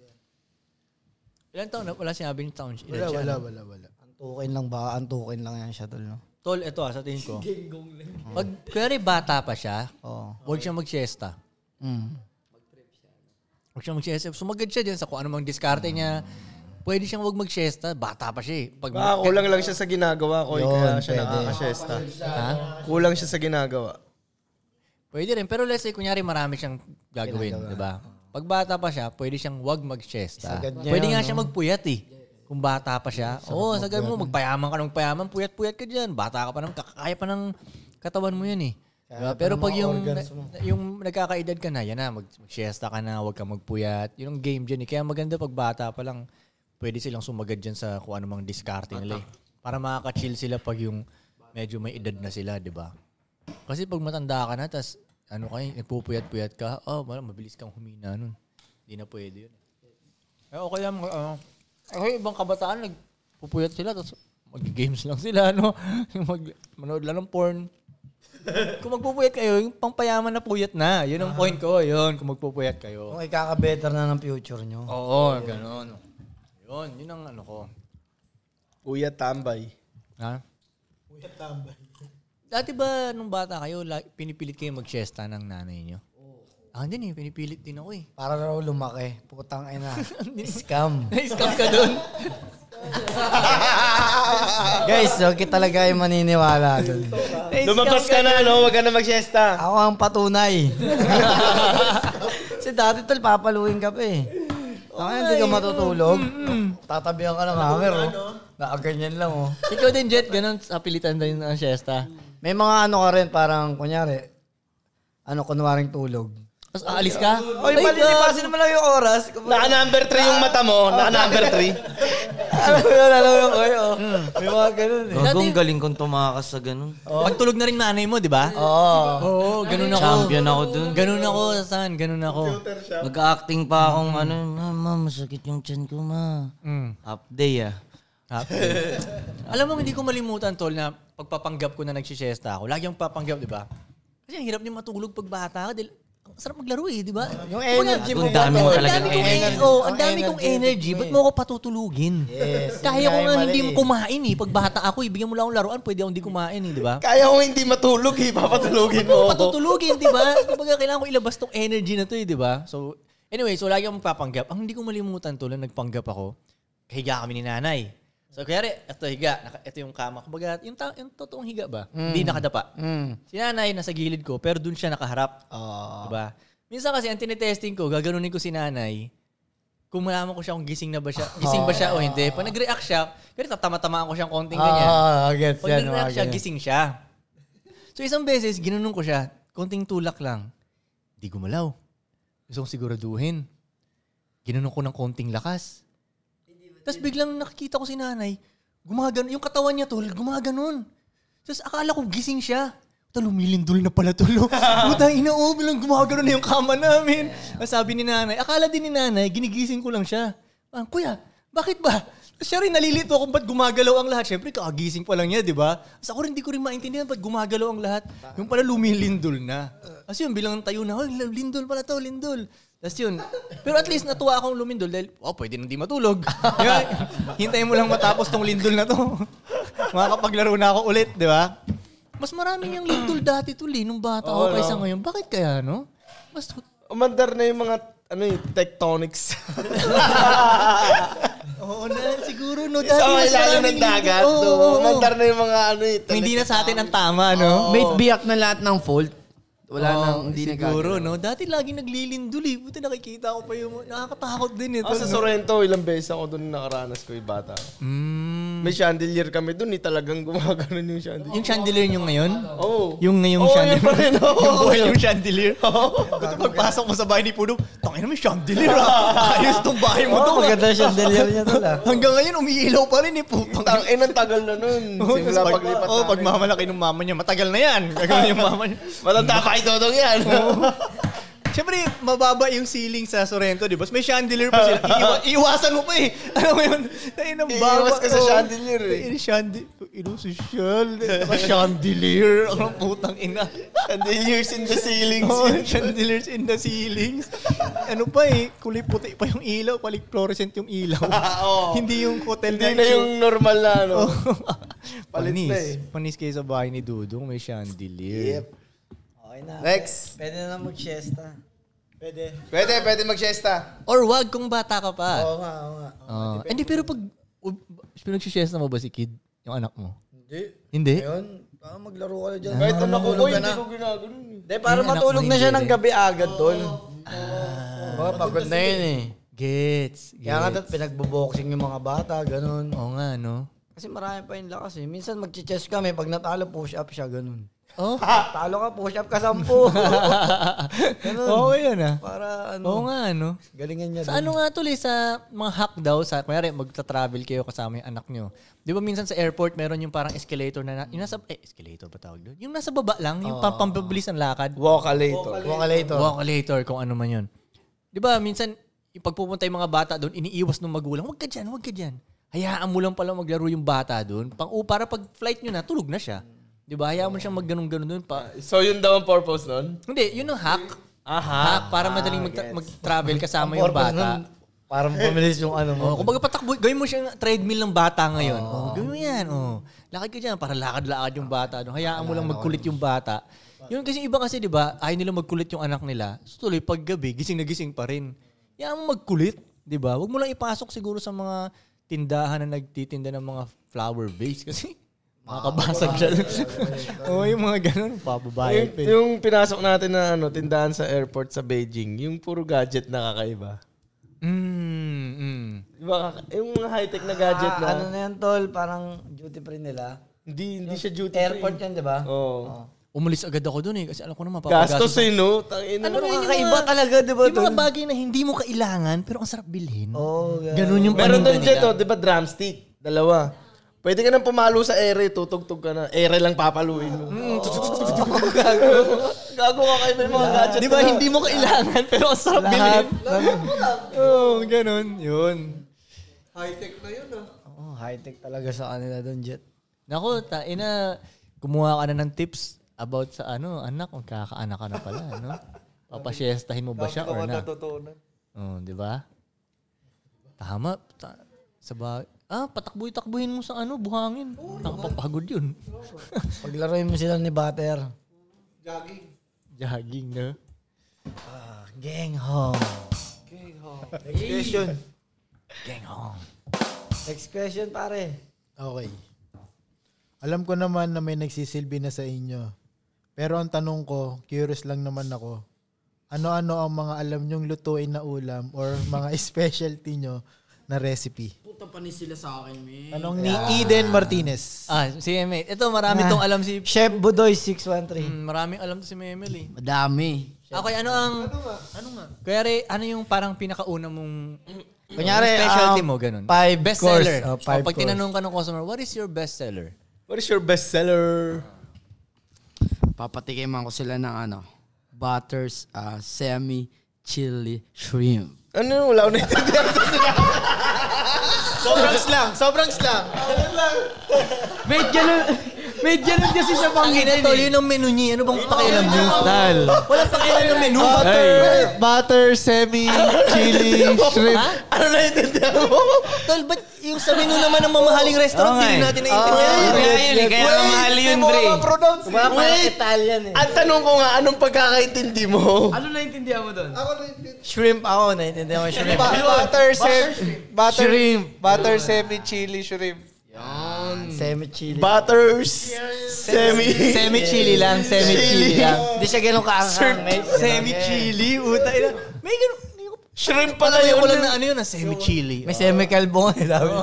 Ilan taon na? Wala sinabi yung taon. Wala, wala, wala, wala. Antukin lang ba? Antukin lang yan siya, tol, no? Tol, ito ah, sa tingin ko. Pag kaya bata pa siya, Oo. huwag siya mag-siesta. Mm. Huwag siya mag-siesta. Sumagad siya dyan sa kung ano mang diskarte niya. Pwede siyang huwag mag-siesta. Bata pa siya eh. Pag, Baka kulang lang siya sa ginagawa ko, eh, Yun, kaya siya pwede. nakakasiesta. Ha? Kulang siya sa ginagawa. Pwede rin. Pero let's say, kunyari marami siyang gagawin. Di ba? Pag bata pa siya, pwede siyang huwag mag-siesta. Sagad niya Pwede yun, nga no? siya magpuyat eh. Kung bata pa siya. Oo, sagad mo. Magpayaman ka ng magpayaman. Puyat-puyat ka dyan. Bata ka pa ng kakaya pa ng katawan mo yan eh. Diba? Pero pag yung, yung nagkakaedad ka na, yan na, mag- mag-siesta ka na, huwag ka magpuyat. Yun ang game dyan eh. Kaya maganda pag bata pa lang, pwede silang sumagad dyan sa kung ano mang diskarte nila eh. Para makaka-chill sila pag yung medyo may edad na sila, di ba? Kasi pag matanda ka na, tas ano kayo, nagpupuyat-puyat ka, oh, wala, mabilis kang humina nun. Hindi na pwede yun. Eh, okay lang, uh, okay, ibang kabataan, nagpupuyat sila, tapos mag-games lang sila, no? Yung mag, manood lang ng porn. Kung magpupuyat kayo, yung pangpayaman na puyat na. Yun ang point ko, yun, kung magpupuyat kayo. Kung ikaka-better na ng future nyo. Oo, gano'n. Yun, yun ang ano ko. Kuya tambay. Ha? Kuya tambay. Dati ba, nung bata kayo, la- pinipilit kayo mag-siesta ng nanay nyo? Ah, hindi eh. Pinipilit din ako eh. Para raw lumaki. Putang ina. Scam. Na-scam ka dun. Guys, huwag kita talaga yung maniniwala dun. Lumabas ka na, no? Huwag ka na mag-siesta. Ako ang patunay. Kasi dati tol, papaluin ka pa eh. Ako hindi ka matutulog. Tatabihan ka ng hanger, oh. Nakaganyan lang, oh. Ikaw din, Jet, ganun sa pilitan din ng siesta. May mga ano ka rin, parang, kunyari, ano, kunwaring tulog. Tapos aalis ka? Oy, palilipasin naman lang yung oras. Naka-number three yung mata mo. Naka-number three. Alam mo yun, alam mo yun, oy, oh. May mga ganun eh. Gagong galing kong tumakas sa ganun. Pagtulog na rin nanay mo, di ba? Oo. Oo, ganun ako. Champion ako dun. Ganun ako, saan? Ganun ako. Mag-acting pa akong ano, ma, masakit yung chan ko, ma. Mm. Half day ah. Happy. Alam mo, hindi ko malimutan, Tol, na pagpapanggap ko na nagsisiesta ako. Lagi akong papanggap, di ba? Kasi ang hirap din matulog pag bata ka. Dahil ang sarap maglaro eh, di ba? Yung energy mo Ang dami mo ba, tol? talagang Ang dami kong energy. energy. Oh, ang Ang dami kong energetic energy. mo Ba't eh. mo ako patutulugin? Yes. Kaya yun ko nga nga yung hindi mali mo eh. kumain eh. Pag bata ako, ibigyan mo lang akong laruan, pwede akong hindi kumain eh, di ba? Kaya ko hindi matulog, eh. Papatulogin mo Oo, ako. patutulugin, di ba? Kumbaga, kailangan ko ilabas tong energy na to eh, di ba? So, anyway, so lagi akong papanggap. Ang hindi ko malimutan to, na nagpanggap ako, kahiga kami ni nanay. So, kaya ito higa, naka, ito yung kama. Kumbaga, yung, ta- yung totoong higa ba? Hindi nakadapa. Mm. Si nanay, nasa gilid ko, pero dun siya nakaharap. Oo. Diba? Minsan kasi, ang tinetesting ko, gaganunin ko si nanay, kung malaman ko siya kung gising na ba siya, gising ba siya o hindi. Pag nag-react siya, kaya tatama-tamaan ko siyang konting ganyan. Ah, gets Pag yan. nag-react mga siya, ganyan. gising siya. So isang beses, ginunong ko siya, konting tulak lang. Di gumalaw. Gusto kong siguraduhin. Ginunong ko ng konting lakas. Tapos biglang nakikita ko si nanay, gumaganon. Yung katawan niya, tol, gumaganon. Tapos akala ko gising siya. Ito, lumilindol na pala tulo. Putang ina, oh, bilang gumagano na yung kama namin. Sabi ni nanay, akala din ni nanay, ginigising ko lang siya. Ah, kuya, bakit ba? Siya rin nalilito kung ba't gumagalaw ang lahat. Siyempre, kakagising pa lang niya, di ba? Tapos ako rin, di ko rin maintindihan ba't gumagalaw ang lahat. Yung pala lumilindol na. Kasi yun, bilang tayo na, oh, lindol pala to, lindol. Tapos yun. Pero at least natuwa akong lumindol dahil, oh, pwede nang di matulog. Diba? Hintayin mo lang matapos tong lindol na to. Makakapaglaro na ako ulit, di ba? Mas marami yung lindol dati tuli nung bata ako Oo, kaysa no? ngayon. Bakit kaya, no? Mas... Umandar na yung mga, ano yung tectonics. Oo na, siguro, no? Sa Dati mga mas ilalim maraming ng dagat. lindol. Oo, no? oo, oo. Umandar na yung mga, ano yung... Hindi na sa atin ang tama, no? Mate, biyak na lahat ng fault. Wala Oo, nang, hindi siguro, nagkagalaw. no? Dati lagi naglilindol eh. Buti nakikita ko pa yung... Nakakatakot din ito. Ako sa Sorrento, ilang beses ako doon nakaranas ko yung bata. Mm. May chandelier kami doon, eh, talagang gumagano'n yung chandelier. Yung chandelier nyo ngayon? Oo. Oh. Yung ngayong Oo, chandelier? yun pa rin, oo. Yung buhay yung chandelier? Oo. Buti pagpasok mo sa bahay ni Puno, tangin na may chandelier ah. Ayos tong bahay mo to. Oh, maganda siya chandelier niya tol ah. Hanggang ngayon, umiilaw pa rin eh. Putang Tang, eh, nang tagal na nun. Oo, Simula tas paglipat oh, namin. pag mamalaki ng mama niya, matagal na yan. Gagawin yung mama niya. Matanda pa kay Dodong yan. Siyempre, mababa yung ceiling sa Sorrento, di ba? May chandelier pa sila. Iiwa- iiwasan mo pa eh. Alam mo yun? Tayo ng baba. Iiwas ka sa Oo. chandelier eh. Tayo chandelier. Ino, social. Naka-chandelier. Ang putang ina. Chandeliers in the ceilings. Oh, chandeliers in the ceilings. Ano pa eh, kulay puti pa yung ilaw. Palik fluorescent yung ilaw. Oo. Hindi yung hotel Hindi na yung normal na, ano. Palit Panis. na eh. Panis kayo sa bahay ni Dudong. May chandelier. Yep. Okay na. Next. Pwede na lang mag-siesta. Pwede. Pwede, pwede mag-siesta. Or wag kung bata ka pa. Oo nga, oo nga. Ah, hindi, pero pag uh, pinag-siesta mo ba si kid? Yung anak mo? Hindi. Hindi? Ngayon, baka maglaro ka na dyan. Kahit Para anak ko, matulog ka hindi na. ko ginagano. Hindi, para Yung anak matulog mo na siya hindi ng rin. gabi agad, tol. Oh, pagod na yun eh. Gets. Kaya nga dapat pinagbo-boxing yung mga bata, ganun. Oo nga, no? Kasi marami pa yung lakas eh. Minsan mag-chess kami, pag natalo, push up siya, ganun. Oh? Talo ka, push up ka sampu. Ganun. Oo, yun ah. Para ano, Oo nga, no? galingan niya Sa dun. ano nga tuloy, sa mga hack daw, sa, kaya magta-travel kayo kasama yung anak nyo. Di ba minsan sa airport, meron yung parang escalator na, yung nasa, eh, escalator ba tawag doon? Yung nasa baba lang, yung oh. pampabilis ang lakad. Walk-a-lator. Walk-a-lator. Walk-a-lator, kung ano man yun. Di ba, minsan, yung pagpupunta yung mga bata doon, iniiwas ng magulang, wag ka dyan, wag ka dyan. Hayaan mo lang pala maglaro yung bata doon. Pang, uh, para pag flight nyo na, tulog na siya. Di ba? Hayaan mo siyang magganong-ganon doon pa. So, yun daw ang purpose nun? Hindi, yun ang hack. Aha. Hack, para madaling mag- mag-travel kasama yung bata. Parang pamilis yung ano mo. Oh, kumbaga patakbo, gawin mo siyang treadmill ng bata ngayon. Oh, gawin mo yan. Oh. Lakad ka dyan, para lakad-lakad yung bata. No? Hayaan mo lang magkulit yung bata. Yun kasi iba kasi, di ba, ayaw nila magkulit yung anak nila. So, tuloy, pag gabi, gising na gising pa rin. Hayaan mo magkulit, di ba? Huwag mo lang ipasok siguro sa mga tindahan na nagtitinda ng mga flower vase kasi makakabasag siya. Oo, yung mga ganun, pababayan. Yung, yung pinasok natin na ano, tindahan sa airport sa Beijing, yung puro gadget na kakaiba. Mm, mm. Diba, kaka- yung mga high-tech na gadget na, Ah, ano na yan, tol? Parang duty free nila. hindi hindi siya duty Airport free. yan, di ba? Oo. Umalis agad ako dun eh kasi alam ko naman papagastos. Gastos eh, no? Tangina. Ano yun, yung Kakaiba mga- talaga, di ba, Yung mga tol? bagay na hindi mo kailangan pero ang sarap bilhin. Oo, ganun. Ganun yung Meron paninda doon dyan, nila. oh, di ba, drumstick? Dalawa. Pwede ka nang pumalo sa ere, tutugtug ka na. Ere lang papaluin mo. Gago. Gago ka kayo may mga gadget. Di ba, na- hindi mo kailangan pero ang sarap Lahat. bilhin. Oo, oh, ganun. Yun. Oh, high-tech talaga sa kanila doon, Jet. Naku, ina, kumuha ka na ng tips about sa ano, anak, kung kakaanak ka na pala, no? Papasyestahin mo ba siya or na? Oh, di ba? Tama. Ta- sa ba- ah, patakbuhin-takbuhin mo sa ano, buhangin. Nakapapagod yun. Paglaruin mo sila ni Butter. Jogging, no? Ah, gang home. Next question. Gang home. Next question, pare. Okay. Alam ko naman na may nagsisilbi na sa inyo. Pero ang tanong ko, curious lang naman ako. Ano-ano ang mga alam nyong lutuin na ulam or mga specialty nyo na recipe? Puta panis sila sa akin, man. Tanong ni Eden Martinez. Ah, si Emil. Ito, marami tong alam si... Chef Budoy six one three. Mm, maraming alam to si Emil eh. Madami. Okay, ano ang... Ano nga? Kaya re, ano yung parang pinakauna mong... Kunyari, specialty um, mo, ganun. five Best course. seller. Oh, five pag course. tinanong ka ng customer, what is your best seller? What is your bestseller? Papatikiman ko sila ng ano, Butters uh, Semi-Chili Shrimp. Ano? Wala ko naintindihan. Sobrang slang. Sobrang slang. May ganun, may ganun kasi siya Ang ina banggitin tol, eh. yun ang menu niya. Ano bang pakialam niyo? Tal. Walang pakialam ng menu. Butter, butter, semi, chili, shrimp. Ha? Ano naintindihan mo? Tol, ba't yung sa menu naman ng mamahaling restaurant, Oo nga hindi eh. natin naiintindihan? Kaya yun eh, kaya mahal yun, pre. Parang Italian eh. Ang tanong ko nga, anong pagkakaintindi mo? Ano naintindihan mo doon? Shrimp ako, naiintindihan mo yung shrimp. Ba- butter, semi, butter, Shrimp. butter, semi, chili, shrimp. Semi-chili. Butters. Semi. Semi-chili lang, semi-chili lang. Hindi siya ganun kaanghang. eh. Semi-chili, utay na. May ganun. Shrimp Pala pala yun yun. ko lang na ano yun, na semi-chili. May semi-calbon eh. Sabi.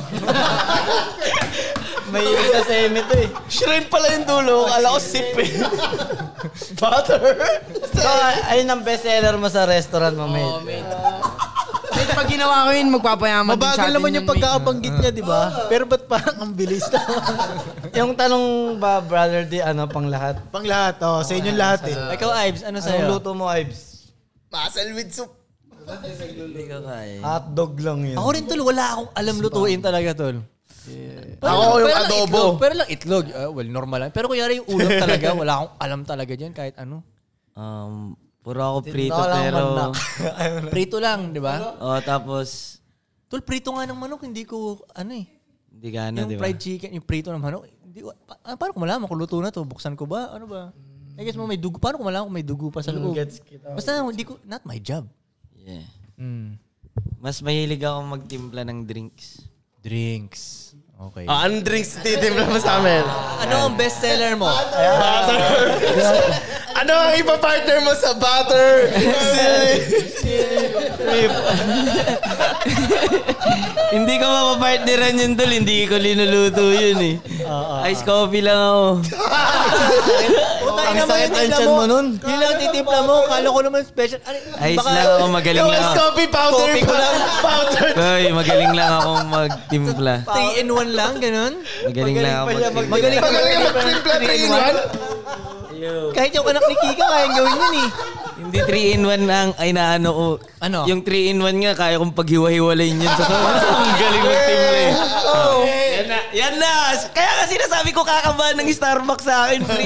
May isa semi to eh. Shrimp pala yung dulo. Kala ko sip eh. Butter. So, ayun ang bestseller mo sa restaurant mo, mate. Mate, pag ginawa ko yun, magpapayaman din sa Mabagal atin naman yung mate. pagkakabanggit niya, di ba? Pero ba't parang ang bilis na? Yung tanong ba, brother, di ano, pang lahat? Pang lahat, oh. Sa inyong lahat eh. Ikaw, Ives, ano Anong sa'yo? luto mo, Ives? Muscle with soup. Hindi ko kaya. Hotdog lang yun. Ako rin, tol, wala akong alam lutuin talaga, tol. Ako yung lang adobo. Itlog, pero lang itlog. Uh, well, normal lang. Pero kunyari yung ulam talaga, wala akong alam talaga dyan kahit ano. Um, puro ako prito Tinola lang pero... manok. Prito lang, di ba? Oh, tapos... Tol, prito nga ng manok, hindi ko, ano eh. Hindi ka ano, Yung di ba? fried chicken, yung prito ng manok, hindi ko, pa, ah, paano ko malaman kung luto na to? Buksan ko ba? Ano ba? I guess mo may dugo. Paano ko malaman kung may dugo pa sa loob? Gets kita. Basta hindi ko, not my job. Yeah. Mm. Mas mahilig ako magtimpla ng drinks. Drinks. Okay. Ah, anong drinks titimpla mo sa amin? Ano ang bestseller mo? Butter. Ano ang ipapartner mo sa butter? Hindi ko mapapartneran yun, tol. Hindi ko linuluto yun eh. Ice coffee lang ako. Utang Ang naman sakit yung ang timpla tiyan mo. mo nun. Yun lang titimpla mo. Kala ko naman special. Ano, Ice baka- lang ako, magaling Yung lang ice ako. coffee powder. Coffee ko lang. Powder. Hoy, magaling lang ako magtimpla. three in one lang, ganun. Magaling lang ako magtimpla. Magaling ka Magaling ka mag-trimpla three in one. Kahit yung anak ni Kika, kayang gawin yun eh. Hindi three in one ang ay naano ko. Ano? Yung three in one nga, kaya kong paghiwa-hiwalayin yun. Sa ang galing magtimpla eh. Oh. Yan na. Yan na. Kaya kasi nasabi ko kakabahan ng Starbucks sa akin, pre.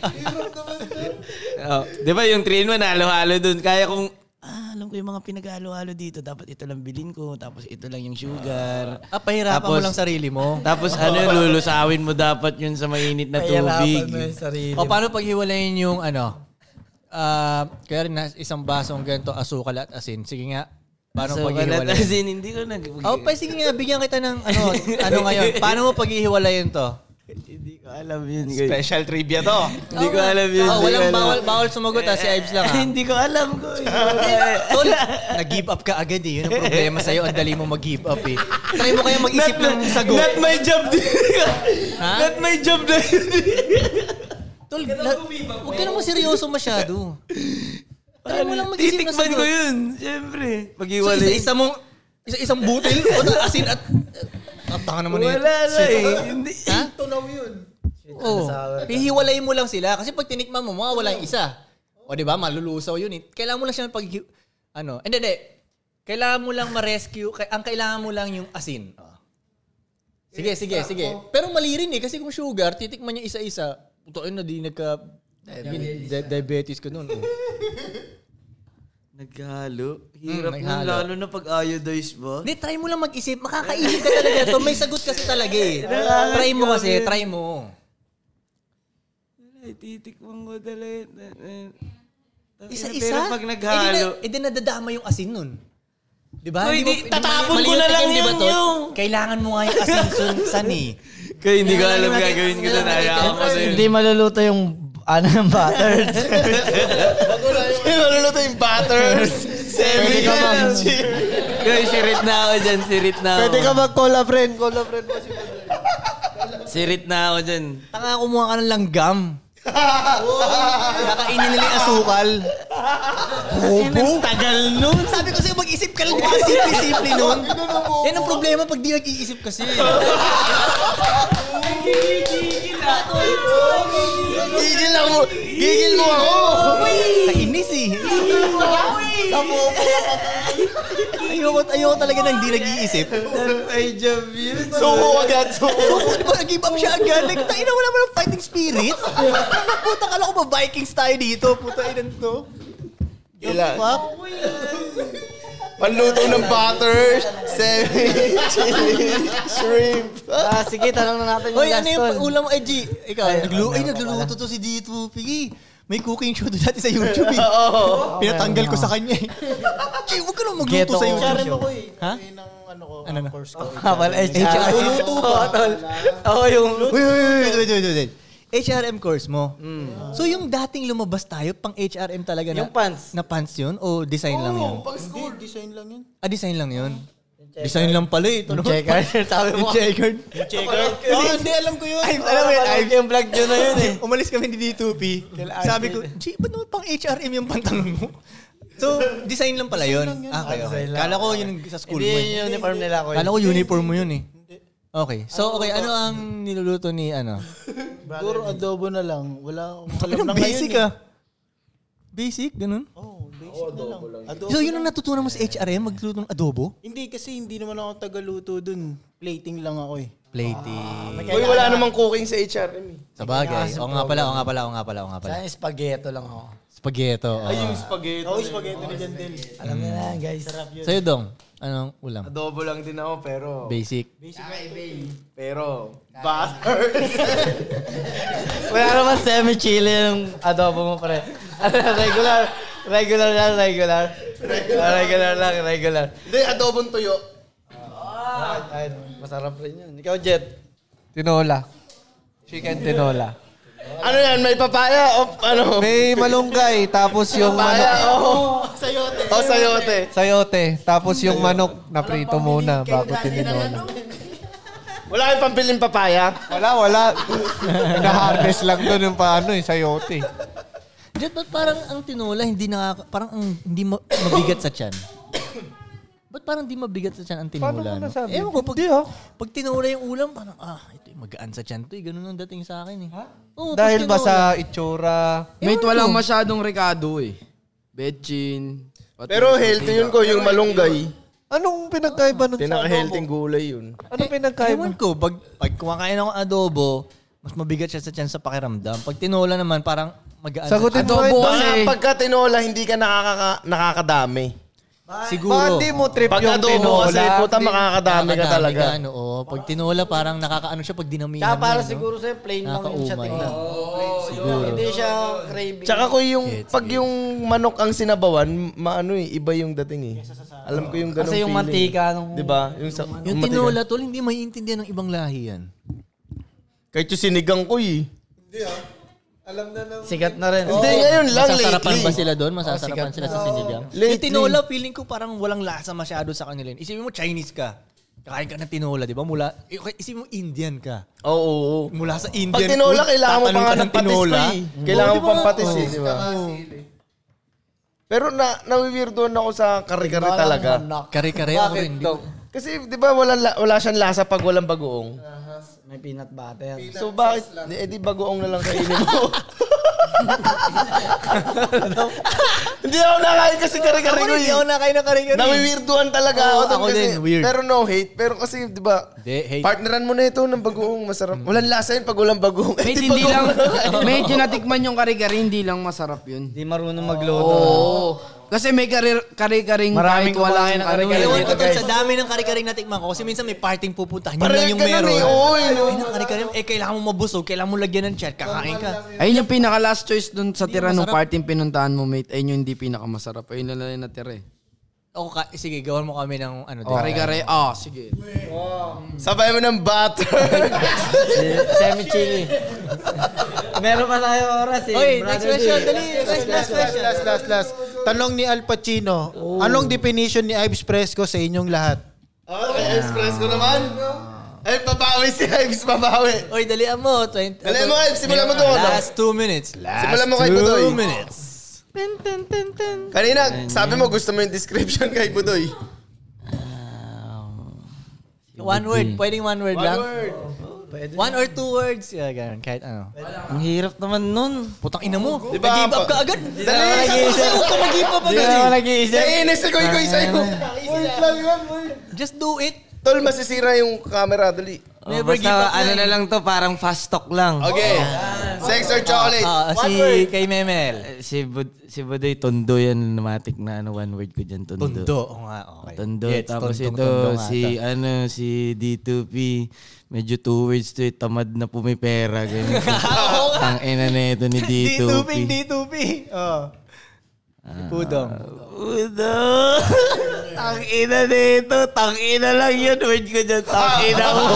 Oh, di ba yung three in one, halo-halo dun. Kaya kong, ah, alam ko yung mga pinag-halo-halo dito. Dapat ito lang bilhin ko. Tapos ito lang yung sugar. Ah, pahirapan Tapos- mo lang sarili mo. Tapos ano yun, lulusawin mo dapat yun sa mainit na tubig. Pahirapan mo yung sarili. O paano paghiwalayin yung ano? Ah, kaya rin na isang basong ganito asukal at asin. Sige nga. Paano So, paghihiwalayin? kalatasin, hindi ko nag... Oh, pa sige nga, bigyan kita ng ano, ano ngayon. Paano mo paghihiwalayin to? Hindi ko alam yun. guys. Special trivia to. Hindi ko alam yun. Oh, hindi ko walang alam. bawal, bawal sumagot ha, si Ives lang ha. Hindi ko alam ko. Tol, nag-give up ka agad eh. Yun ang problema sa'yo. Ang dali mo mag-give up eh. Try mo kaya mag-isip ng sagot. Not my job din. Ha? Not my job na yun. Tol, la- huwag ka naman seryoso masyado. Try mo lang mag-isip ng Titikman sagot. ko yun. Siyempre. So, Pag-iwalay. isa-isa mong, isa-isang butil o asin at... At tanga naman Wala na eh. Hindi. Ha? Oo. Hihiwalay mo lang sila. Kasi pag tinikman mo, mawawala yung isa. O di ba malulusaw yun eh. Kailangan mo lang siya pag... Ano? Hindi, hindi. Kailangan mo lang ma-rescue. Kay- Ang kailangan mo lang yung asin. Oh. Sige, sige, sige. Pero mali rin eh. Kasi kung sugar, titikman niya isa-isa. Putoin na di nagka... Diabetes, diabetes ko nun. Oh. Naghalo. Hirap Mm, nun, naghalo. lalo na pag iodized ba? Hindi, try mo lang mag-isip. Makakaisip ka talaga. To may sagot kasi talaga eh. Try mo kasi, try mo. Ay, titikman ko talaga. Isa-isa? Pero pag naghalo. Eh, di na dadama yung asin nun. Di ba? Hoy, Di di- mo- tatapon mali ko yung na lang tikim, di ba, yun, Tot? yung. Kailangan mo nga yung asin sun, san eh. Kaya hindi ko Kailangan alam natin- gagawin ko na. kailangan Hayaan natin- ko sa'yo. Hindi maluluto yung ano ng buttered. Maluluto yung butters. Semi. Pwede ka mag- Guys, sirit na ako dyan. Sirit na ako. Pwede ka mag-cola friend. Cola friend mo si Sirit na ako dyan. Tanga, kumuha ka ng langgam. Nakainin nila yung asukal. Bobo. Tagal nun. Sabi ko sa'yo, mag-isip ka lang. Diba? Simple-simple nun. Yan ang problema pag di nag-iisip kasi. Gigil mo ako! Kainis eh. ayoko, ayoko talaga nang hindi nag-iisip. Ay, job yun. Suko agad, suko. So, di ba nag-give up siya agad? Like, tayo na wala mo ng fighting spirit. Puta, kala ko ba Vikings tayo dito? Puta, ilan to? Ilan? Fuck. Panluto ng butter, semi, chili, shrimp. Ah, sige, tanong na natin yung Hoy, last ano yung one. ulam mo, Edgy? Ikaw, naglu ay, nagluluto to si D two. Pigi, may cooking show doon dati sa YouTube eh. Oo. Pinatanggal ko sa kanya eh. Chi, huwag ka naman magluto Geto sa ko. YouTube. Charin ako eh. Ha? Yun ang ano ko, Ano na? course ko. Habal H R M. Luto ba? Ako yung... Wait, wait, wait, wait, wait, wait. H R M course mo. So yung dating lumabas tayo, pang H R M talaga na... Yung pants. Na pants yun? O design lang yun? Hindi, design lang yun. Ah, design lang yun? Design lang pala eh. Ito naman. Checker. Sabi mo. Yung checkered. Checker. Oh, hindi, alam ko yun. Ay, alam mo yun. Ay, yung vlog nyo na yun eh. Umalis kami ni D two P. Sabi ko, G, ba't naman pang H R M yung pantalon mo? So, design lang pala yun. Ah, okay, okay. Kala ko yun sa school mo Hindi eh. yung uniform nila ko. Kala ko uniform mo yun eh. Okay. So, okay. Ano ang niluluto ni ano? Puro adobo na lang. Wala akong alam Anong na basic ngayon. ah? Basic? Ganun? Oo, basic na lang. Adobo. So, yun ang natutunan mo sa H R M? Magluto ng adobo? Hindi kasi hindi naman ako tagaluto dun. Plating lang ako eh. Plating. Uy, wala namang cooking sa H R M eh. Sa bagay. O nga pala, o nga pala, o nga pala, o nga pala. Sa spaghetto lang ako. Spaghetto. Ay, yung oo. spaghetti. Ako spaghetti ni Jandel. Alam na na, guys. Sa'yo, Dong. Anong ulam? Adobo lang din ako, pero... Basic. Pero... Butter. Wala naman semi-chili yung adobo mo, pre. regular. Regular lang, regular. Ah, regular lang, regular. Hindi, adobong tuyo. Ay, masarap rin yun. Ikaw, Jet. Tinola. Chicken tinola. Ano yan? May papaya o ano? May malunggay, tapos yung Papaya, manok. oo. Sayote. O, sayote. Sayote, tapos yung manok na prito muna bago tininola. Wala kayong pambiling papaya? Wala, wala. Na-harvest lang doon yung paano eh, sayote. Jet, ba't parang ang tinola hindi nakaka... Parang ang hindi ma- mabigat sa tiyan? Ba't parang hindi mabigat sa tiyan ang tinola? Paano mo no? nasabi? Ewan ko, pag, Hindi, ah. pag tinola yung ulam, parang, ah, ito yung magaan sa tiyan to eh. Ganun ang dating sa akin eh. Ha? Oo, pag Dahil ba tinola. sa itsura? Mate, walang masyadong Ricardo eh. Betchin. Pero healthy yun ko, yung malunggay. Anong pinagkaiba nun sa Pinaka-healthy adobo? gulay yun. Anong pinagkaiba? Ewan ko, pag, pag kumakain ako ng adobo, mas mabigat siya sa tiyan sa pakiramdam. Pag tinola naman, parang magaan Sagutin sa mo tiyan. Adobo ito. kasi. Baka pagka tinola, hindi ka nakaka- nakakadami. Siguro. Baka di mo trip Pag yung adobo tinola. kasi, puta makakadami ka talaga. Ano, oo. Pag tinola, parang nakakaano siya pag dinamihan Tsaka para mo, no? siguro sa'yo, plain lang yung siya Nakakaumay. tingnan. Siguro. Hindi siya craving. Tsaka ko yung, Gets, pag yung manok ang sinabawan, maano eh, iba yung dating eh. Alam ko yung ganong Kasi yung feeling. mantika nung... Diba? Yung, sa, Yung mantika. tinola, tol, hindi maiintindihan ng ibang lahi yan. Kahit yung sinigang ko eh. Sikat na rin. Hindi, ngayon lang Masasarapan lately. ba sila doon? Masasarapan sila sa sinigang? Lately. Yung tinola, feeling ko parang walang lasa masyado sa kanila. Isipin mo, Chinese ka. Kakain ka ng tinola, di ba? Mula, isipin mo, Indian ka. Oo, oo, oo. Mula sa Indian Pag tinola, food, kailangan mo tatanong pa nga ka ng patis ko eh. Kailangan Oo, mo di ba? pang patis eh, Oo. di ba? Pero na, nawiwirdoan ako sa kare-kare talaga. Kare-kare ako rin. di ba? Kasi di ba wala, la- wala siyang lasa pag walang bagoong? May peanut butter. So bakit, di, eh, di bagoong na lang kainin mo? Hindi ako nakain kasi kare-kare Ako ko rin, hindi eh. ako nakain ng kare-kare. Nawiwirdoan talaga Oo, ako doon ako kasi. din, weird. Pero no hate. Pero kasi, di ba, Hindi, hate. partneran mo na ito ng bagoong masarap. Walang lasa yun pag walang bagoong. Eh, Mate, di hindi lang, bagoong. medyo natikman yung kare-kare, hindi lang masarap yun. Hindi marunong magluto. Oo. Kasi may kare- kare-karing Maraming kahit walang kumakain ng ano kare-kare eh. Ewan dito, ko tol, guys. sa dami ng kare-karing natikman ko. Kasi minsan may parting pupuntahan. Yun Parang lang yung ganun meron. eh, oo, eh, no? Ay, ng kare-kare. Eh, kailangan mo mabusog. Kailangan mo lagyan ng chat. Kakain ka. Ayun yung pinaka last choice dun sa tira ng masarap. party yung pinuntahan mo, mate. Ayun yung hindi pinaka masarap. Ayun na lang yung natira eh. O, ka- sige, gawan mo kami ng ano. Oh, kare-kare, ah, sige. Sabay mo ng butter. Semi-chili. Meron pa tayo oras eh. Oy, next Brother question. D. Dali. Next, last Last, question. last, last, last. Tanong ni Al Pacino, anong definition ni Ives Fresco sa inyong lahat? Okay, express ko naman. Ay, pabawi si Ives, pabawi. Oy, dalian mo. twenty Dalian mo, Ives. Simulan mo doon, no? Last two minutes. Last Simulan mo kay Budoy. two minutes. Kanina, sabi mo gusto mo yung description kay Budoy. One word. Pwedeng one word lang. One word. One or two words. Yeah, ganun. Kahit ano. Ang hirap naman nun. Putang ina mo. Diba, Nag-give up ka agad. Dali, isa Huwag ka mag-give up Hindi agad. na ako eh. nag-iisip. Naiinis si Koy Koy sa'yo. Wait lang yun, boy. Just do it. Tol, masisira yung camera. Dali. Oh, Never basta give up ano lang. na lang to, parang fast talk lang. Okay. Sex or chocolate? Ah, One si word. kay Memel. Eh, Si Bud si Budoy, tondo yan, matik na ano, one word ko dyan, tondo. Tondo. Oo nga, okay. Tondo. Gets, Tapos tondong, ito, tondo nga si to. ano, si D two P, medyo two words to, eh, tamad na pumipera. Ganyan. Tang ina na ito ni D two P. D two P. Oh. Pudong. Udo! Tang ina nito, tang ina lang yun. Word ko dyan, tang ina mo.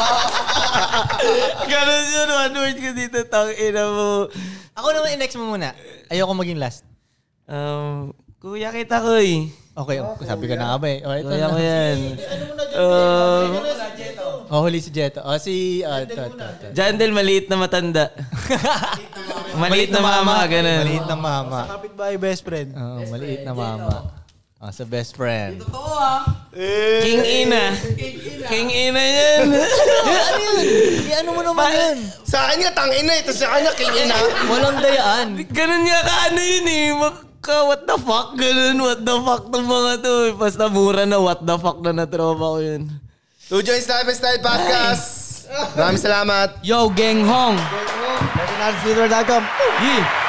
Ganun yun, one word ko dito, tang ina mo. Ako naman, i-next mo muna. Ayoko maging last. Um, kuya kita ko eh. Okay, oh, sabi ka na nga ba eh. Oh, ito Kuya na. ko yan. Um, Oh, huli si Jeto. Oh, si... Uh, to, to, to. Jandel, maliit na matanda. Maliit na mama, ganun. Maliit na mama. Kapit-bahay best friend. Oh, maliit na mama. Oh, sa best friend. King Ina. King Ina yan. Ano yun? I-ano mo naman yun? Sa akin nga, tangina. Ito sa kanya, king ina. Walang dayaan. Ganun nga ka ano yun eh. Maka, what the fuck? Ganun, what the fuck tong mga to. eh. Basta mura na, what the fuck na natropa ko yun. Two Joints Life and Style Podcast. Maraming salamat. Yo, Gang Hong. Retinalsleader dot com. Yeah.